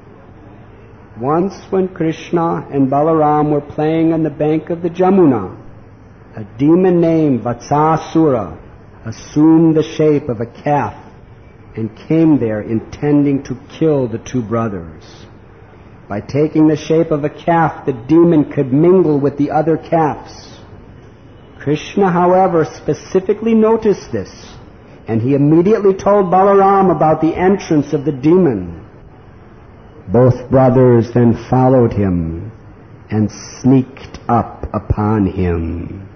Once when Krishna and Balaram were playing on the bank of the Jamuna, a demon named Vatsasura assumed the shape of a calf and came there intending to kill the two brothers. By taking the shape of a calf, the demon could mingle with the other calves. Krishna, however, specifically noticed this, and he immediately told Balaram about the entrance of the demon. Both brothers then followed him and sneaked up upon him.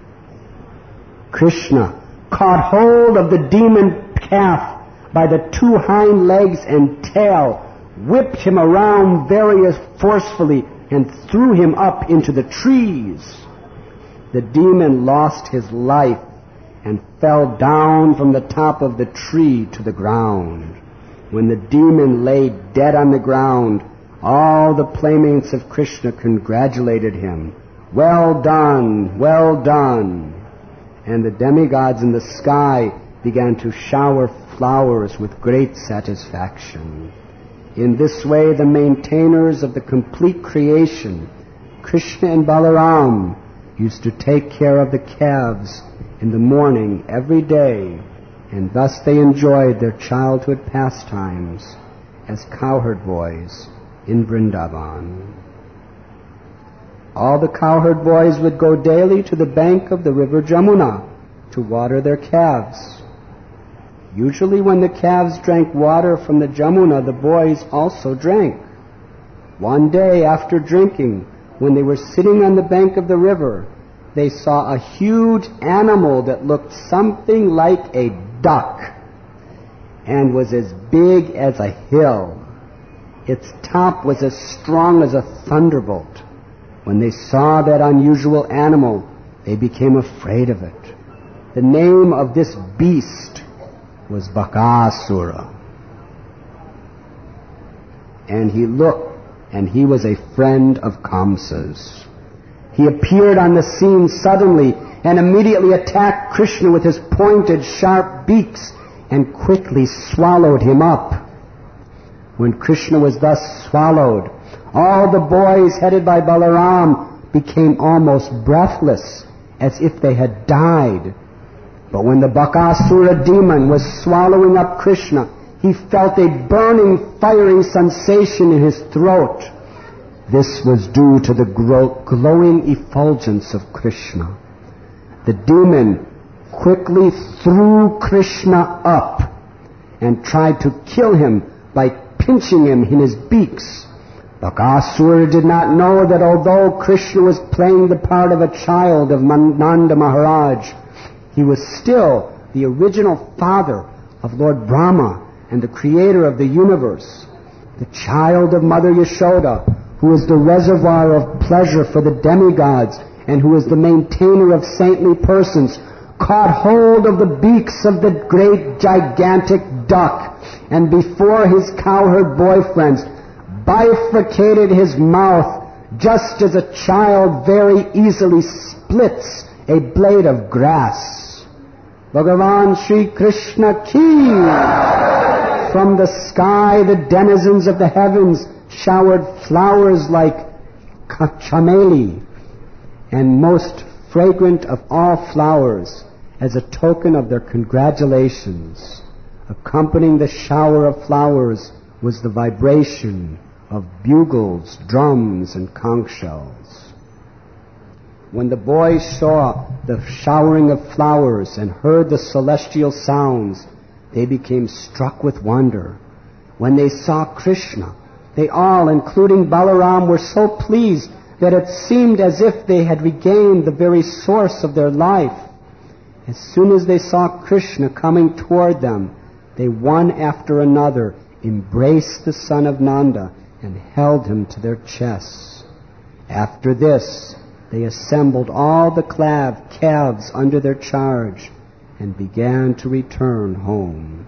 Krishna caught hold of the demon calf by the two hind legs and tail, whipped him around very forcefully, and threw him up into the trees. The demon lost his life and fell down from the top of the tree to the ground. When the demon lay dead on the ground, all the playmates of Krishna congratulated him. "Well done, well done." And the demigods in the sky began to shower flowers with great satisfaction. In this way, the maintainers of the complete creation, Krishna and Balaram, used to take care of the calves in the morning every day, and thus they enjoyed their childhood pastimes as cowherd boys in Vrindavan. All the cowherd boys would go daily to the bank of the river Jamuna to water their calves. Usually when the calves drank water from the Jamuna, the boys also drank. One day after drinking, when they were sitting on the bank of the river, they saw a huge animal that looked something like a duck and was as big as a hill. Its top was as strong as a thunderbolt. When they saw that unusual animal, they became afraid of it. The name of this beast was Bakasura. And he looked, and he was a friend of Kamsa's. He appeared on the scene suddenly and immediately attacked Krishna with his pointed, sharp beaks and quickly swallowed him up. When Krishna was thus swallowed, all the boys headed by Balaram became almost breathless, as if they had died. But when the Bakasura demon was swallowing up Krishna, he felt a burning, fiery sensation in his throat. This was due to the glowing effulgence of Krishna. The demon quickly threw Krishna up and tried to kill him by pinching him in his beaks. Bakasura did not know that although Krishna was playing the part of a child of Nanda Maharaj, he was still the original father of Lord Brahma and the creator of the universe, the child of Mother Yashoda, who is the reservoir of pleasure for the demigods, and who is the maintainer of saintly persons, caught hold of the beaks of the great gigantic duck, and before his cowherd boyfriends bifurcated his mouth, just as a child very easily splits a blade of grass. Bhagavan Sri Krishna ki! From the sky the denizens of the heavens showered flowers like chameli, and most fragrant of all flowers, as a token of their congratulations. Accompanying the shower of flowers was the vibration of bugles, drums, and conch shells. When the boys saw the showering of flowers and heard the celestial sounds, they became struck with wonder. When they saw Krishna, they all, including Balaram, were so pleased that it seemed as if they had regained the very source of their life. As soon as they saw Krishna coming toward them, they one after another embraced the son of Nanda and held him to their chests. After this, they assembled all the calves under their charge and began to return home.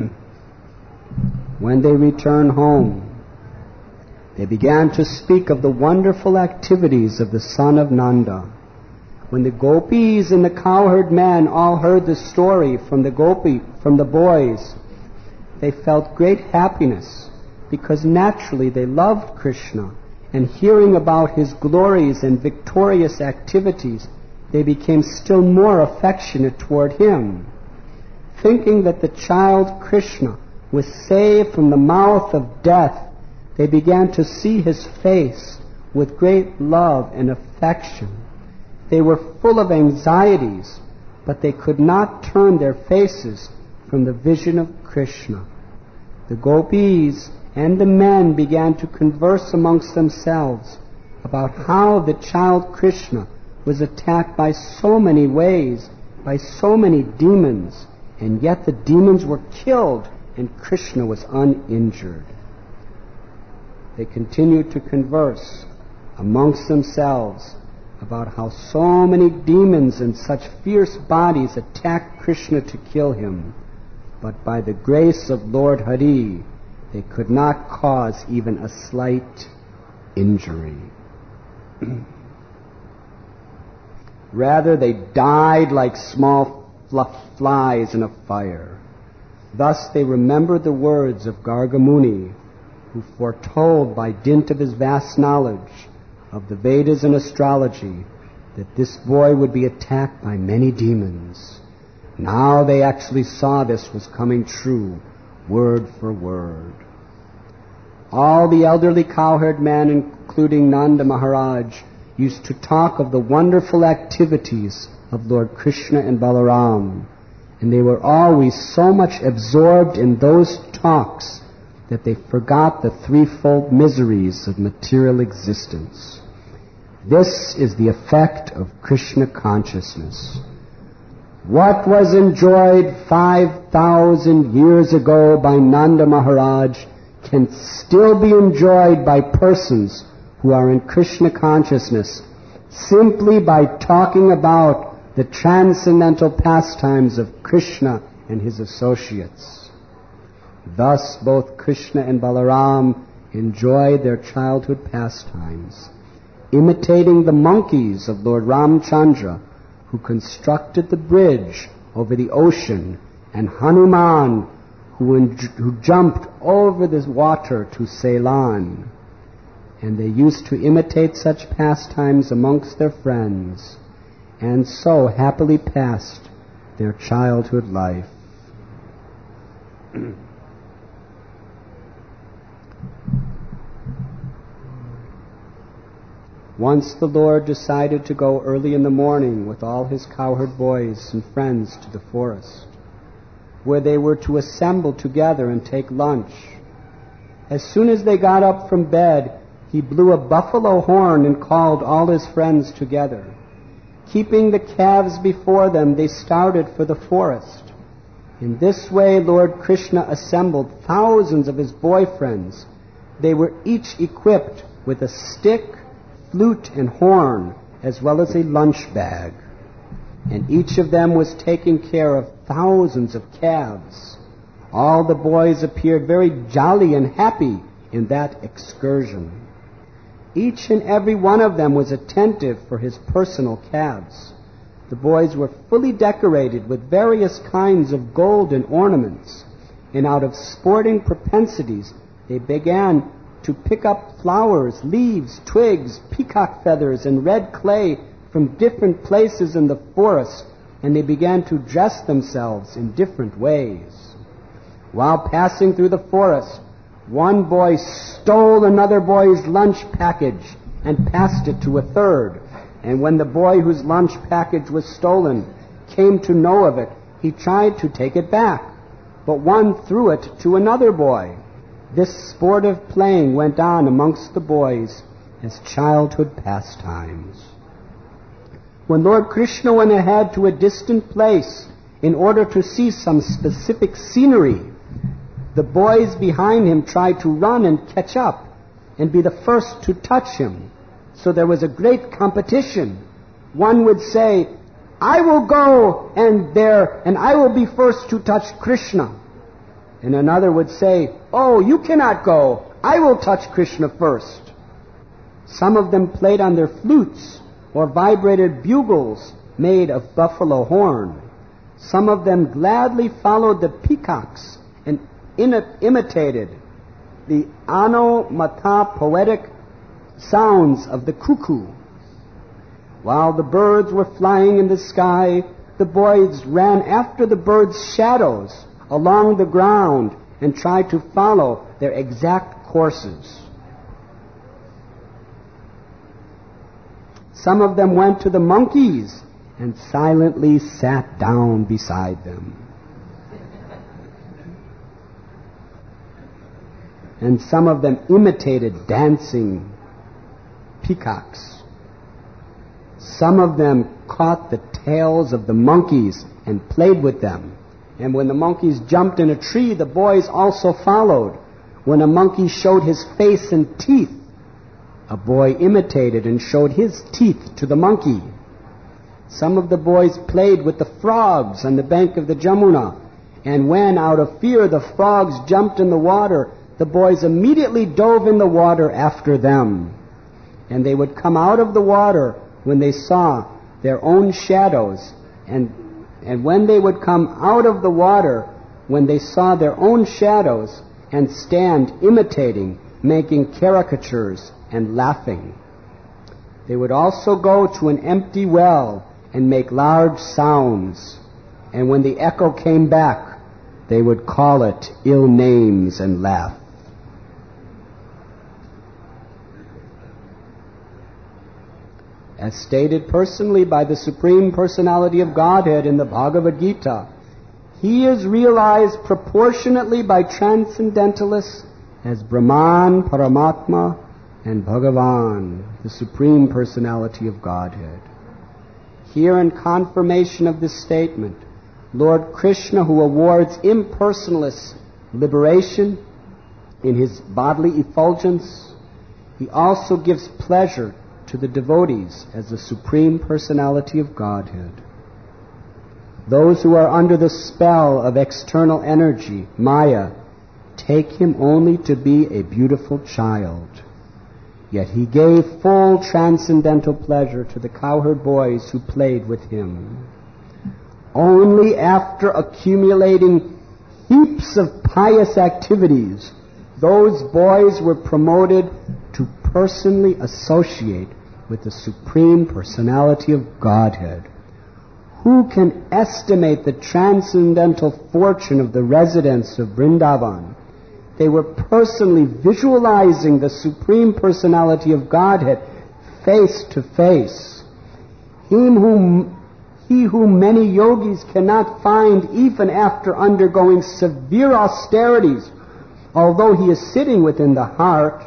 When they returned home, they began to speak of the wonderful activities of the son of Nanda. When the gopis and the cowherd men all heard the story from the boys, they felt great happiness, because naturally they loved Krishna, and hearing about his glories and victorious activities, they became still more affectionate toward him. Thinking that the child Krishna was saved from the mouth of death, they began to see his face with great love and affection. They were full of anxieties, but they could not turn their faces from the vision of Krishna. The gopis and the men began to converse amongst themselves about how the child Krishna was attacked by so many ways, by so many demons, and yet the demons were killed and Krishna was uninjured. They continued to converse amongst themselves about how so many demons and such fierce bodies attacked Krishna to kill him, but by the grace of Lord Hari, they could not cause even a slight injury. Rather, they died like small flies in a fire. Thus they remembered the words of Garga Muni, who foretold by dint of his vast knowledge of the Vedas and astrology that this boy would be attacked by many demons. Now they actually saw this was coming true, word for word. All the elderly cowherd men, including Nanda Maharaj, used to talk of the wonderful activities of Lord Krishna and Balaram, and they were always so much absorbed in those talks that they forgot the threefold miseries of material existence. This is the effect of Krishna consciousness. What was enjoyed 5,000 years ago by Nanda Maharaj can still be enjoyed by persons who are in Krishna consciousness simply by talking about the transcendental pastimes of Krishna and his associates. Thus both Krishna and Balaram enjoyed their childhood pastimes, imitating the monkeys of Lord Ramchandra, who constructed the bridge over the ocean, and Hanuman, who jumped over the water to Ceylon. And they used to imitate such pastimes amongst their friends, and so happily passed their childhood life. Once the Lord decided to go early in the morning with all his cowherd boys and friends to the forest, where they were to assemble together and take lunch. As soon as they got up from bed, he blew a buffalo horn and called all his friends together. Keeping the calves before them, they started for the forest. In this way, Lord Krishna assembled thousands of his boyfriends, They were each equipped with a stick, flute, and horn, as well as a lunch bag. And each of them was taking care of thousands of calves. All the boys appeared very jolly and happy in that excursion. Each and every one of them was attentive for his personal calves. The boys were fully decorated with various kinds of golden ornaments, and out of sporting propensities they began to pick up flowers, leaves, twigs, peacock feathers, and red clay from different places in the forest, and they began to dress themselves in different ways. While passing through the forest, one boy stole another boy's lunch package and passed it to a third. And when the boy whose lunch package was stolen came to know of it, he tried to take it back, but one threw it to another boy. This sportive playing went on amongst the boys as childhood pastimes. When Lord Krishna went ahead to a distant place in order to see some specific scenery, the boys behind him tried to run and catch up and be the first to touch him. So there was a great competition. One would say, "I will go and I will be first to touch Krishna." And another would say, "Oh, you cannot go. I will touch Krishna first." Some of them played on their flutes or vibrated bugles made of buffalo horn. Some of them gladly followed the peacocks and imitated the onomatopoetic sounds of the cuckoo. While the birds were flying in the sky, the boys ran after the birds' shadows along the ground and tried to follow their exact courses. Some of them went to the monkeys and silently sat down beside them. And some of them imitated dancing peacocks. Some of them caught the tails of the monkeys and played with them. And when the monkeys jumped in a tree, the boys also followed. When a monkey showed his face and teeth, a boy imitated and showed his teeth to the monkey. Some of the boys played with the frogs on the bank of the Jamuna. And when, out of fear, the frogs jumped in the water, the boys immediately dove in the water after them. And they would come out of the water when they saw their own shadows. And when they would come out of the water, when they saw their own shadows, and stand imitating, making caricatures, and laughing. They would also go to an empty well and make large sounds. And when the echo came back, they would call it ill names and laugh. As stated personally by the Supreme Personality of Godhead in the Bhagavad Gita, He is realized proportionately by transcendentalists as Brahman, Paramatma, and Bhagavan, the Supreme Personality of Godhead. Here, in confirmation of this statement, Lord Krishna, who awards impersonalists liberation in His bodily effulgence, He also gives pleasure to the devotees as the Supreme Personality of Godhead. Those who are under the spell of external energy, Maya, take Him only to be a beautiful child. Yet He gave full transcendental pleasure to the cowherd boys who played with Him. Only after accumulating heaps of pious activities, those boys were promoted to personally associate with the Supreme Personality of Godhead. Who can estimate the transcendental fortune of the residents of Vrindavan? They were personally visualizing the Supreme Personality of Godhead face to face. He whom many yogis cannot find even after undergoing severe austerities, although He is sitting within the heart.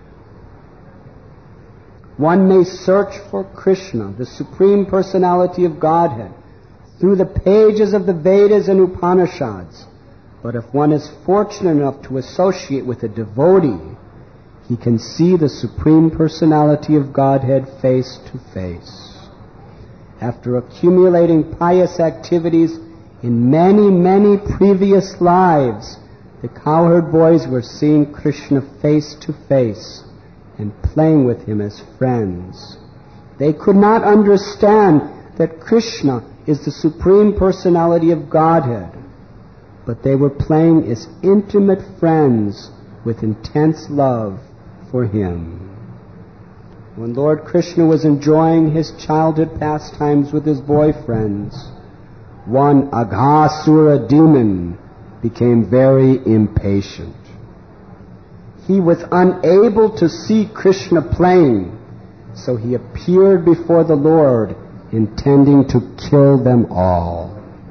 One may search for Krishna, the Supreme Personality of Godhead, through the pages of the Vedas and Upanishads. But if one is fortunate enough to associate with a devotee, He can see the Supreme Personality of Godhead face to face. After accumulating pious activities in many, many previous lives, the cowherd boys were seeing Krishna face to face and playing with him as friends. They could not understand that Krishna is the Supreme Personality of Godhead, but they were playing as intimate friends with intense love for him. When Lord Krishna was enjoying his childhood pastimes with his boyfriends, one Aghasura demon became very impatient. He was unable to see Krishna playing, so he appeared before the Lord, intending to kill them all.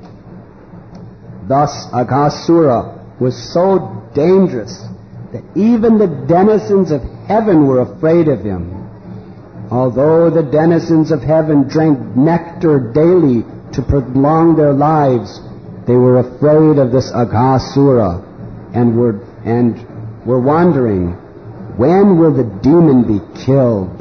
Thus Aghasura was so dangerous that even the denizens of heaven were afraid of him. Although the denizens of heaven drank nectar daily to prolong their lives, they were afraid of this Aghasura and were wondering, when will the demon be killed?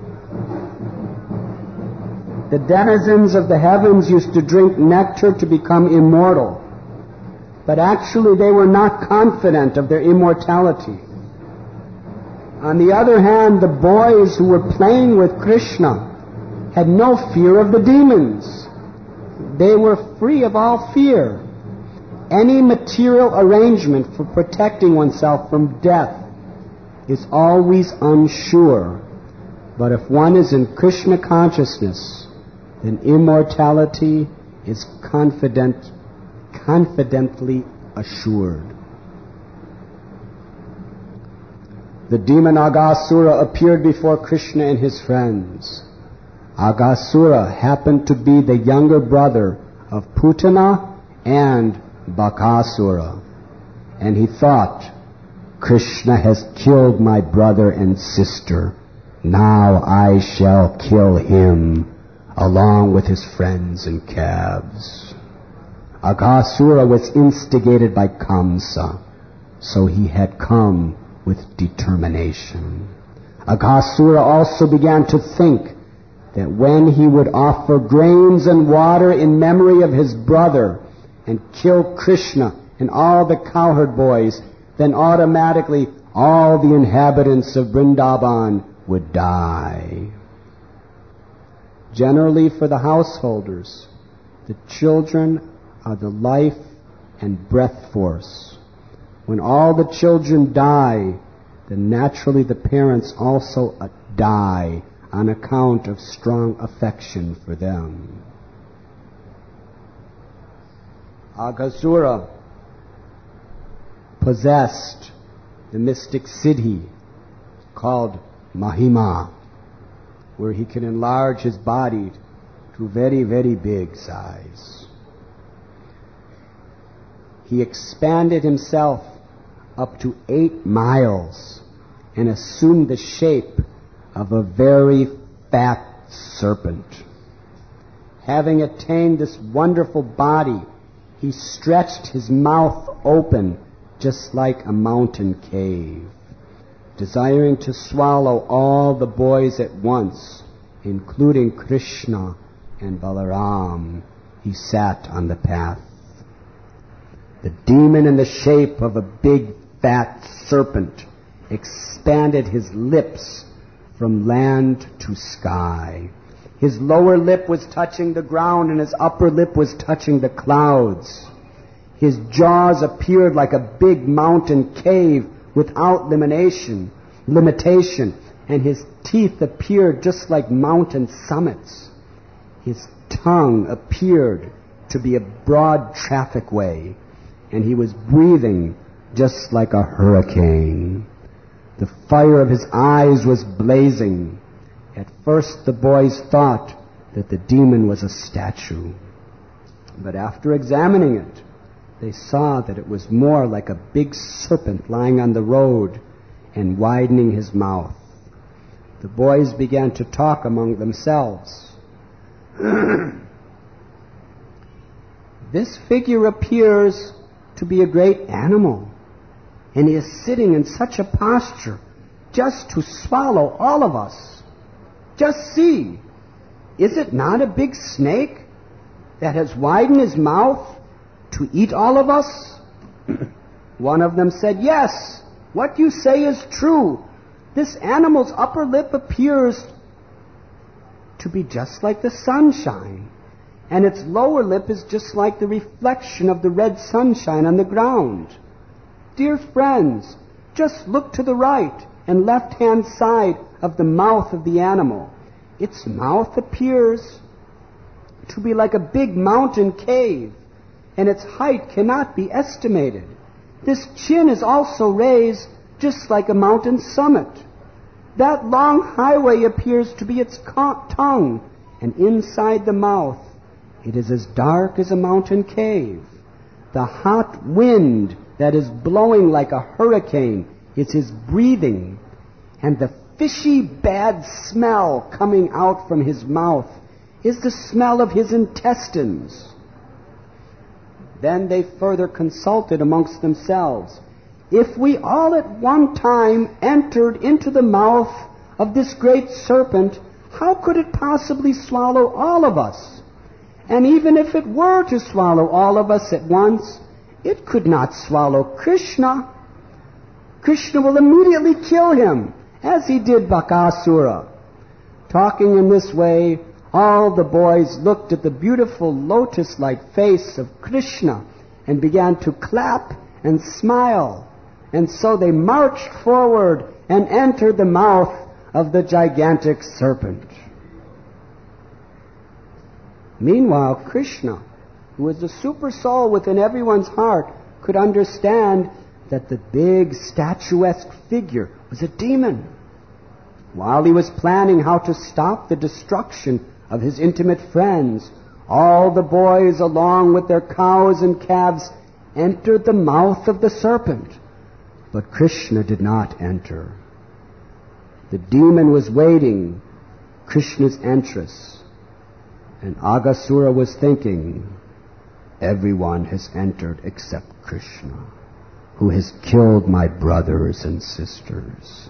The denizens of the heavens used to drink nectar to become immortal, but actually they were not confident of their immortality. On the other hand, the boys who were playing with Krishna had no fear of the demons. They were free of all fear. Any material arrangement for protecting oneself from death is always unsure. But if one is in Krishna consciousness, then immortality is confidently assured. The demon Aghasura appeared before Krishna and his friends. Aghasura happened to be the younger brother of Putana and Bakasura, and he thought, Krishna has killed my brother and sister. Now I shall kill him, along with his friends and calves. Aghasura was instigated by Kamsa, so he had come with determination. Aghasura also began to think that when he would offer grains and water in memory of his brother and kill Krishna and all the cowherd boys, then automatically all the inhabitants of Vrindavan would die. Generally, for the householders, the children are the life and breath force. When all the children die, then naturally the parents also die on account of strong affection for them. Aghasura possessed the mystic siddhi called Mahima, where he can enlarge his body to very, very big size. He expanded himself up to 8 miles and assumed the shape of a very fat serpent. Having attained this wonderful body, he stretched his mouth open just like a mountain cave, desiring to swallow all the boys at once, including Krishna and Balaram. He sat on the path. The demon, in the shape of a big fat serpent, expanded his lips from land to sky. His lower lip was touching the ground and his upper lip was touching the clouds. His jaws appeared like a big mountain cave without limitation, and his teeth appeared just like mountain summits. His tongue appeared to be a broad traffic way, and he was breathing just like a hurricane. The fire of his eyes was blazing. At first the boys thought that the demon was a statue, but after examining it, they saw that it was more like a big serpent lying on the road and widening his mouth. The boys began to talk among themselves. This figure appears to be a great animal, and he is sitting in such a posture, just to swallow all of us. Just see, is it not a big snake that has widened his mouth to eat all of us? One of them said, yes, what you say is true. This animal's upper lip appears to be just like the sunshine, and its lower lip is just like the reflection of the red sunshine on the ground. Dear friends, just look to the right and left-hand side of the mouth of the animal. Its mouth appears to be like a big mountain cave, and its height cannot be estimated. This chin is also raised just like a mountain summit. That long highway appears to be its tongue, and inside the mouth it is as dark as a mountain cave. The hot wind that is blowing like a hurricane is his breathing, and the fishy bad smell coming out from his mouth is the smell of his intestines. Then they further consulted amongst themselves. If we all at one time entered into the mouth of this great serpent, how could it possibly swallow all of us? And even if it were to swallow all of us at once, it could not swallow Krishna. Krishna will immediately kill him, as he did Bakasura. Talking in this way, all the boys looked at the beautiful lotus-like face of Krishna and began to clap and smile. And so they marched forward and entered the mouth of the gigantic serpent. Meanwhile, Krishna, who was the super soul within everyone's heart, could understand that the big statuesque figure was a demon. While he was planning how to stop the destruction of his intimate friends, all the boys, along with their cows and calves, entered the mouth of the serpent. But Krishna did not enter. The demon was waiting Krishna's entrance, and Aghasura was thinking, everyone has entered except Krishna, who has killed my brothers and sisters.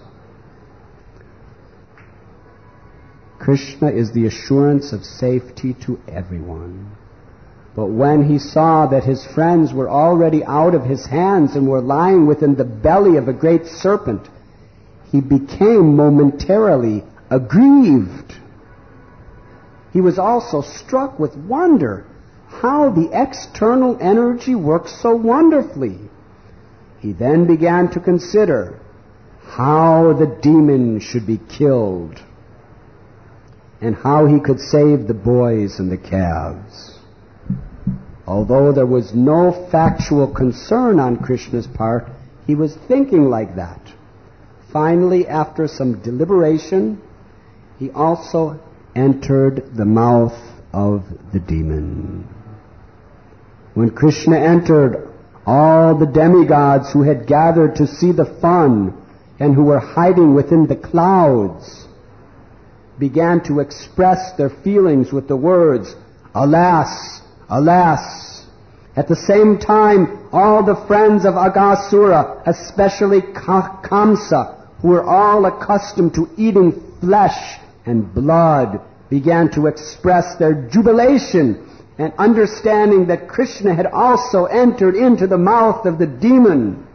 Krishna is the assurance of safety to everyone. But when he saw that his friends were already out of his hands and were lying within the belly of a great serpent, he became momentarily aggrieved. He was also struck with wonder how the external energy works so wonderfully. He then began to consider how the demon should be killed and how he could save the boys and the calves. Although there was no factual concern on Krishna's part, he was thinking like that. Finally, after some deliberation, he also entered the mouth of the demon. When Krishna entered, all the demigods who had gathered to see the fun and who were hiding within the clouds began to express their feelings with the words, alas, alas. At the same time, all the friends of Aghasura, especially Kamsa, who were all accustomed to eating flesh and blood, began to express their jubilation and understanding that Krishna had also entered into the mouth of the demon.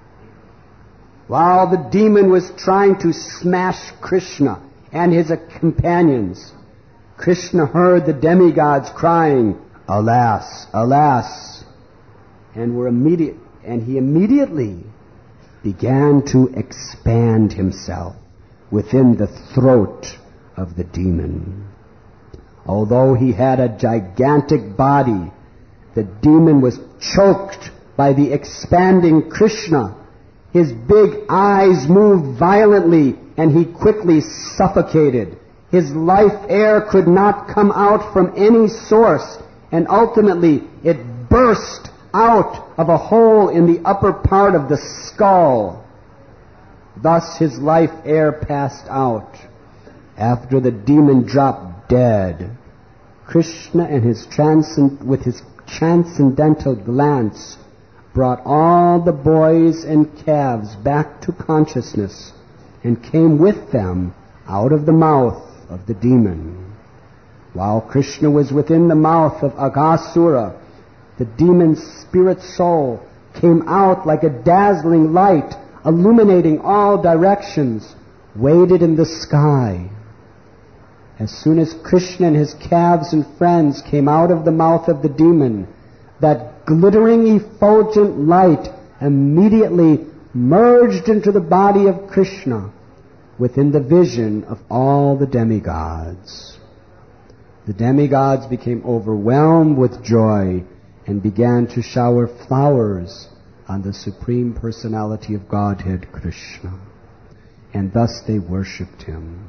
While the demon was trying to smash Krishna and his companions, Krishna heard the demigods crying, alas, alas, and he immediately began to expand himself within the throat of the demon. Although he had a gigantic body, the demon was choked by the expanding Krishna. His big eyes moved violently, and he quickly suffocated. His life air could not come out from any source, and ultimately it burst out of a hole in the upper part of the skull. Thus his life air passed out. After the demon dropped dead, Krishna and with his transcendental glance brought all the boys and calves back to consciousness and came with them out of the mouth of the demon. While Krishna was within the mouth of Aghasura, the demon's spirit soul came out like a dazzling light, illuminating all directions, waited in the sky. As soon as Krishna and his calves and friends came out of the mouth of the demon, that glittering effulgent light immediately merged into the body of Krishna within the vision of all the demigods. The demigods became overwhelmed with joy and began to shower flowers on the Supreme Personality of Godhead, Krishna. And thus they worshipped him.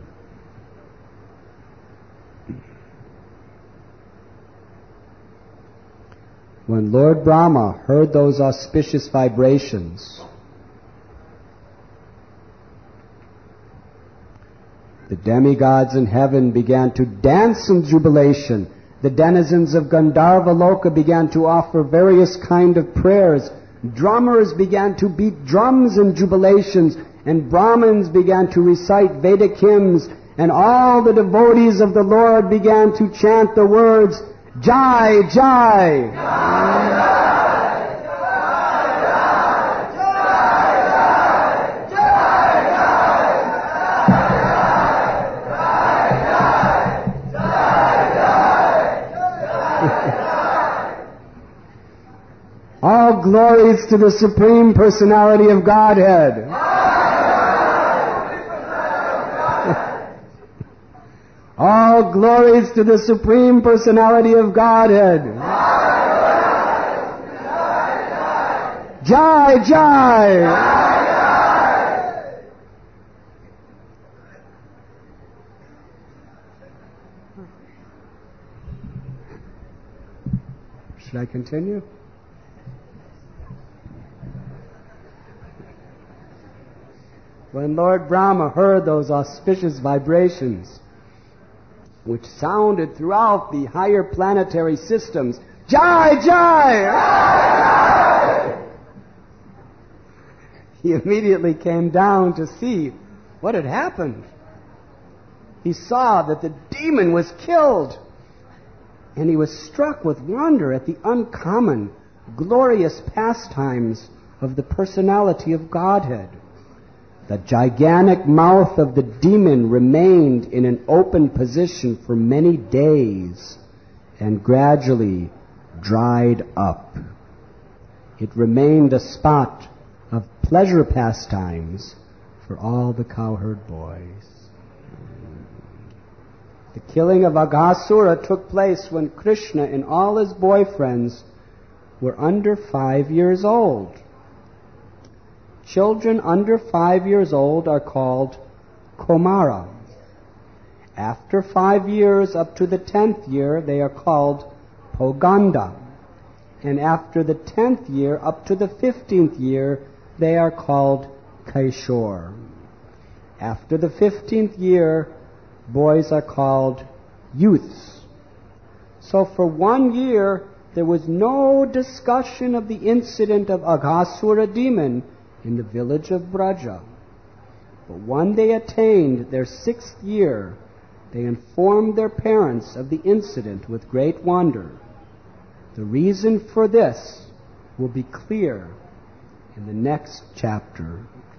When Lord Brahma heard those auspicious vibrations, the demigods in heaven began to dance in jubilation. The denizens of Gandharva Loka began to offer various kind of prayers. Drummers began to beat drums in jubilations, and Brahmins began to recite Vedic hymns, and all the devotees of the Lord began to chant the words, Jai, Jai! All glories to the Supreme Personality of Godhead. All glories to the Supreme Personality of Godhead. Jai, Jai! Should I continue? When Lord Brahma heard those auspicious vibrations, which sounded throughout the higher planetary systems, Jai, Jai! He immediately came down to see what had happened. He saw that the demon was killed, and he was struck with wonder at the uncommon, glorious pastimes of the personality of Godhead. The gigantic mouth of the demon remained in an open position for many days and gradually dried up. It remained a spot of pleasure pastimes for all the cowherd boys. The killing of Aghasura took place when Krishna and all his boyfriends were under 5 years old. Children under 5 years old are called Komara. After 5 years up to the 10th year, they are called Poganda. And after the 10th year up to the 15th year, they are called Kaishore. After the 15th year, boys are called youths. So for 1 year, there was no discussion of the incident of Aghasura demon in the village of Braja. But when they attained their 6th year, they informed their parents of the incident with great wonder. The reason for this will be clear in the next chapter.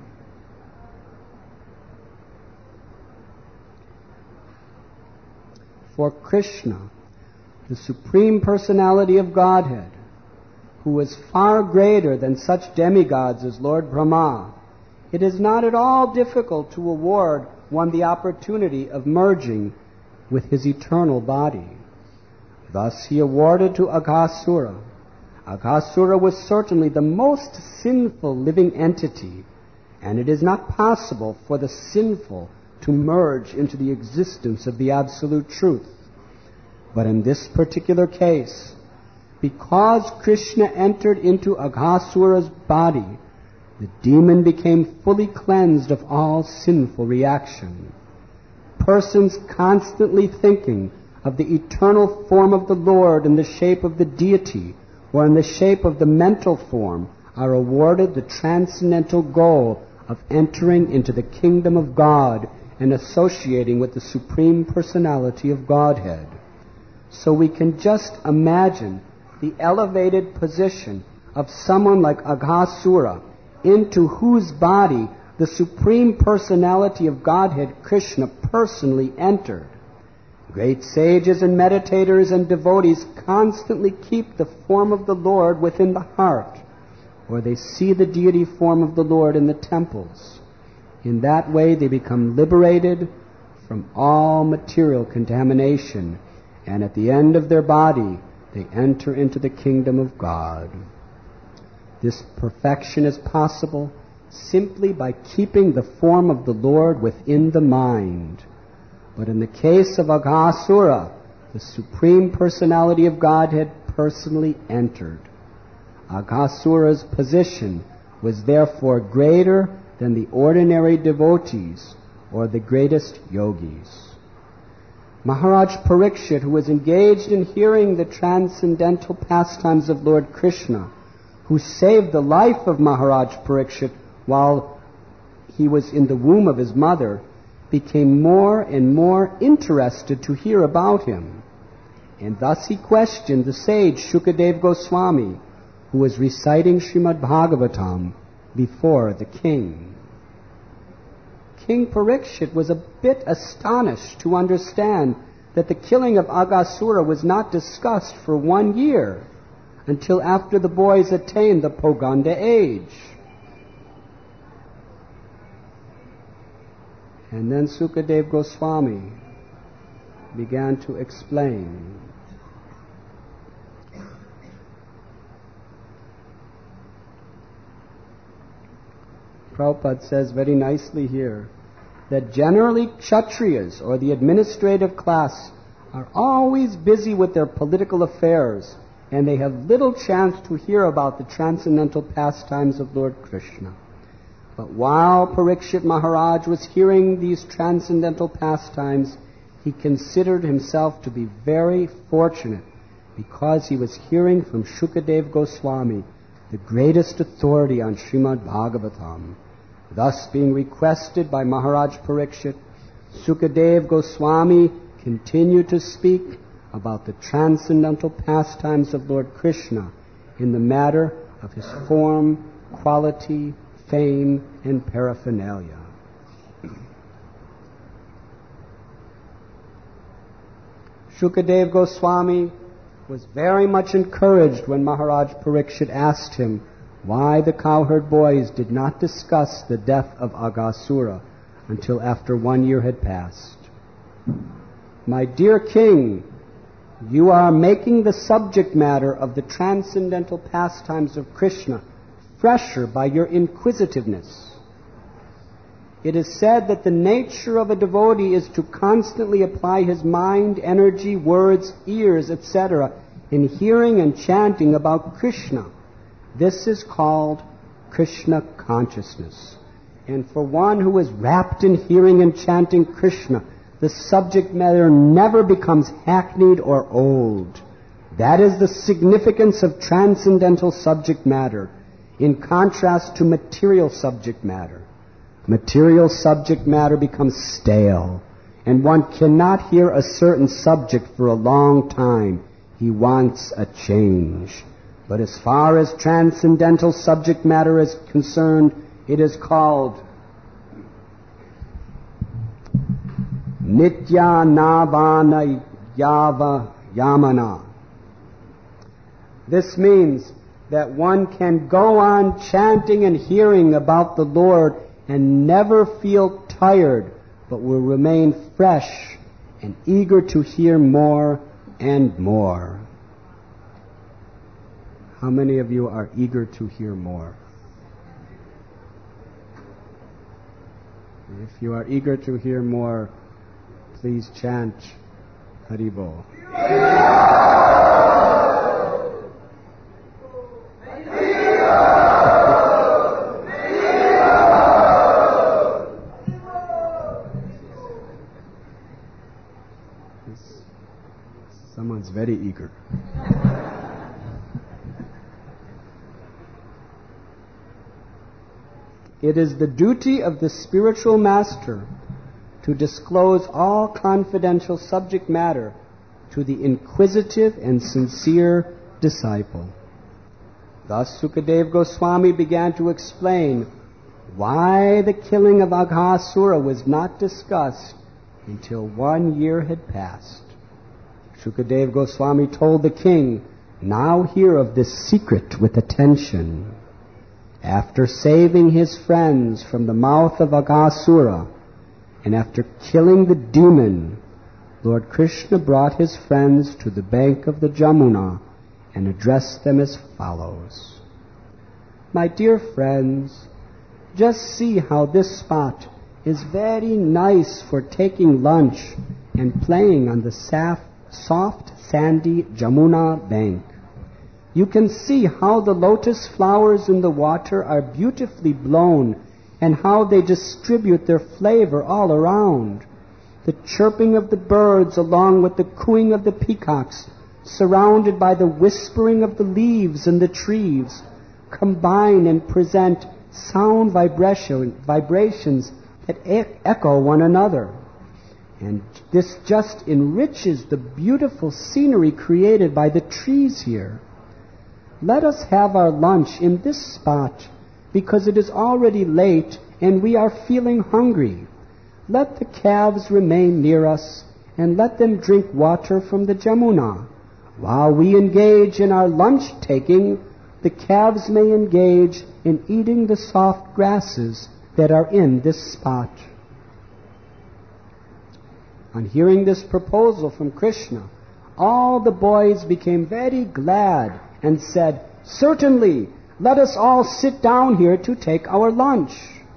For Krishna, the Supreme Personality of Godhead, who is far greater than such demigods as Lord Brahma, it is not at all difficult to award one the opportunity of merging with his eternal body. Thus he awarded to Aghasura. Aghasura was certainly the most sinful living entity, and it is not possible for the sinful to merge into the existence of the Absolute Truth. But in this particular case, because Krishna entered into Aghasura's body, the demon became fully cleansed of all sinful reaction. Persons constantly thinking of the eternal form of the Lord in the shape of the deity or in the shape of the mental form are awarded the transcendental goal of entering into the kingdom of God and associating with the Supreme Personality of Godhead. So we can just imagine the elevated position of someone like Aghasura, into whose body the Supreme Personality of Godhead, Krishna, personally entered. Great sages and meditators and devotees constantly keep the form of the Lord within the heart, or they see the deity form of the Lord in the temples. In that way they become liberated from all material contamination, and at the end of their body they enter into the kingdom of God. This perfection is possible simply by keeping the form of the Lord within the mind. But in the case of Aghasura, the Supreme Personality of Godhead personally entered. Aghasura's position was therefore greater than the ordinary devotees or the greatest yogis. Maharaj Parikshit, who was engaged in hearing the transcendental pastimes of Lord Krishna, who saved the life of Maharaj Parikshit while he was in the womb of his mother, became more and more interested to hear about him. And thus he questioned the sage Shukadev Goswami, who was reciting Srimad Bhagavatam before the king. King Parikshit was a bit astonished to understand that the killing of Aghasura was not discussed for 1 year, until after the boys attained the Poganda age. And then Sukadev Goswami began to explain. Prabhupada says very nicely here that generally Kshatriyas, or the administrative class, are always busy with their political affairs, and they have little chance to hear about the transcendental pastimes of Lord Krishna. But while Parikshit Maharaj was hearing these transcendental pastimes, he considered himself to be very fortunate because he was hearing from Shukadev Goswami, the greatest authority on Srimad Bhagavatam. Thus, being requested by Maharaj Parikshit, Sukadev Goswami continued to speak about the transcendental pastimes of Lord Krishna in the matter of his form, quality, fame, and paraphernalia. Shukadev Goswami was very much encouraged when Maharaj Parikshit asked him why the cowherd boys did not discuss the death of Aghasura until after 1 year had passed. My dear king, you are making the subject matter of the transcendental pastimes of Krishna fresher by your inquisitiveness. It is said that the nature of a devotee is to constantly apply his mind, energy, words, ears, etc. in hearing and chanting about Krishna. This is called Krishna consciousness. And for one who is wrapped in hearing and chanting Krishna, the subject matter never becomes hackneyed or old. That is the significance of transcendental subject matter, in contrast to material subject matter. Material subject matter becomes stale, and one cannot hear a certain subject for a long time. He wants a change. But as far as transcendental subject matter is concerned, it is called Nitya Navana Yava Yamana. This means that one can go on chanting and hearing about the Lord and never feel tired, but will remain fresh and eager to hear more and more. How many of you are eager to hear more? If you are eager to hear more, please chant Haribol. Someone's very eager. It is the duty of the spiritual master to disclose all confidential subject matter to the inquisitive and sincere disciple. Thus Sukadeva Goswami began to explain why the killing of Aghasura was not discussed until 1 year had passed. Sukadeva Goswami told the king, "Now hear of this secret with attention. After saving his friends from the mouth of Aghasura, and after killing the demon, Lord Krishna brought his friends to the bank of the Jamuna and addressed them as follows. My dear friends, just see how this spot is very nice for taking lunch and playing on the soft, sandy Jamuna bank. You can see how the lotus flowers in the water are beautifully blown and how they distribute their flavor all around. The chirping of the birds along with the cooing of the peacocks, surrounded by the whispering of the leaves in the trees, combine and present sound vibrations that echo one another. And this just enriches the beautiful scenery created by the trees here. Let us have our lunch in this spot, because it is already late and we are feeling hungry. Let the calves remain near us, and let them drink water from the Jamuna. While we engage in our lunch-taking, the calves may engage in eating the soft grasses that are in this spot." On hearing this proposal from Krishna, all the boys became very glad and said, "Certainly, let us all sit down here to take our lunch."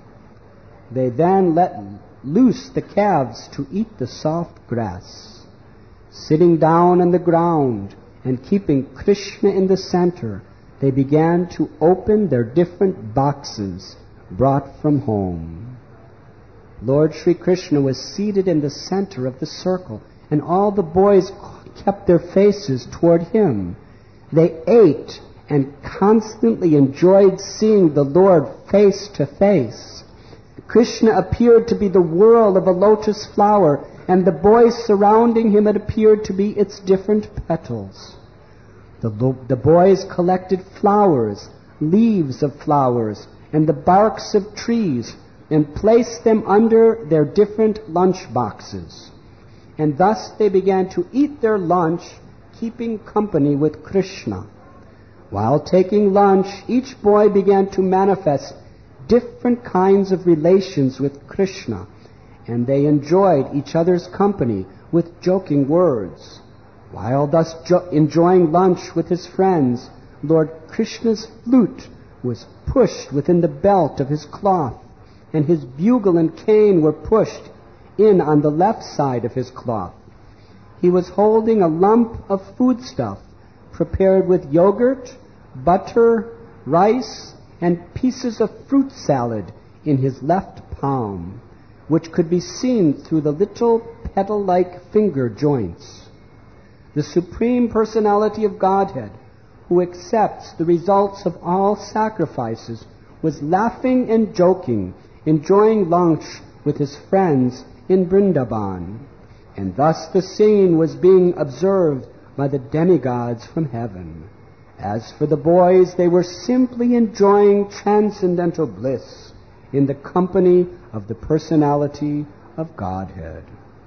They then let loose the calves to eat the soft grass. Sitting down on the ground and keeping Krishna in the center, they began to open their different boxes brought from home. Lord Sri Krishna was seated in the center of the circle, and all the boys kept their faces toward him. They ate and constantly enjoyed seeing the Lord face to face. Krishna appeared to be the whirl of a lotus flower, and the boys surrounding him had appeared to be its different petals. The boys collected flowers, leaves of flowers, and the barks of trees, and placed them under their different lunch boxes. And thus they began to eat their lunch, keeping company with Krishna. While taking lunch, each boy began to manifest different kinds of relations with Krishna, and they enjoyed each other's company with joking words. While thus enjoying lunch with his friends, Lord Krishna's flute was pushed within the belt of his cloth, and his bugle and cane were pushed in on the left side of his cloth. He was holding a lump of foodstuff prepared with yogurt, butter, rice, and pieces of fruit salad in his left palm, which could be seen through the little petal-like finger joints. The Supreme Personality of Godhead, who accepts the results of all sacrifices, was laughing and joking, enjoying lunch with his friends in Vrindavan. And thus the scene was being observed by the demigods from heaven. As for the boys, they were simply enjoying transcendental bliss in the company of the personality of Godhead.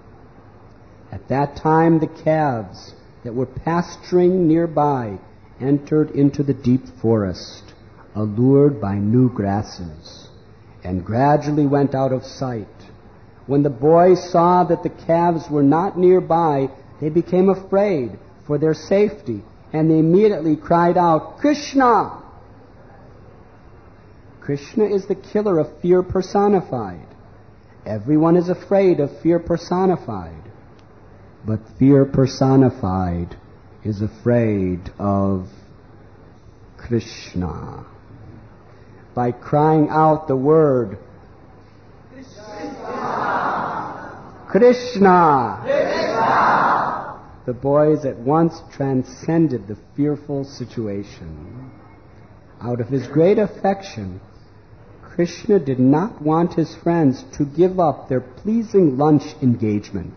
At that time, the calves that were pasturing nearby entered into the deep forest, allured by new grasses, and gradually went out of sight. When the boys saw that the calves were not nearby, they became afraid for their safety, and they immediately cried out, "Krishna!" Krishna is the killer of fear personified. Everyone is afraid of fear personified. But fear personified is afraid of Krishna. By crying out the word, Krishna! Krishna! The boys at once transcended the fearful situation. Out of his great affection, Krishna did not want his friends to give up their pleasing lunch engagement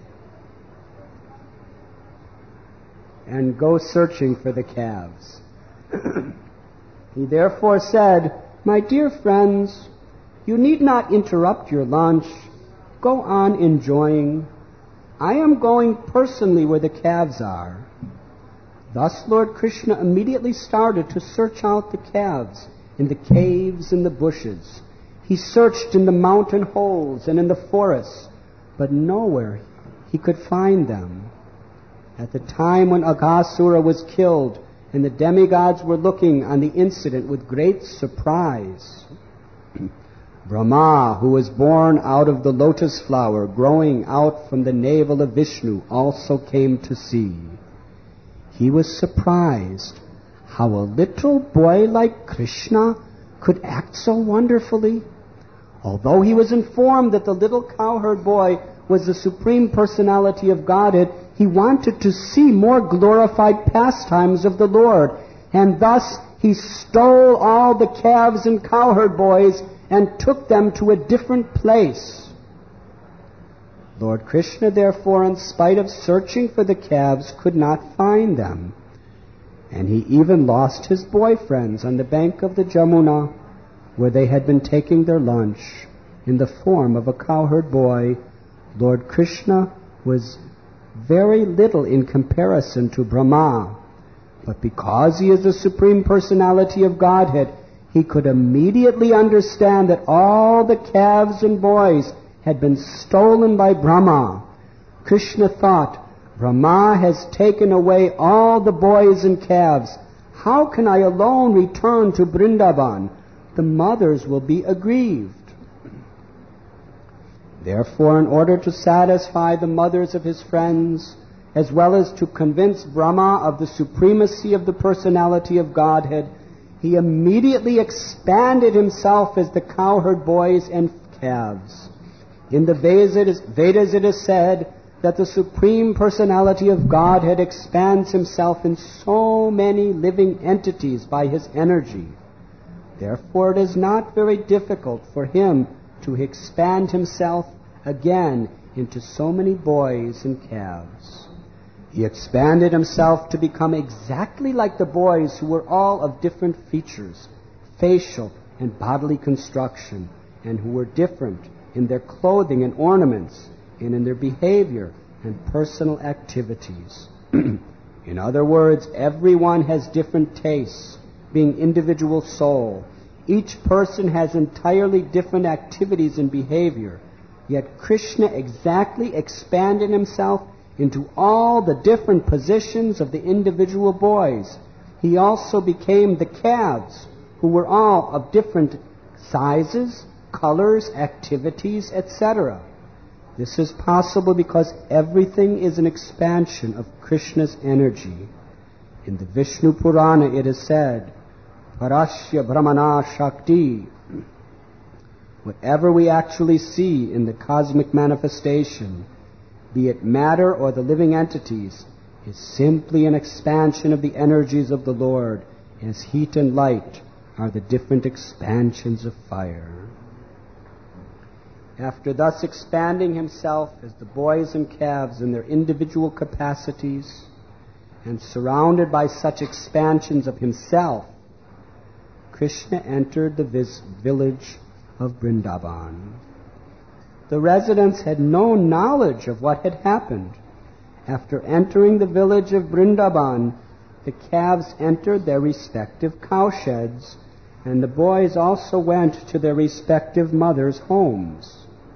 and go searching for the calves. He therefore said, "My dear friends, you need not interrupt your lunch. Go on enjoying. I am going personally where the calves are." Thus Lord Krishna immediately started to search out the calves in the caves and the bushes. He searched in the mountain holes and in the forests, but nowhere he could find them. At the time when Aghasura was killed and the demigods were looking on the incident with great surprise, Brahma, who was born out of the lotus flower growing out from the navel of Vishnu, also came to see. He was surprised how a little boy like Krishna could act so wonderfully. Although he was informed that the little cowherd boy was the Supreme Personality of Godhead, he wanted to see more glorified pastimes of the Lord, and thus he stole all the calves and cowherd boys and took them to a different place. Lord Krishna, therefore, in spite of searching for the calves, could not find them. And he even lost his boyfriends on the bank of the Jamuna, where they had been taking their lunch. In the form of a cowherd boy, Lord Krishna was very little in comparison to Brahma. But because he is the Supreme Personality of Godhead, he could immediately understand that all the calves and boys had been stolen by Brahma. Krishna thought, "Brahma has taken away all the boys and calves. How can I alone return to Vrindavan? The mothers will be aggrieved." Therefore, in order to satisfy the mothers of his friends, as well as to convince Brahma of the supremacy of the personality of Godhead, he immediately expanded himself as the cowherd boys and calves. In the Vedas it is said that the Supreme Personality of Godhead expands himself in so many living entities by his energy. Therefore it is not very difficult for him to expand himself again into so many boys and calves. He expanded himself to become exactly like the boys, who were all of different features, facial and bodily construction, and who were different in their clothing and ornaments, and in their behavior and personal activities. In other words, everyone has different tastes, being individual soul. Each person has entirely different activities and behavior. Yet Krishna exactly expanded himself into all the different positions of the individual boys. He also became the calves, who were all of different sizes, colors, activities, etc. This is possible because everything is an expansion of Krishna's energy. In the Vishnu Purana it is said, Parasya Brahmana Shakti. Whatever we actually see in the cosmic manifestation, be it matter or the living entities, is simply an expansion of the energies of the Lord, as heat and light are the different expansions of fire. After thus expanding himself as the boys and calves in their individual capacities, and surrounded by such expansions of himself, Krishna entered the village of Vrindavan. The residents had no knowledge of what had happened. After entering the village of Vrindavan, the calves entered their respective cowsheds, and the boys also went to their respective mothers' homes.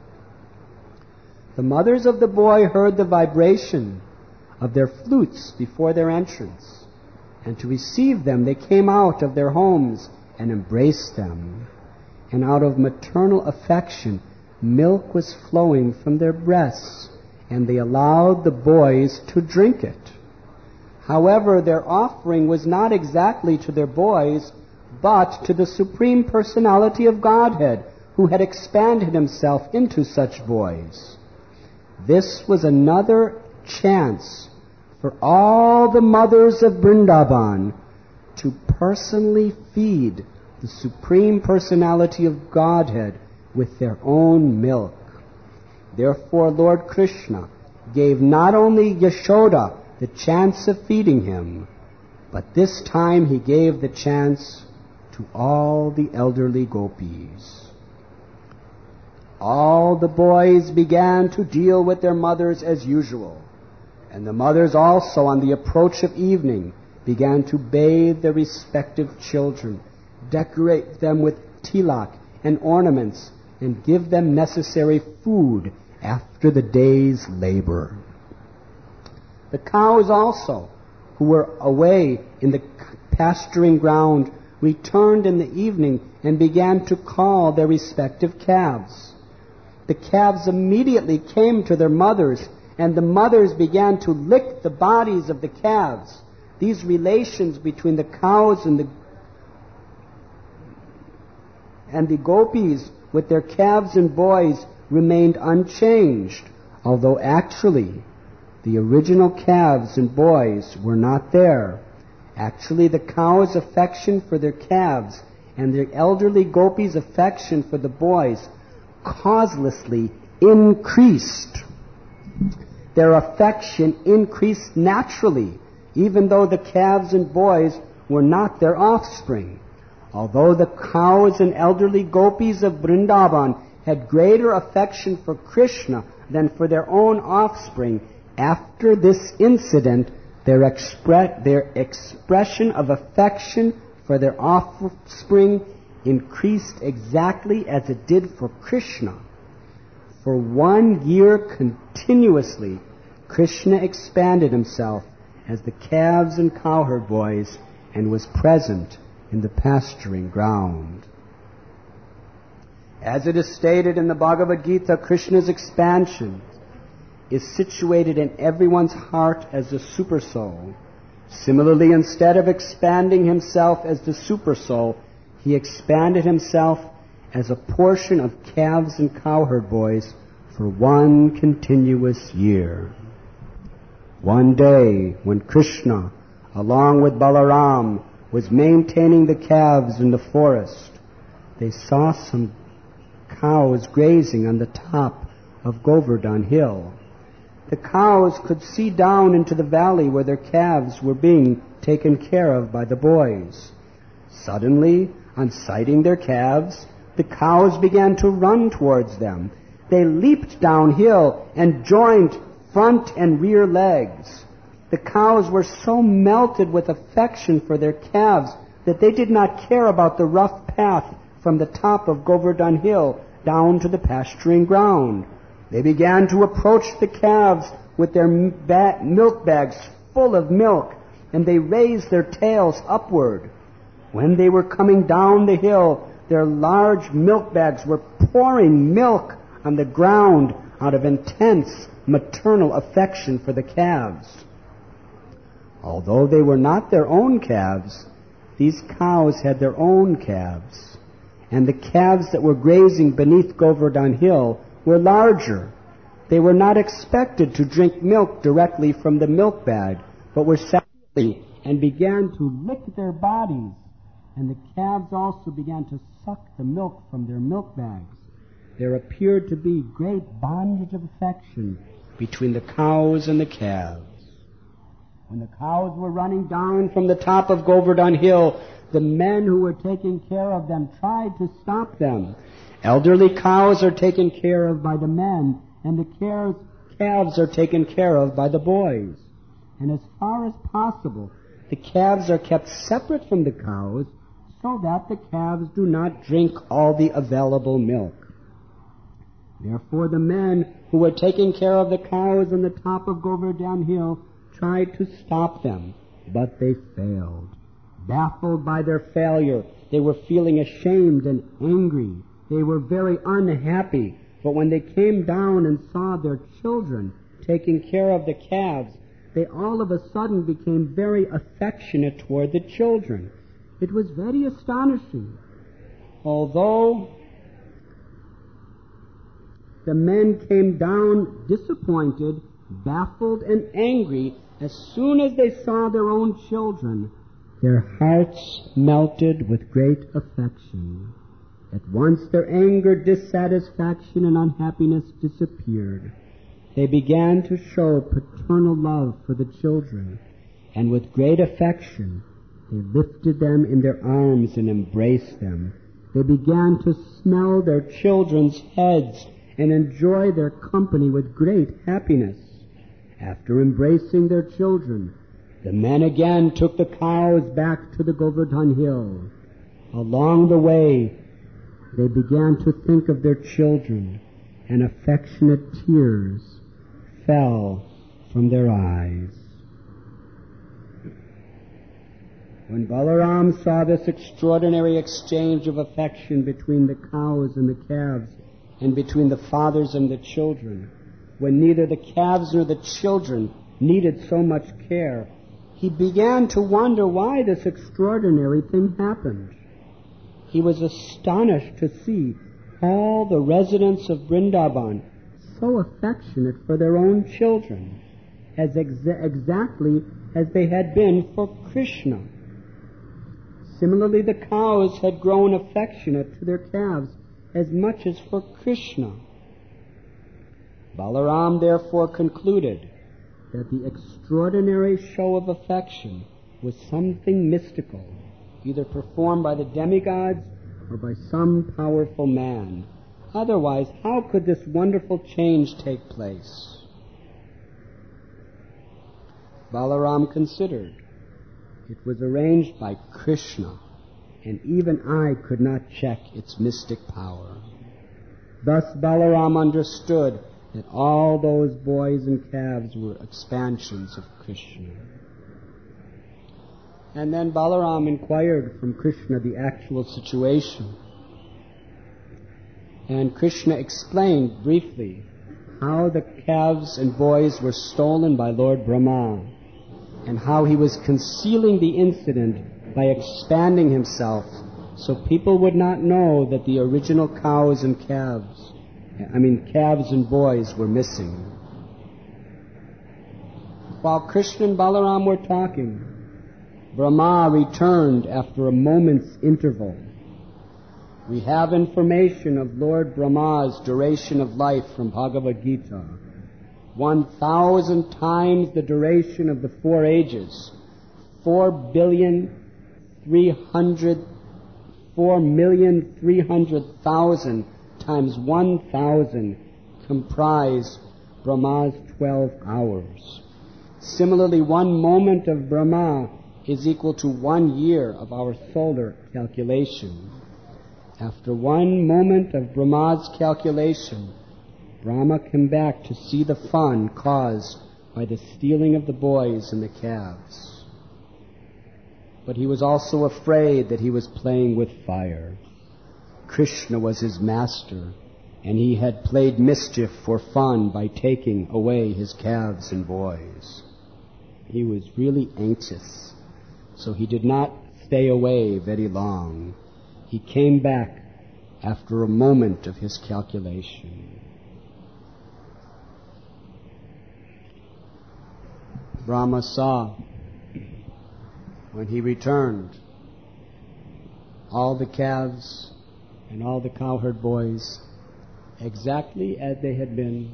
The mothers of the boy heard the vibration of their flutes before their entrance, and to receive them they came out of their homes and embraced them. And out of maternal affection, milk was flowing from their breasts, and they allowed the boys to drink it. However, their offering was not exactly to their boys, but to the Supreme Personality of Godhead, who had expanded himself into such boys. This was another chance for all the mothers of Vrindavan to personally feed the Supreme Personality of Godhead with their own milk. Therefore, Lord Krishna gave not only Yashoda the chance of feeding him, but this time he gave the chance to all the elderly gopis. All the boys began to deal with their mothers as usual, and the mothers also, on the approach of evening, began to bathe their respective children, decorate them with tilak and ornaments, and give them necessary food after the day's labor. The cows also, who were away in the pasturing ground, returned in the evening and began to call their respective calves. The calves immediately came to their mothers, and the mothers began to lick the bodies of the calves. These relations between the cows and the gopis with their calves and boys remained unchanged, although actually the original calves and boys were not there. Actually, the cows' affection for their calves and their elderly gopis' affection for the boys causelessly increased. Their affection increased naturally, even though the calves and boys were not their offspring. Although the cows and elderly gopis of Vrindavan had greater affection for Krishna than for their own offspring, after this incident, their expression of affection for their offspring increased exactly as it did for Krishna. For 1 year continuously, Krishna expanded himself as the calves and cowherd boys and was present in the pasturing ground. As it is stated in the Bhagavad Gita, Krishna's expansion is situated in everyone's heart as the supersoul. Similarly, instead of expanding himself as the supersoul, he expanded himself as a portion of calves and cowherd boys for 1 continuous year. One day, when Krishna, along with Balaram, was maintaining the calves in the forest, they saw some cows grazing on the top of Govardhan Hill. The cows could see down into the valley where their calves were being taken care of by the boys. Suddenly, on sighting their calves, the cows began to run towards them. They leaped downhill and joined front and rear legs. The cows were so melted with affection for their calves that they did not care about the rough path from the top of Govardhan Hill down to the pasturing ground. They began to approach the calves with their milk bags full of milk, and they raised their tails upward. When they were coming down the hill, their large milk bags were pouring milk on the ground out of intense maternal affection for the calves. Although they were not their own calves, these cows had their own calves, and the calves that were grazing beneath Govardhan Hill were larger. They were not expected to drink milk directly from the milk bag, but were separately and began to lick their bodies, and the calves also began to suck the milk from their milk bags. There appeared to be great bondage of affection between the cows and the calves. When the cows were running down from the top of Govardhan Hill, the men who were taking care of them tried to stop them. Elderly cows are taken care of by the men, and the calves are taken care of by the boys. And as far as possible, the calves are kept separate from the cows so that the calves do not drink all the available milk. Therefore, the men who were taking care of the cows on the top of Govardhan Hill tried to stop them, but they failed. Baffled by their failure, they were feeling ashamed and angry. They were very unhappy, but when they came down and saw their children taking care of the calves, they all of a sudden became very affectionate toward the children. It was very astonishing. Although the men came down disappointed, baffled, and angry, as soon as they saw their own children, Their hearts melted with great affection. At once their anger, dissatisfaction, and unhappiness disappeared. They began to show paternal love for the children, and with great affection they lifted them in their arms and embraced them. They began to smell their children's heads and enjoy their company with great happiness. After embracing their children, the men again took the cows back to the Govardhan Hill. Along the way, they began to think of their children, and affectionate tears fell from their eyes. When Balaram saw this extraordinary exchange of affection between the cows and the calves, and between the fathers and the children, when neither the calves nor the children needed so much care, he began to wonder why this extraordinary thing happened. He was astonished to see all the residents of Vrindavan so affectionate for their own children, as exactly as they had been for Krishna. Similarly, the cows had grown affectionate to their calves as much as for Krishna. Balaram therefore concluded that the extraordinary show of affection was something mystical, either performed by the demigods or by some powerful man. Otherwise, how could this wonderful change take place? Balaram considered it was arranged by Krishna, and even I could not check its mystic power. Thus Balaram understood that all those boys and calves were expansions of Krishna. And then Balaram inquired from Krishna the actual situation. And Krishna explained briefly how the calves and boys were stolen by Lord Brahma, and how he was concealing the incident by expanding himself so people would not know that the original calves and boys were missing. While Krishna and Balaram were talking, Brahma returned after a moment's interval. We have information of Lord Brahma's duration of life from Bhagavad Gita. 1,000 times the duration of the 4 ages. 4,300,000 times 1,000 comprise Brahma's 12 hours. Similarly, 1 moment of Brahma is equal to 1 year of our solar calculation. After 1 moment of Brahma's calculation, Brahma came back to see the fun caused by the stealing of the boys and the calves. But he was also afraid that he was playing with fire. Krishna was his master, and he had played mischief for fun by taking away his calves and boys. He was really anxious, so he did not stay away very long. He came back after a moment of his calculation. Brahma saw, when he returned, all the calves and all the cowherd boys exactly as they had been,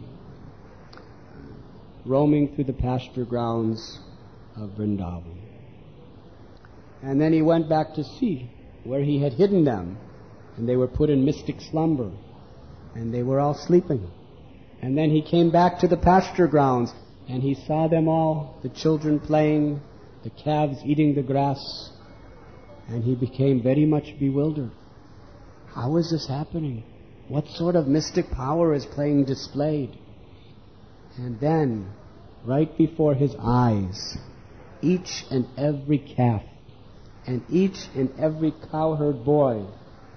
roaming through the pasture grounds of Vrindavan. And then he went back to see where he had hidden them, and they were put in mystic slumber, and they were all sleeping. And then he came back to the pasture grounds, and he saw them all, the children playing, the calves eating the grass, and he became very much bewildered. How is this happening? What sort of mystic power is being displayed? And then, right before his eyes, each and every calf and each and every cowherd boy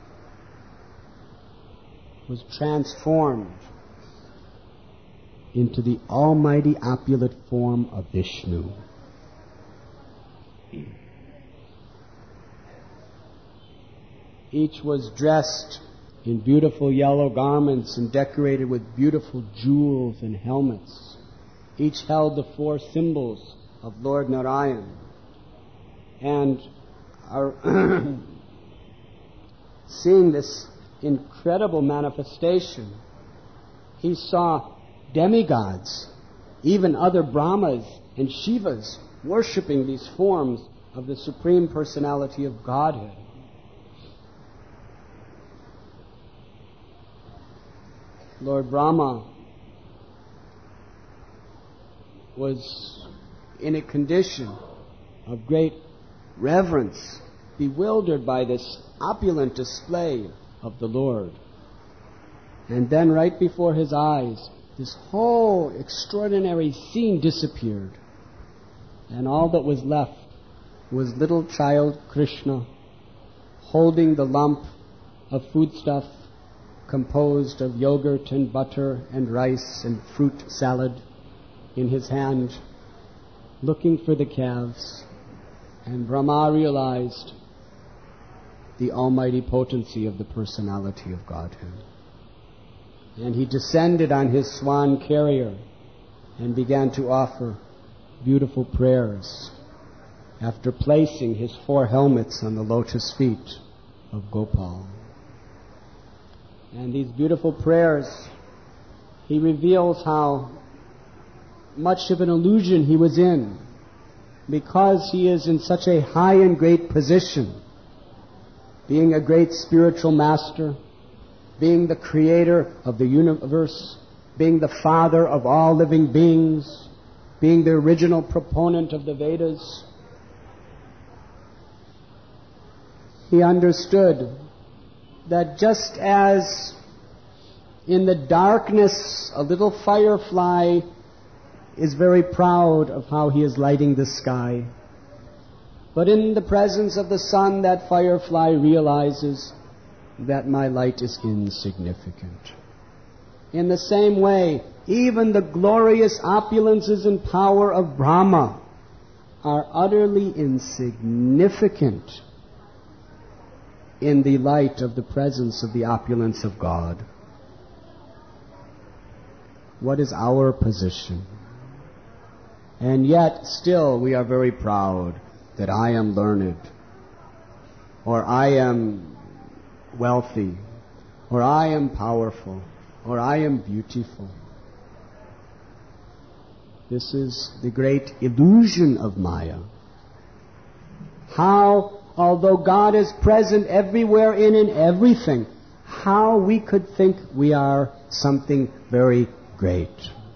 was transformed into the almighty opulent form of Vishnu. Each was dressed in beautiful yellow garments and decorated with beautiful jewels and helmets. Each held the 4 symbols of Lord Narayan. And are seeing this incredible manifestation. He saw demigods, even other Brahmas and Shivas, worshipping these forms of the Supreme Personality of Godhead. Lord Brahma was in a condition of great reverence, bewildered by this opulent display of the Lord. And then right before his eyes, this whole extraordinary scene disappeared. And all that was left was little child Krishna holding the lump of foodstuff composed of yogurt and butter and rice and fruit salad in his hand, looking for the calves. And Brahma realized the almighty potency of the personality of Godhead. And he descended on his swan carrier and began to offer beautiful prayers after placing his 4 helmets on the lotus feet of Gopal. And these beautiful prayers, he reveals how much of an illusion he was in, because he is in such a high and great position, being a great spiritual master, being the creator of the universe, being the father of all living beings, being the original proponent of the Vedas. He understood that just as in the darkness a little firefly is very proud of how he is lighting the sky, but in the presence of the sun that firefly realizes that my light is insignificant. In the same way, even the glorious opulences and power of Brahma are utterly insignificant in the light of the presence of the opulence of God. What is our position? And yet, still, we are very proud that I am learned, or I am wealthy, or I am powerful, or I am beautiful. This is the great illusion of Maya. How, although God is present everywhere in everything, how we could think we are something very great.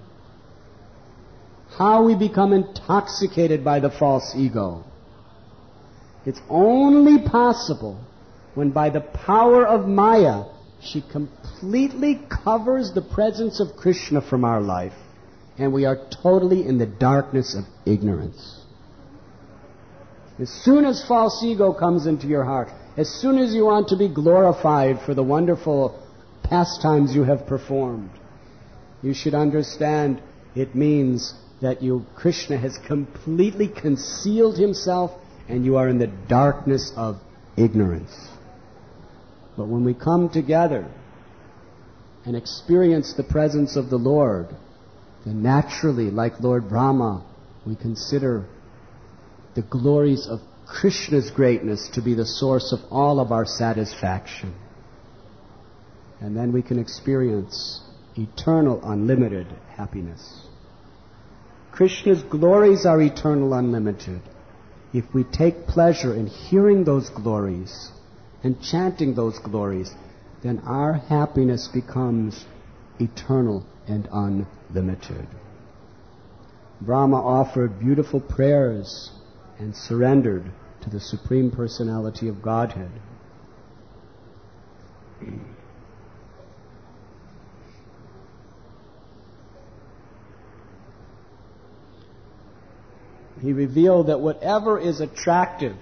How we become intoxicated by the false ego. It's only possible when by the power of Maya she completely covers the presence of Krishna from our life, and we are totally in the darkness of ignorance. As soon as false ego comes into your heart, as soon as you want to be glorified for the wonderful pastimes you have performed, you should understand it means that Krishna has completely concealed himself and you are in the darkness of ignorance. But when we come together and experience the presence of the Lord, then naturally, like Lord Brahma, we consider the glories of Krishna's greatness to be the source of all of our satisfaction. And then we can experience eternal, unlimited happiness. Krishna's glories are eternal, unlimited. If we take pleasure in hearing those glories and chanting those glories, then our happiness becomes eternal and unlimited. Brahma offered beautiful prayers and surrendered to the Supreme Personality of Godhead. He revealed that whatever is attractive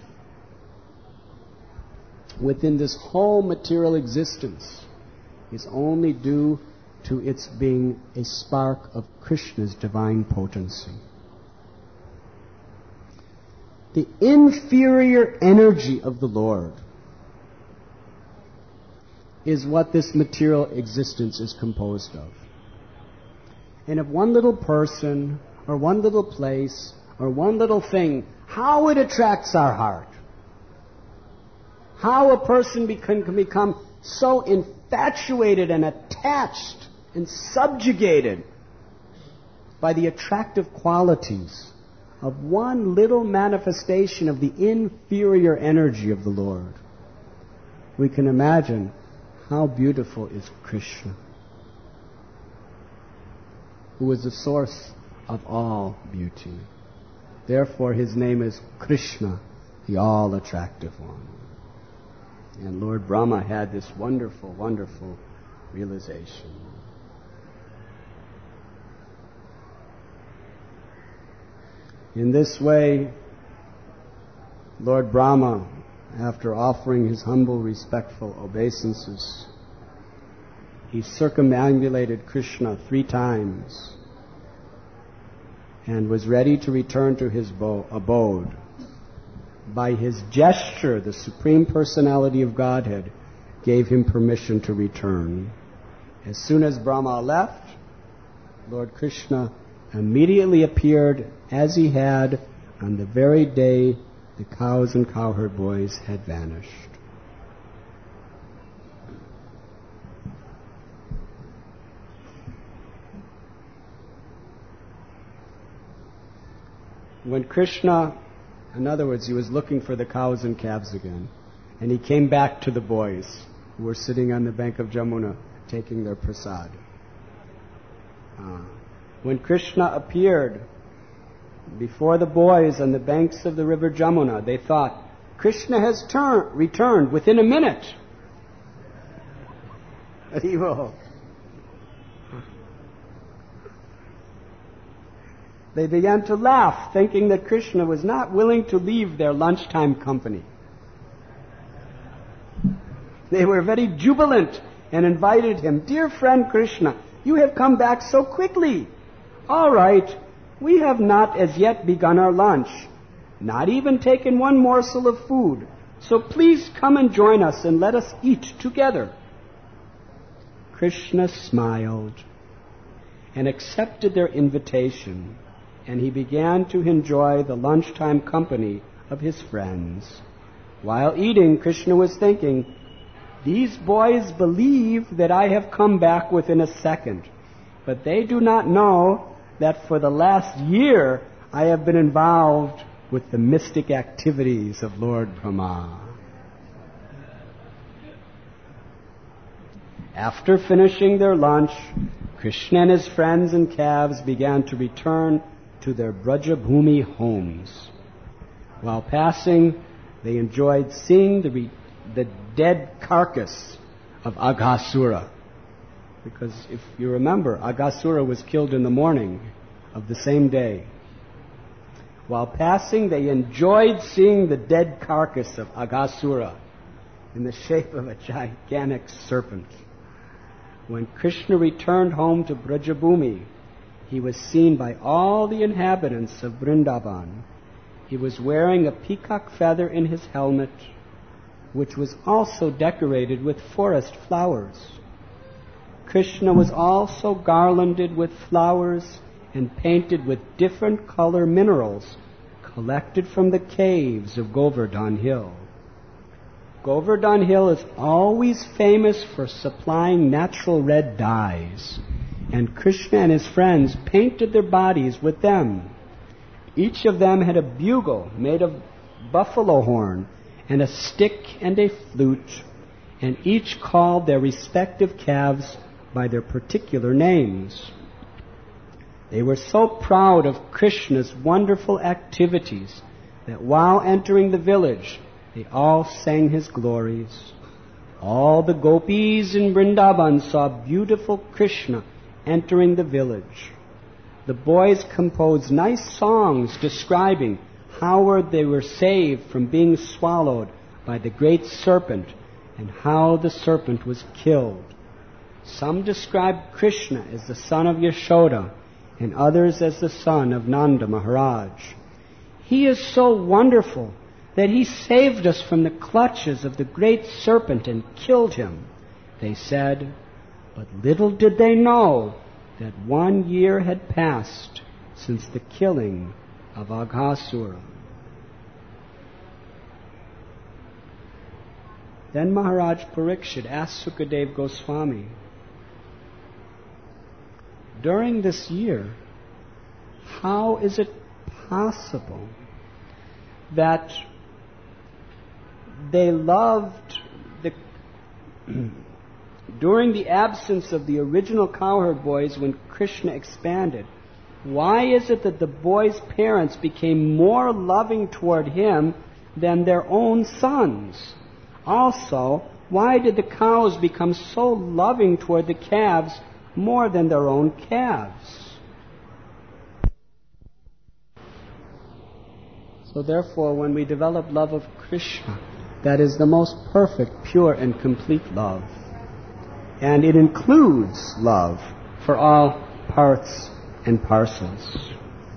within this whole material existence is only due to its being a spark of Krishna's divine potency. The inferior energy of the Lord is what this material existence is composed of. And if one little person or one little place or one little thing, how it attracts our heart. how a person can become so infatuated and attached and subjugated by the attractive qualities of one little manifestation of the inferior energy of the Lord. We can imagine how beautiful is Krishna, who is the source of all beauty. Therefore, his name is Krishna, the all-attractive one. And Lord Brahma had this wonderful, wonderful realization. In this way, Lord Brahma, after offering his humble, respectful obeisances, he circumambulated Krishna 3 times and was ready to return to his abode. By his gesture, the Supreme Personality of Godhead gave him permission to return. As soon as Brahma left, Lord Krishna immediately appeared as he had on the very day the cows and cowherd boys had vanished. When Krishna, in other words, he was looking for the cows and calves again, and he came back to the boys who were sitting on the bank of Jamuna taking their prasad. When Krishna appeared before the boys on the banks of the river Jamuna, they thought, Krishna has returned within a minute. They began to laugh, thinking that Krishna was not willing to leave their lunchtime company. They were very jubilant and invited him, Dear friend Krishna, you have come back so quickly. All right, we have not as yet begun our lunch, not even taken one morsel of food. So please come and join us and let us eat together. Krishna smiled and accepted their invitation, and he began to enjoy the lunchtime company of his friends. While eating, Krishna was thinking, these boys believe that I have come back within a second, but they do not know that for the last year I have been involved with the mystic activities of Lord Brahma. After finishing their lunch, Krishna and his friends and calves began to return to their Brajabhumi homes. While passing, they enjoyed seeing the dead carcass of Aghasura. Because if you remember, Aghasura was killed in the morning of the same day. While passing, they enjoyed seeing the dead carcass of Aghasura in the shape of a gigantic serpent. When Krishna returned home to Brajabhumi, he was seen by all the inhabitants of Vrindavan. He was wearing a peacock feather in his helmet, which was also decorated with forest flowers. Krishna was also garlanded with flowers and painted with different color minerals collected from the caves of Govardhan Hill. Govardhan Hill is always famous for supplying natural red dyes, and Krishna and his friends painted their bodies with them. Each of them had a bugle made of buffalo horn and a stick and a flute, and each called their respective calves by their particular names. They were so proud of Krishna's wonderful activities that while entering the village, they all sang his glories. All the gopis in Vrindavan saw beautiful Krishna entering the village. The boys composed nice songs describing how they were saved from being swallowed by the great serpent and how the serpent was killed. Some described Krishna as the son of Yashoda and others as the son of Nanda Maharaj. He is so wonderful that he saved us from the clutches of the great serpent and killed him, they said. But little did they know that 1 year had passed since the killing of Aghasura. Then Maharaj Parikshit asked Sukadev Goswami, during this year, how is it possible that they loved during the absence of the original cowherd boys when Krishna expanded, why is it that the boys' parents became more loving toward him than their own sons? Also, why did the cows become so loving toward the calves more than their own calves? So therefore, when we develop love of Krishna, that is the most perfect, pure, and complete love. And it includes love for all parts and parcels.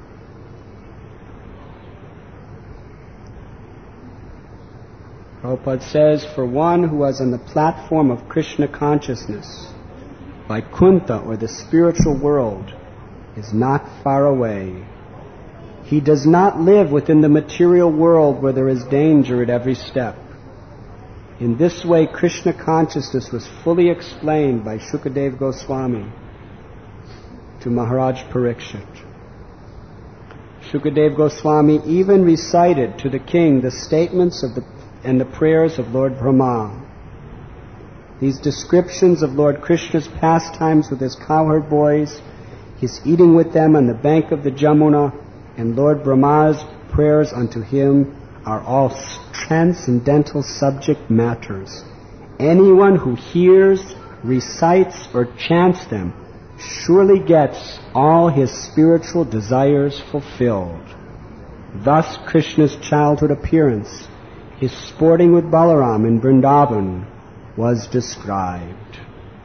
Prabhupada says, for one who is on the platform of Krishna consciousness, Vaikuntha, or the spiritual world, is not far away. He does not live within the material world where there is danger at every step. In this way, Krishna consciousness was fully explained by Shukadev Goswami to Maharaj Parikshit. Shukadev Goswami even recited to the king the statements and the prayers of Lord Brahma. These descriptions of Lord Krishna's pastimes with his cowherd boys, his eating with them on the bank of the Jamuna, and Lord Brahma's prayers unto him are all transcendental subject matters. Anyone who hears, recites, or chants them surely gets all his spiritual desires fulfilled. Thus Krishna's childhood appearance, his sporting with Balaram in Vrindavan, was described.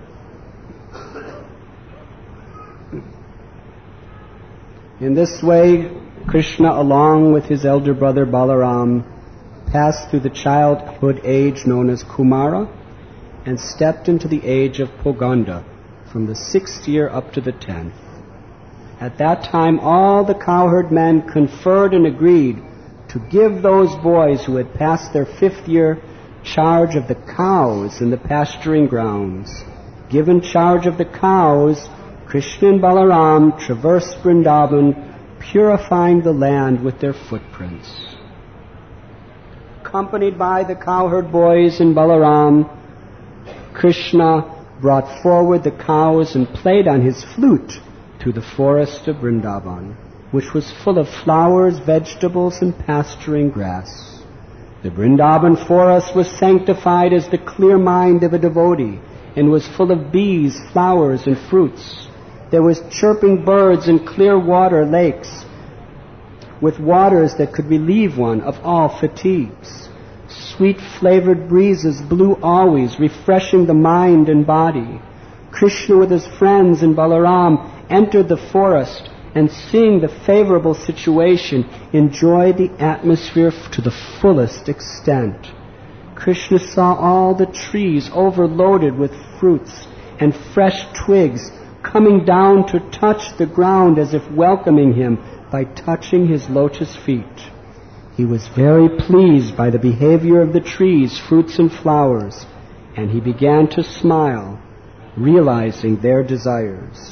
In this way, Krishna, along with his elder brother Balaram, passed through the childhood age known as Kumara and stepped into the age of Poganda from the 6th year up to the 10th. At that time, all the cowherd men conferred and agreed to give those boys who had passed their 5th year charge of the cows in the pasturing grounds. Given charge of the cows, Krishna and Balaram traversed Vrindavan, purifying the land with their footprints. Accompanied by the cowherd boys and Balaram, Krishna brought forward the cows and played on his flute through the forest of Vrindavan, which was full of flowers, vegetables, and pasturing grass. The Vrindavan forest was sanctified as the clear mind of a devotee and was full of bees, flowers, and fruits. There was chirping birds and clear water lakes with waters that could relieve one of all fatigues. Sweet-flavored breezes blew always, refreshing the mind and body. Krishna with his friends and Balaram entered the forest and, seeing the favorable situation, enjoyed the atmosphere to the fullest extent. Krishna saw all the trees overloaded with fruits and fresh twigs coming down to touch the ground as if welcoming him by touching his lotus feet. He was very pleased by the behavior of the trees, fruits, and flowers, and he began to smile, realizing their desires.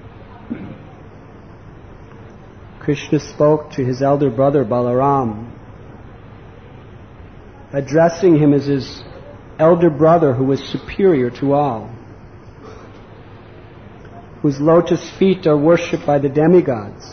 Krishna spoke to his elder brother Balaram, addressing him as his elder brother who was superior to all, whose lotus feet are worshipped by the demigods.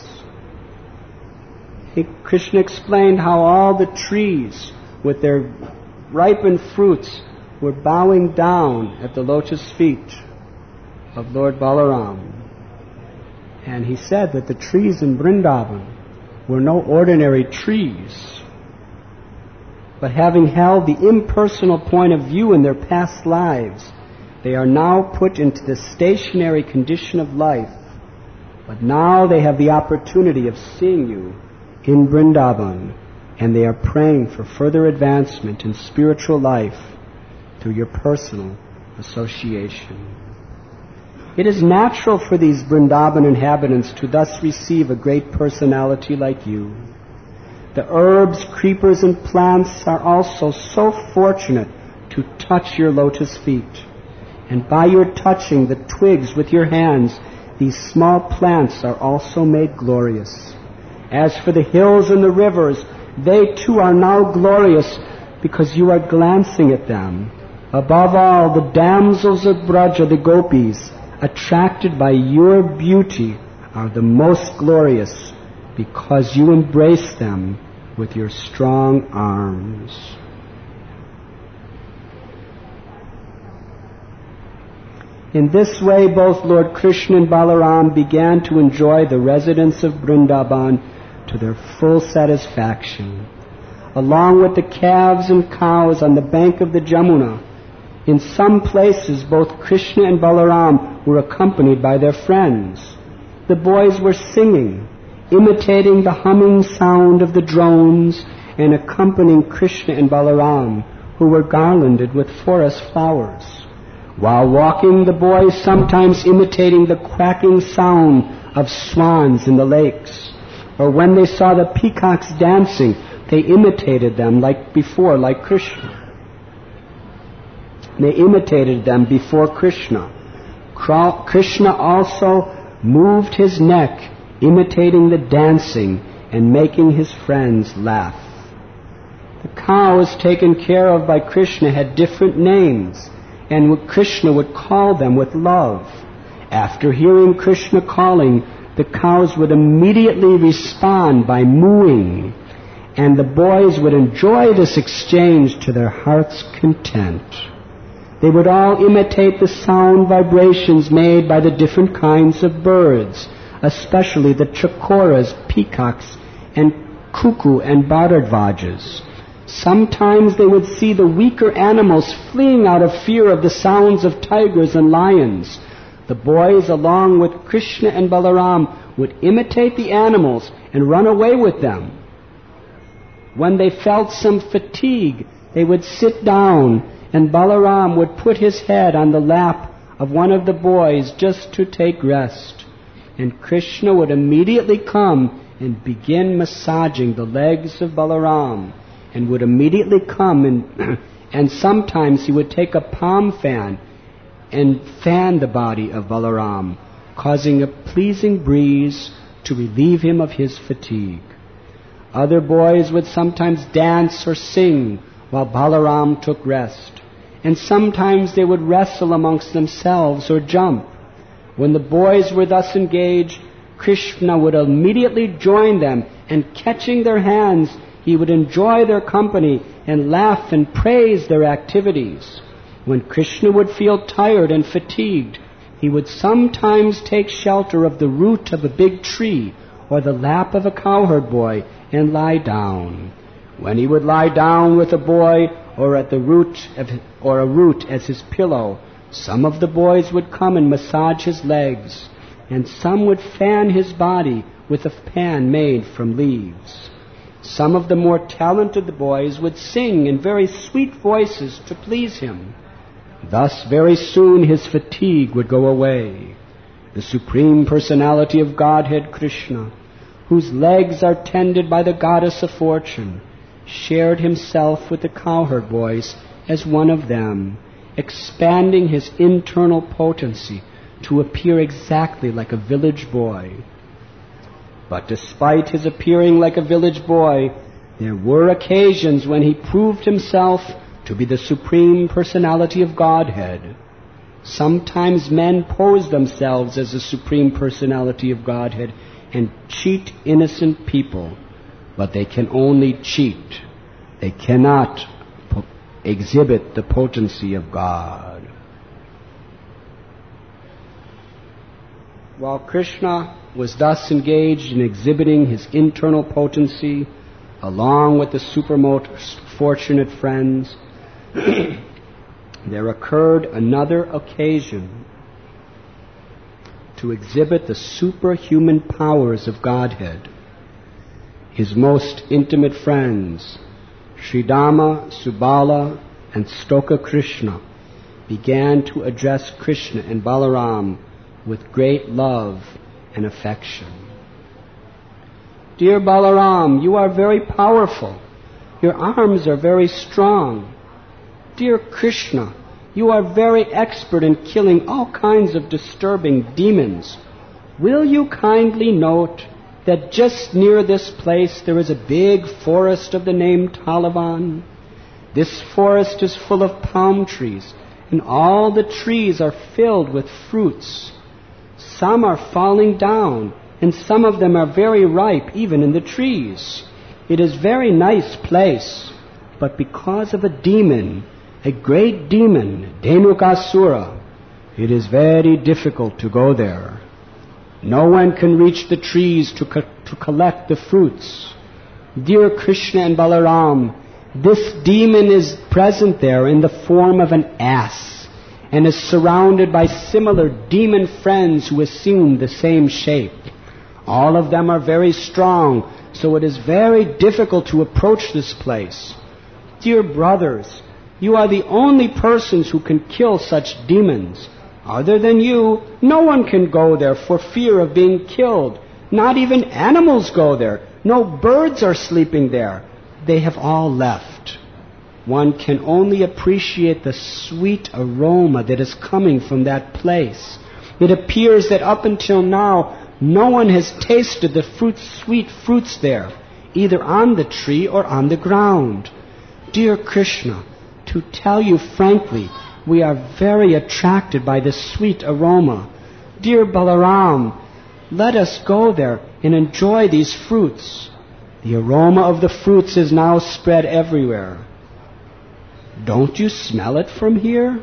Krishna explained how all the trees with their ripened fruits were bowing down at the lotus feet of Lord Balaram. And he said that the trees in Vrindavan were no ordinary trees, but having held the impersonal point of view in their past lives, they are now put into the stationary condition of life, but now they have the opportunity of seeing you in Vrindavan, and they are praying for further advancement in spiritual life through your personal association. It is natural for these Vrindavan inhabitants to thus receive a great personality like you. The herbs, creepers, and plants are also so fortunate to touch your lotus feet. And by your touching the twigs with your hands, these small plants are also made glorious. As for the hills and the rivers, they too are now glorious because you are glancing at them. Above all, the damsels of Braja, the gopis, attracted by your beauty, are the most glorious because you embrace them with your strong arms. In this way, both Lord Krishna and Balaram began to enjoy the residence of Vrindavan to their full satisfaction, along with the calves and cows on the bank of the Jamuna. In some places, both Krishna and Balaram were accompanied by their friends. The boys were singing, imitating the humming sound of the drones and accompanying Krishna and Balaram, who were garlanded with forest flowers. While walking, the boys sometimes imitating the quacking sound of swans in the lakes, or when they saw the peacocks dancing, they imitated them like Krishna. They imitated them before Krishna. Krishna also moved his neck, imitating the dancing and making his friends laugh. The cows taken care of by Krishna had different names, and Krishna would call them with love. After hearing Krishna calling, the cows would immediately respond by mooing, and the boys would enjoy this exchange to their heart's content. They would all imitate the sound vibrations made by the different kinds of birds, especially the chakoras, peacocks, and cuckoo and bharadvajas. Sometimes they would see the weaker animals fleeing out of fear of the sounds of tigers and lions. The boys, along with Krishna and Balaram, would imitate the animals and run away with them. When they felt some fatigue, they would sit down, and Balaram would put his head on the lap of one of the boys just to take rest. And Krishna would immediately come and begin massaging the legs of Balaram, and would immediately come and sometimes he would take a palm fan and fan the body of Balaram, causing a pleasing breeze to relieve him of his fatigue. Other boys would sometimes dance or sing while Balaram took rest, and sometimes they would wrestle amongst themselves or jump. When the boys were thus engaged, Krishna would immediately join them, and catching their hands, he would enjoy their company and laugh and praise their activities. When Krishna would feel tired and fatigued, he would sometimes take shelter of the root of a big tree or the lap of a cowherd boy and lie down. When he would lie down with a boy or a root as his pillow, some of the boys would come and massage his legs, and some would fan his body with a fan made from leaves. Some of the more talented boys would sing in very sweet voices to please him. Thus very soon his fatigue would go away. The Supreme Personality of Godhead, Krishna, whose legs are tended by the goddess of fortune, shared himself with the cowherd boys as one of them, expanding his internal potency to appear exactly like a village boy. But despite his appearing like a village boy, there were occasions when he proved himself to be the Supreme Personality of Godhead. Sometimes men pose themselves as the Supreme Personality of Godhead and cheat innocent people, but they can only cheat. They cannot exhibit the potency of God. While Krishna was thus engaged in exhibiting his internal potency, along with the most fortunate friends, there occurred another occasion to exhibit the superhuman powers of Godhead. His most intimate friends, Sridama, Subala, and Stoka Krishna, began to address Krishna and Balaram with great love and affection. Dear Balaram, you are very powerful. Your arms are very strong. Dear Krishna, you are very expert in killing all kinds of disturbing demons. Will you kindly note that just near this place there is a big forest of the name Talavan? This forest is full of palm trees, and all the trees are filled with fruits. Some are falling down, and some of them are very ripe even in the trees. It is a very nice place, but because of a demon, a great demon, Dhenukasura, it is very difficult to go there. No one can reach the trees to collect the fruits. Dear Krishna and Balaram, this demon is present there in the form of an ass and is surrounded by similar demon friends who assume the same shape. All of them are very strong, so it is very difficult to approach this place. Dear brothers, you are the only persons who can kill such demons. Other than you, no one can go there for fear of being killed. Not even animals go there. No birds are sleeping there. They have all left. One can only appreciate the sweet aroma that is coming from that place. It appears that up until now, no one has tasted the sweet fruits there, either on the tree or on the ground. Dear Krishna, to tell you frankly, we are very attracted by the sweet aroma. Dear Balaram, let us go there and enjoy these fruits. The aroma of the fruits is now spread everywhere. Don't you smell it from here?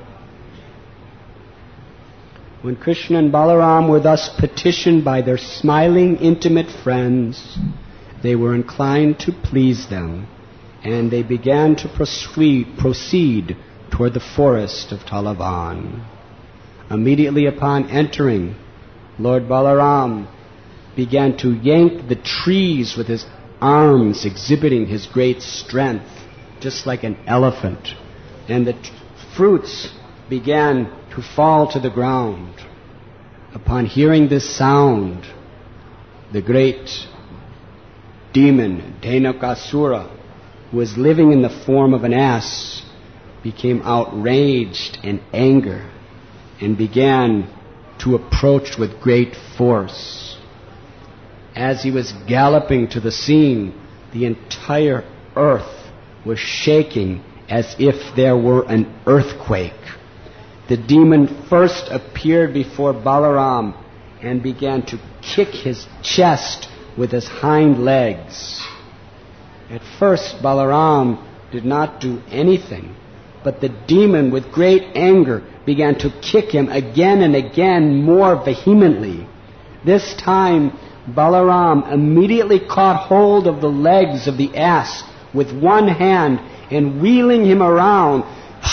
When Krishna and Balaram were thus petitioned by their smiling, intimate friends, they were inclined to please them, and they began to proceed toward the forest of Talavan. Immediately upon entering, Lord Balaram began to yank the trees with his arms, exhibiting his great strength, just like an elephant. And the fruits began to fall to the ground. Upon hearing this sound, the great demon, Dhenukasura, who was living in the form of an ass, became outraged in anger and began to approach with great force. As he was galloping to the scene, the entire earth was shaking as if there were an earthquake. The demon first appeared before Balaram and began to kick his chest with his hind legs. At first, Balaram did not do anything, but the demon, with great anger, began to kick him again and again more vehemently. This time, Balaram immediately caught hold of the legs of the ass with one hand and, wheeling him around,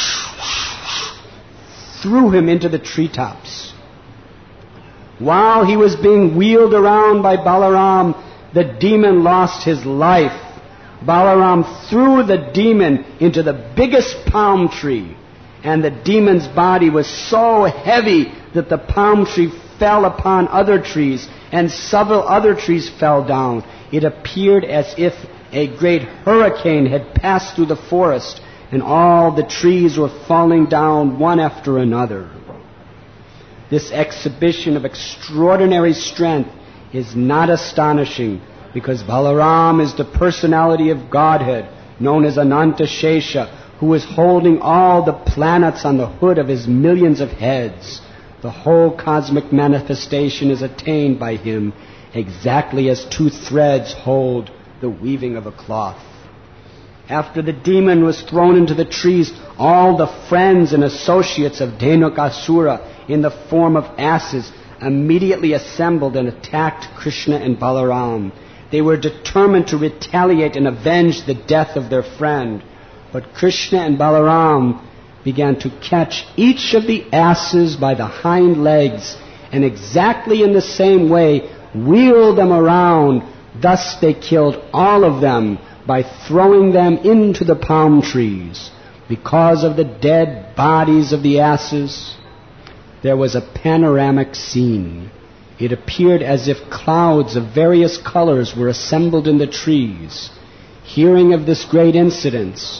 threw him into the treetops. While he was being wheeled around by Balaram, the demon lost his life. Balaram threw the demon into the biggest palm tree, and the demon's body was so heavy that the palm tree fell upon other trees, and several other trees fell down. It appeared as if a great hurricane had passed through the forest, and all the trees were falling down one after another. This exhibition of extraordinary strength is not astonishing, because Balaram is the personality of Godhead, known as Ananta Shesha, who is holding all the planets on the hood of his millions of heads. The whole cosmic manifestation is attained by him, exactly as two threads hold the weaving of a cloth. After the demon was thrown into the trees, all the friends and associates of Dhenukasura in the form of asses immediately assembled and attacked Krishna and Balaram. They were determined to retaliate and avenge the death of their friend. But Krishna and Balaram began to catch each of the asses by the hind legs and exactly in the same way wheel them around. Thus they killed all of them by throwing them into the palm trees. Because of the dead bodies of the asses, there was a panoramic scene. It appeared as if clouds of various colors were assembled in the trees. Hearing of this great incident,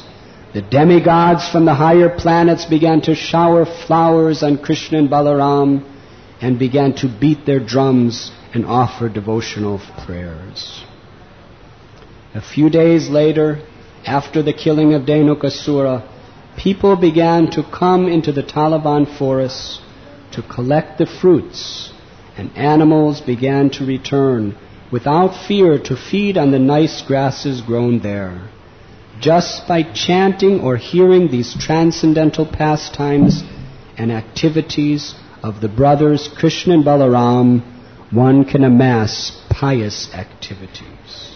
The demigods from the higher planets began to shower flowers on Krishna and Balaram and began to beat their drums and offer devotional prayers. A few days later, after the killing of Dhenukasura, people began to come into the Talavan forests to collect the fruits, and animals began to return without fear to feed on the nice grasses grown there. Just by chanting or hearing these transcendental pastimes and activities of the brothers Krishna and Balaram, one can amass pious activities.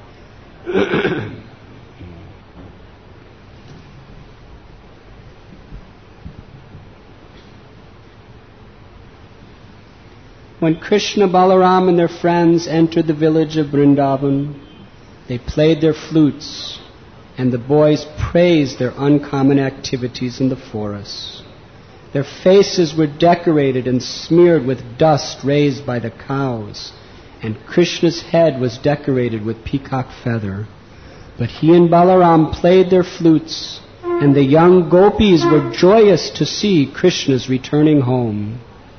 When Krishna, Balaram, and their friends entered the village of Vrindavan, they played their flutes, and the boys praised their uncommon activities in the forests. Their faces were decorated and smeared with dust raised by the cows, and Krishna's head was decorated with peacock feather. But he and Balaram played their flutes, and the young gopis were joyous to see Krishna's returning home.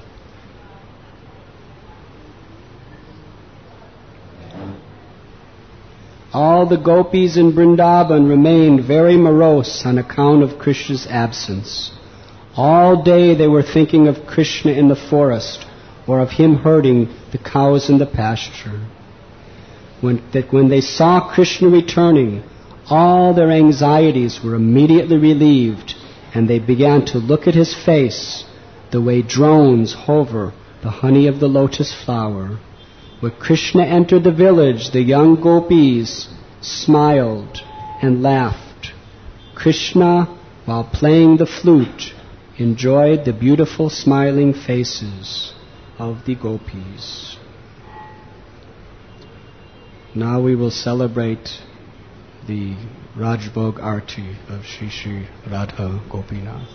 All the gopis in Vrindavan remained very morose on account of Krishna's absence. All day they were thinking of Krishna in the forest, or of him herding the cows in the pasture. When they saw Krishna returning, all their anxieties were immediately relieved, and they began to look at his face the way drones hover the honey of the lotus flower. When Krishna entered the village, the young gopis smiled and laughed. Krishna, while playing the flute, enjoyed the beautiful smiling faces of the gopis. Now we will celebrate the Rajbhog Arti of Shri Shri Radha Gopinath.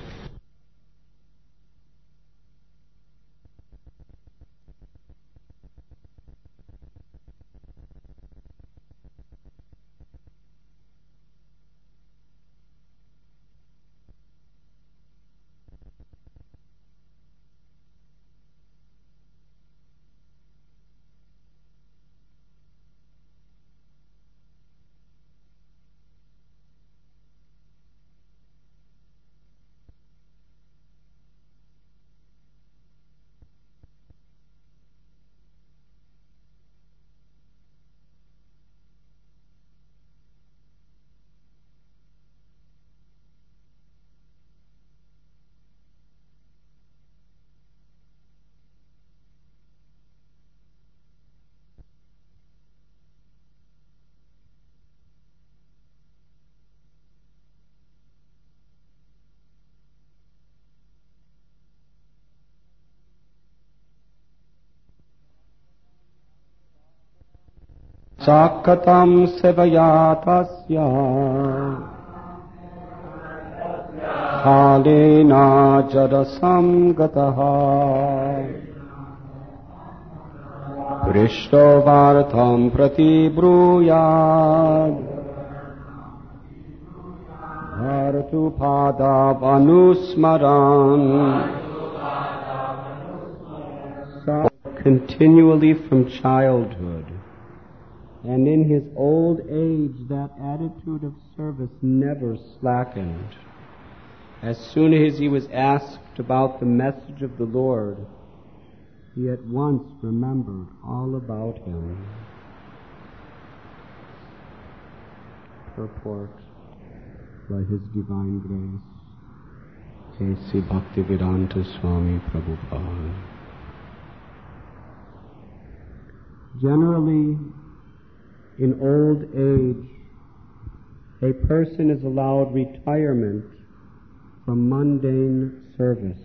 Sakatam sevayatasya halena jarasam gataha Krishtovartham prati bruyad Bharatu padav anusmaran. Continually from childhood, and in his old age that attitude of service never slackened. As soon as he was asked about the message of the Lord, he at once remembered all about him. Purport by His Divine Grace, A.C. Bhaktivedanta Swami Prabhupada. Generally, in old age, a person is allowed retirement from mundane service.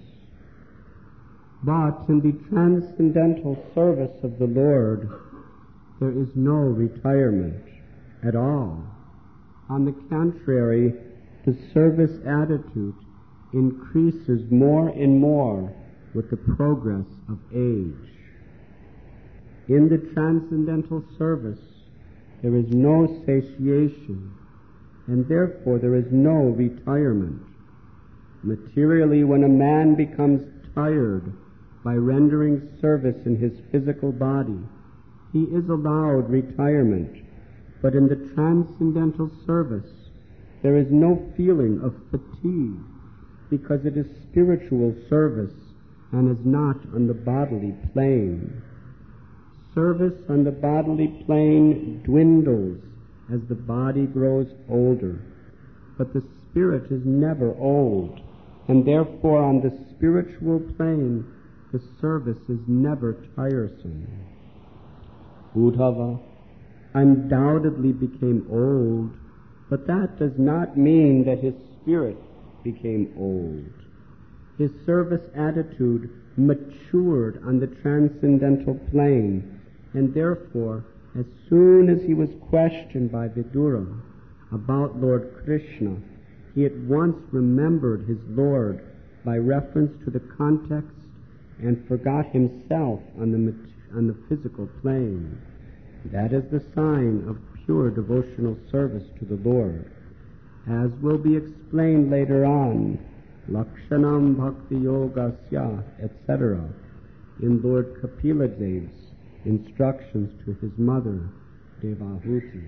But in the transcendental service of the Lord, there is no retirement at all. On the contrary, the service attitude increases more and more with the progress of age. In the transcendental service, there is no satiation, and therefore there is no retirement. Materially, when a man becomes tired by rendering service in his physical body, he is allowed retirement, but in the transcendental service there is no feeling of fatigue, because it is spiritual service and is not on the bodily plane. Service on the bodily plane dwindles as the body grows older, but the spirit is never old, and therefore on the spiritual plane the service is never tiresome. Uddhava undoubtedly became old, but that does not mean that his spirit became old. His service attitude matured on the transcendental plane, and therefore, as soon as he was questioned by Vidura about Lord Krishna, he at once remembered his Lord by reference to the context and forgot himself on the physical plane. That is the sign of pure devotional service to the Lord. As will be explained later on, Lakshanam Bhakti Yogasya, etc., in Lord Kapila Dev's instructions to his mother, Devahuti.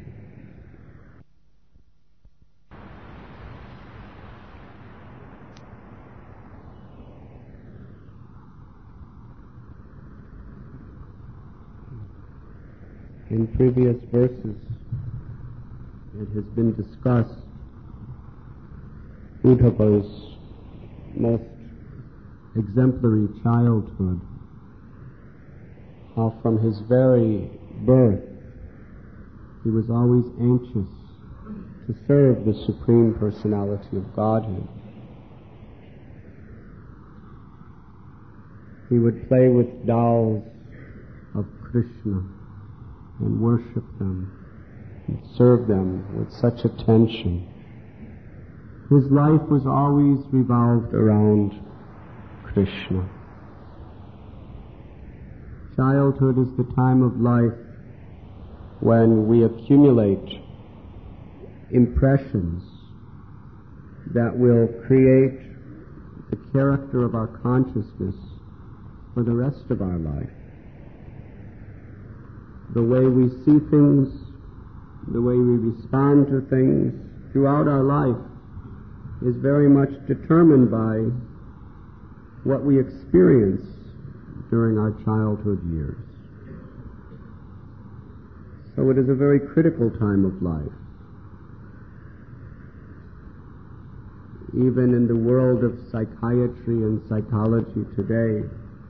In previous verses, it has been discussed Uddhava's most exemplary childhood, how from his very birth he was always anxious to serve the Supreme Personality of Godhead. He would play with dolls of Krishna and worship them and serve them with such attention. His life was always revolved around Krishna. Childhood is the time of life when we accumulate impressions that will create the character of our consciousness for the rest of our life. The way we see things, the way we respond to things throughout our life is very much determined by what we experience during our childhood years. So it is a very critical time of life. Even in the world of psychiatry and psychology today,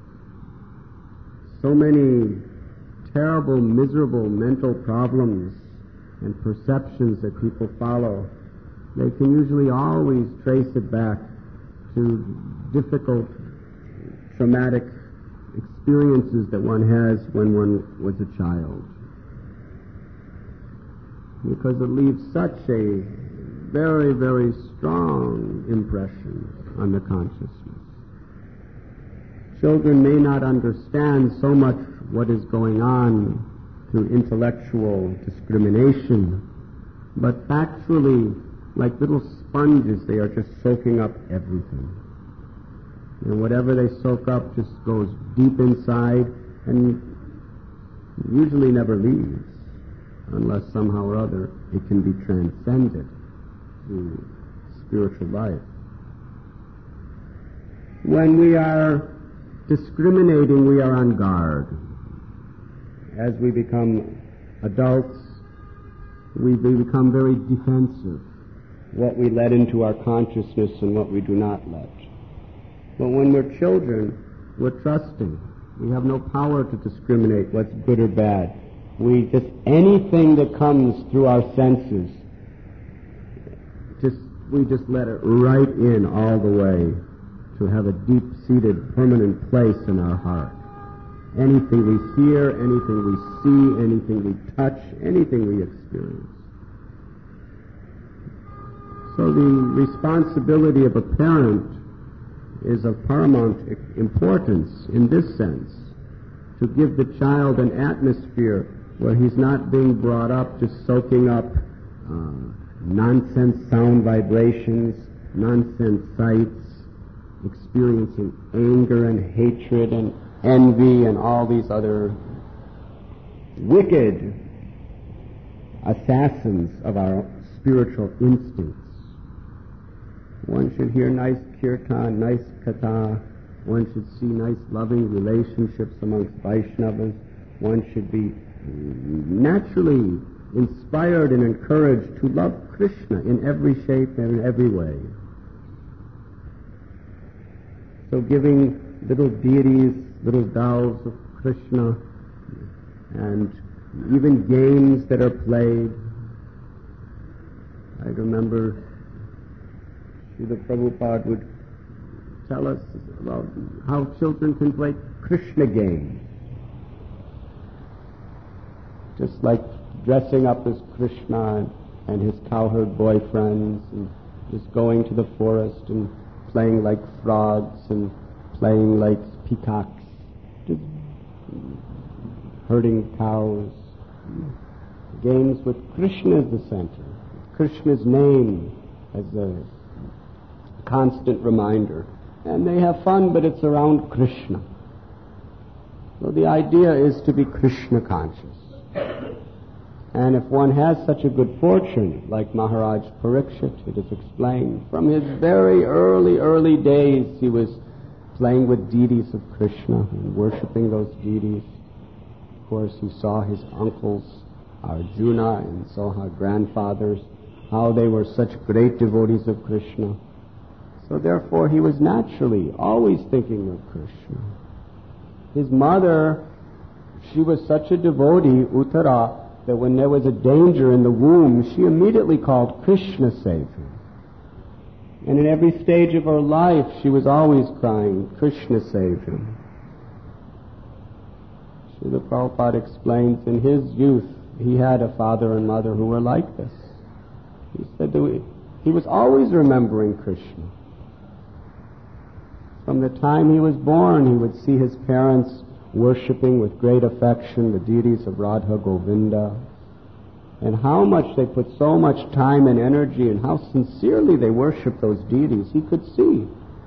so many terrible, miserable mental problems and perceptions that people follow, they can usually always trace it back to difficult, traumatic experiences that one has when one was a child. Because it leaves such a very, very strong impression on the consciousness. Children may not understand so much what is going on through intellectual discrimination, but factually, like little sponges, they are just soaking up everything. And whatever they soak up just goes deep inside and usually never leaves, unless somehow or other it can be transcended through spiritual life. When we are discriminating, we are on guard. As we become adults, we become very defensive, what we let into our consciousness and what we do not let. But when we're children, we're trusting. We have no power to discriminate what's good or bad. Anything that comes through our senses, we just let it right in all the way to have a deep-seated, permanent place in our heart. Anything we hear, anything we see, anything we touch, anything we experience. So the responsibility of a parent is of paramount importance in this sense, to give the child an atmosphere where he's not being brought up just soaking up nonsense sound vibrations, nonsense sights, experiencing anger and hatred and envy and all these other wicked assassins of our spiritual instincts. One should hear nice kirtan, nice katha. One should see nice loving relationships amongst Vaishnavas. One should be naturally inspired and encouraged to love Krishna in every shape and in every way. So giving little deities, little dolls of Krishna, and even games that are played. I remember Srila Prabhupada would tell us about how children can play Krishna games. Just like dressing up as Krishna and his cowherd boyfriends, and just going to the forest and playing like frogs and playing like peacocks, just herding cows. Games with Krishna as the center, Krishna's name as a constant reminder. And they have fun, but it's around Krishna. So the idea is to be Krishna conscious. And if one has such a good fortune, like Maharaj Parikshit, it is explained, from his very early days he was playing with deities of Krishna and worshipping those deities. Of course, he saw his uncles, Arjuna, and saw her grandfathers, how they were such great devotees of Krishna. So therefore he was naturally always thinking of Krishna. His mother, she was such a devotee, Uttara, that when there was a danger in the womb, she immediately called Krishna Savior. And in every stage of her life, she was always crying, Krishna Savior. Srila Prabhupada explains, in his youth, he had a father and mother who were like this. He said that he was always remembering Krishna. From the time he was born, he would see his parents worshipping with great affection the deities of Radha Govinda, and how much they put so much time and energy and how sincerely they worshiped those deities, he could see.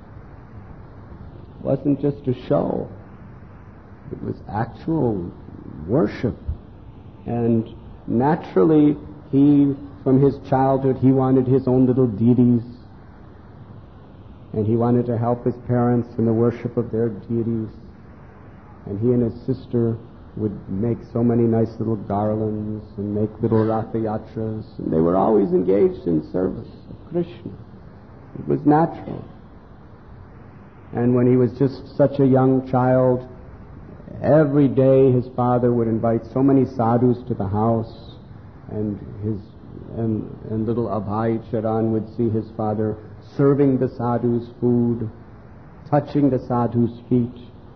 It wasn't just a show. It was actual worship. And naturally, from his childhood, he wanted his own little deities, and he wanted to help his parents in the worship of their deities. And he and his sister would make so many nice little garlands and make little Ratha Yatras. And they were always engaged in service of Krishna. It was natural. And when he was just such a young child, every day his father would invite so many sadhus to the house, and little Abhay Charan would see his father serving the sadhus food, touching the sadhus' feet,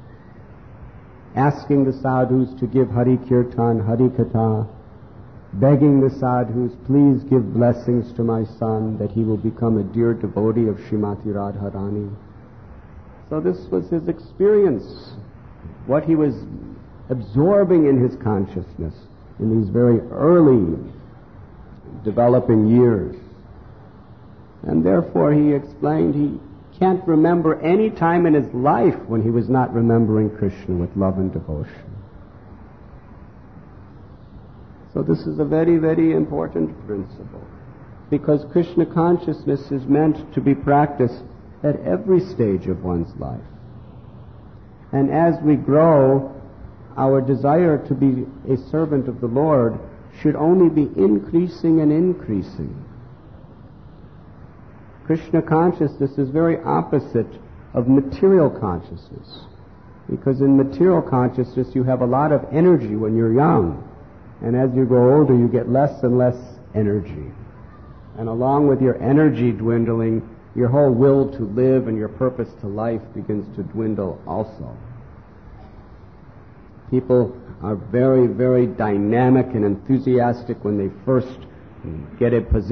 asking the sadhus to give Hari Kirtan, Hari Katha, begging the sadhus, please give blessings to my son that he will become a dear devotee of Srimati Radharani. So this was his experience, what he was absorbing in his consciousness in these very early developing years. And therefore he explained he can't remember any time in his life when he was not remembering Krishna with love and devotion. So this is a very, very important principle, because Krishna consciousness is meant to be practiced at every stage of one's life. And as we grow, our desire to be a servant of the Lord should only be increasing and increasing. Krishna consciousness is very opposite of material consciousness, because in material consciousness you have a lot of energy when you're young, and as you grow older you get less and less energy. And along with your energy dwindling, your whole will to live and your purpose to life begins to dwindle also. People are very, very dynamic and enthusiastic when they first get a position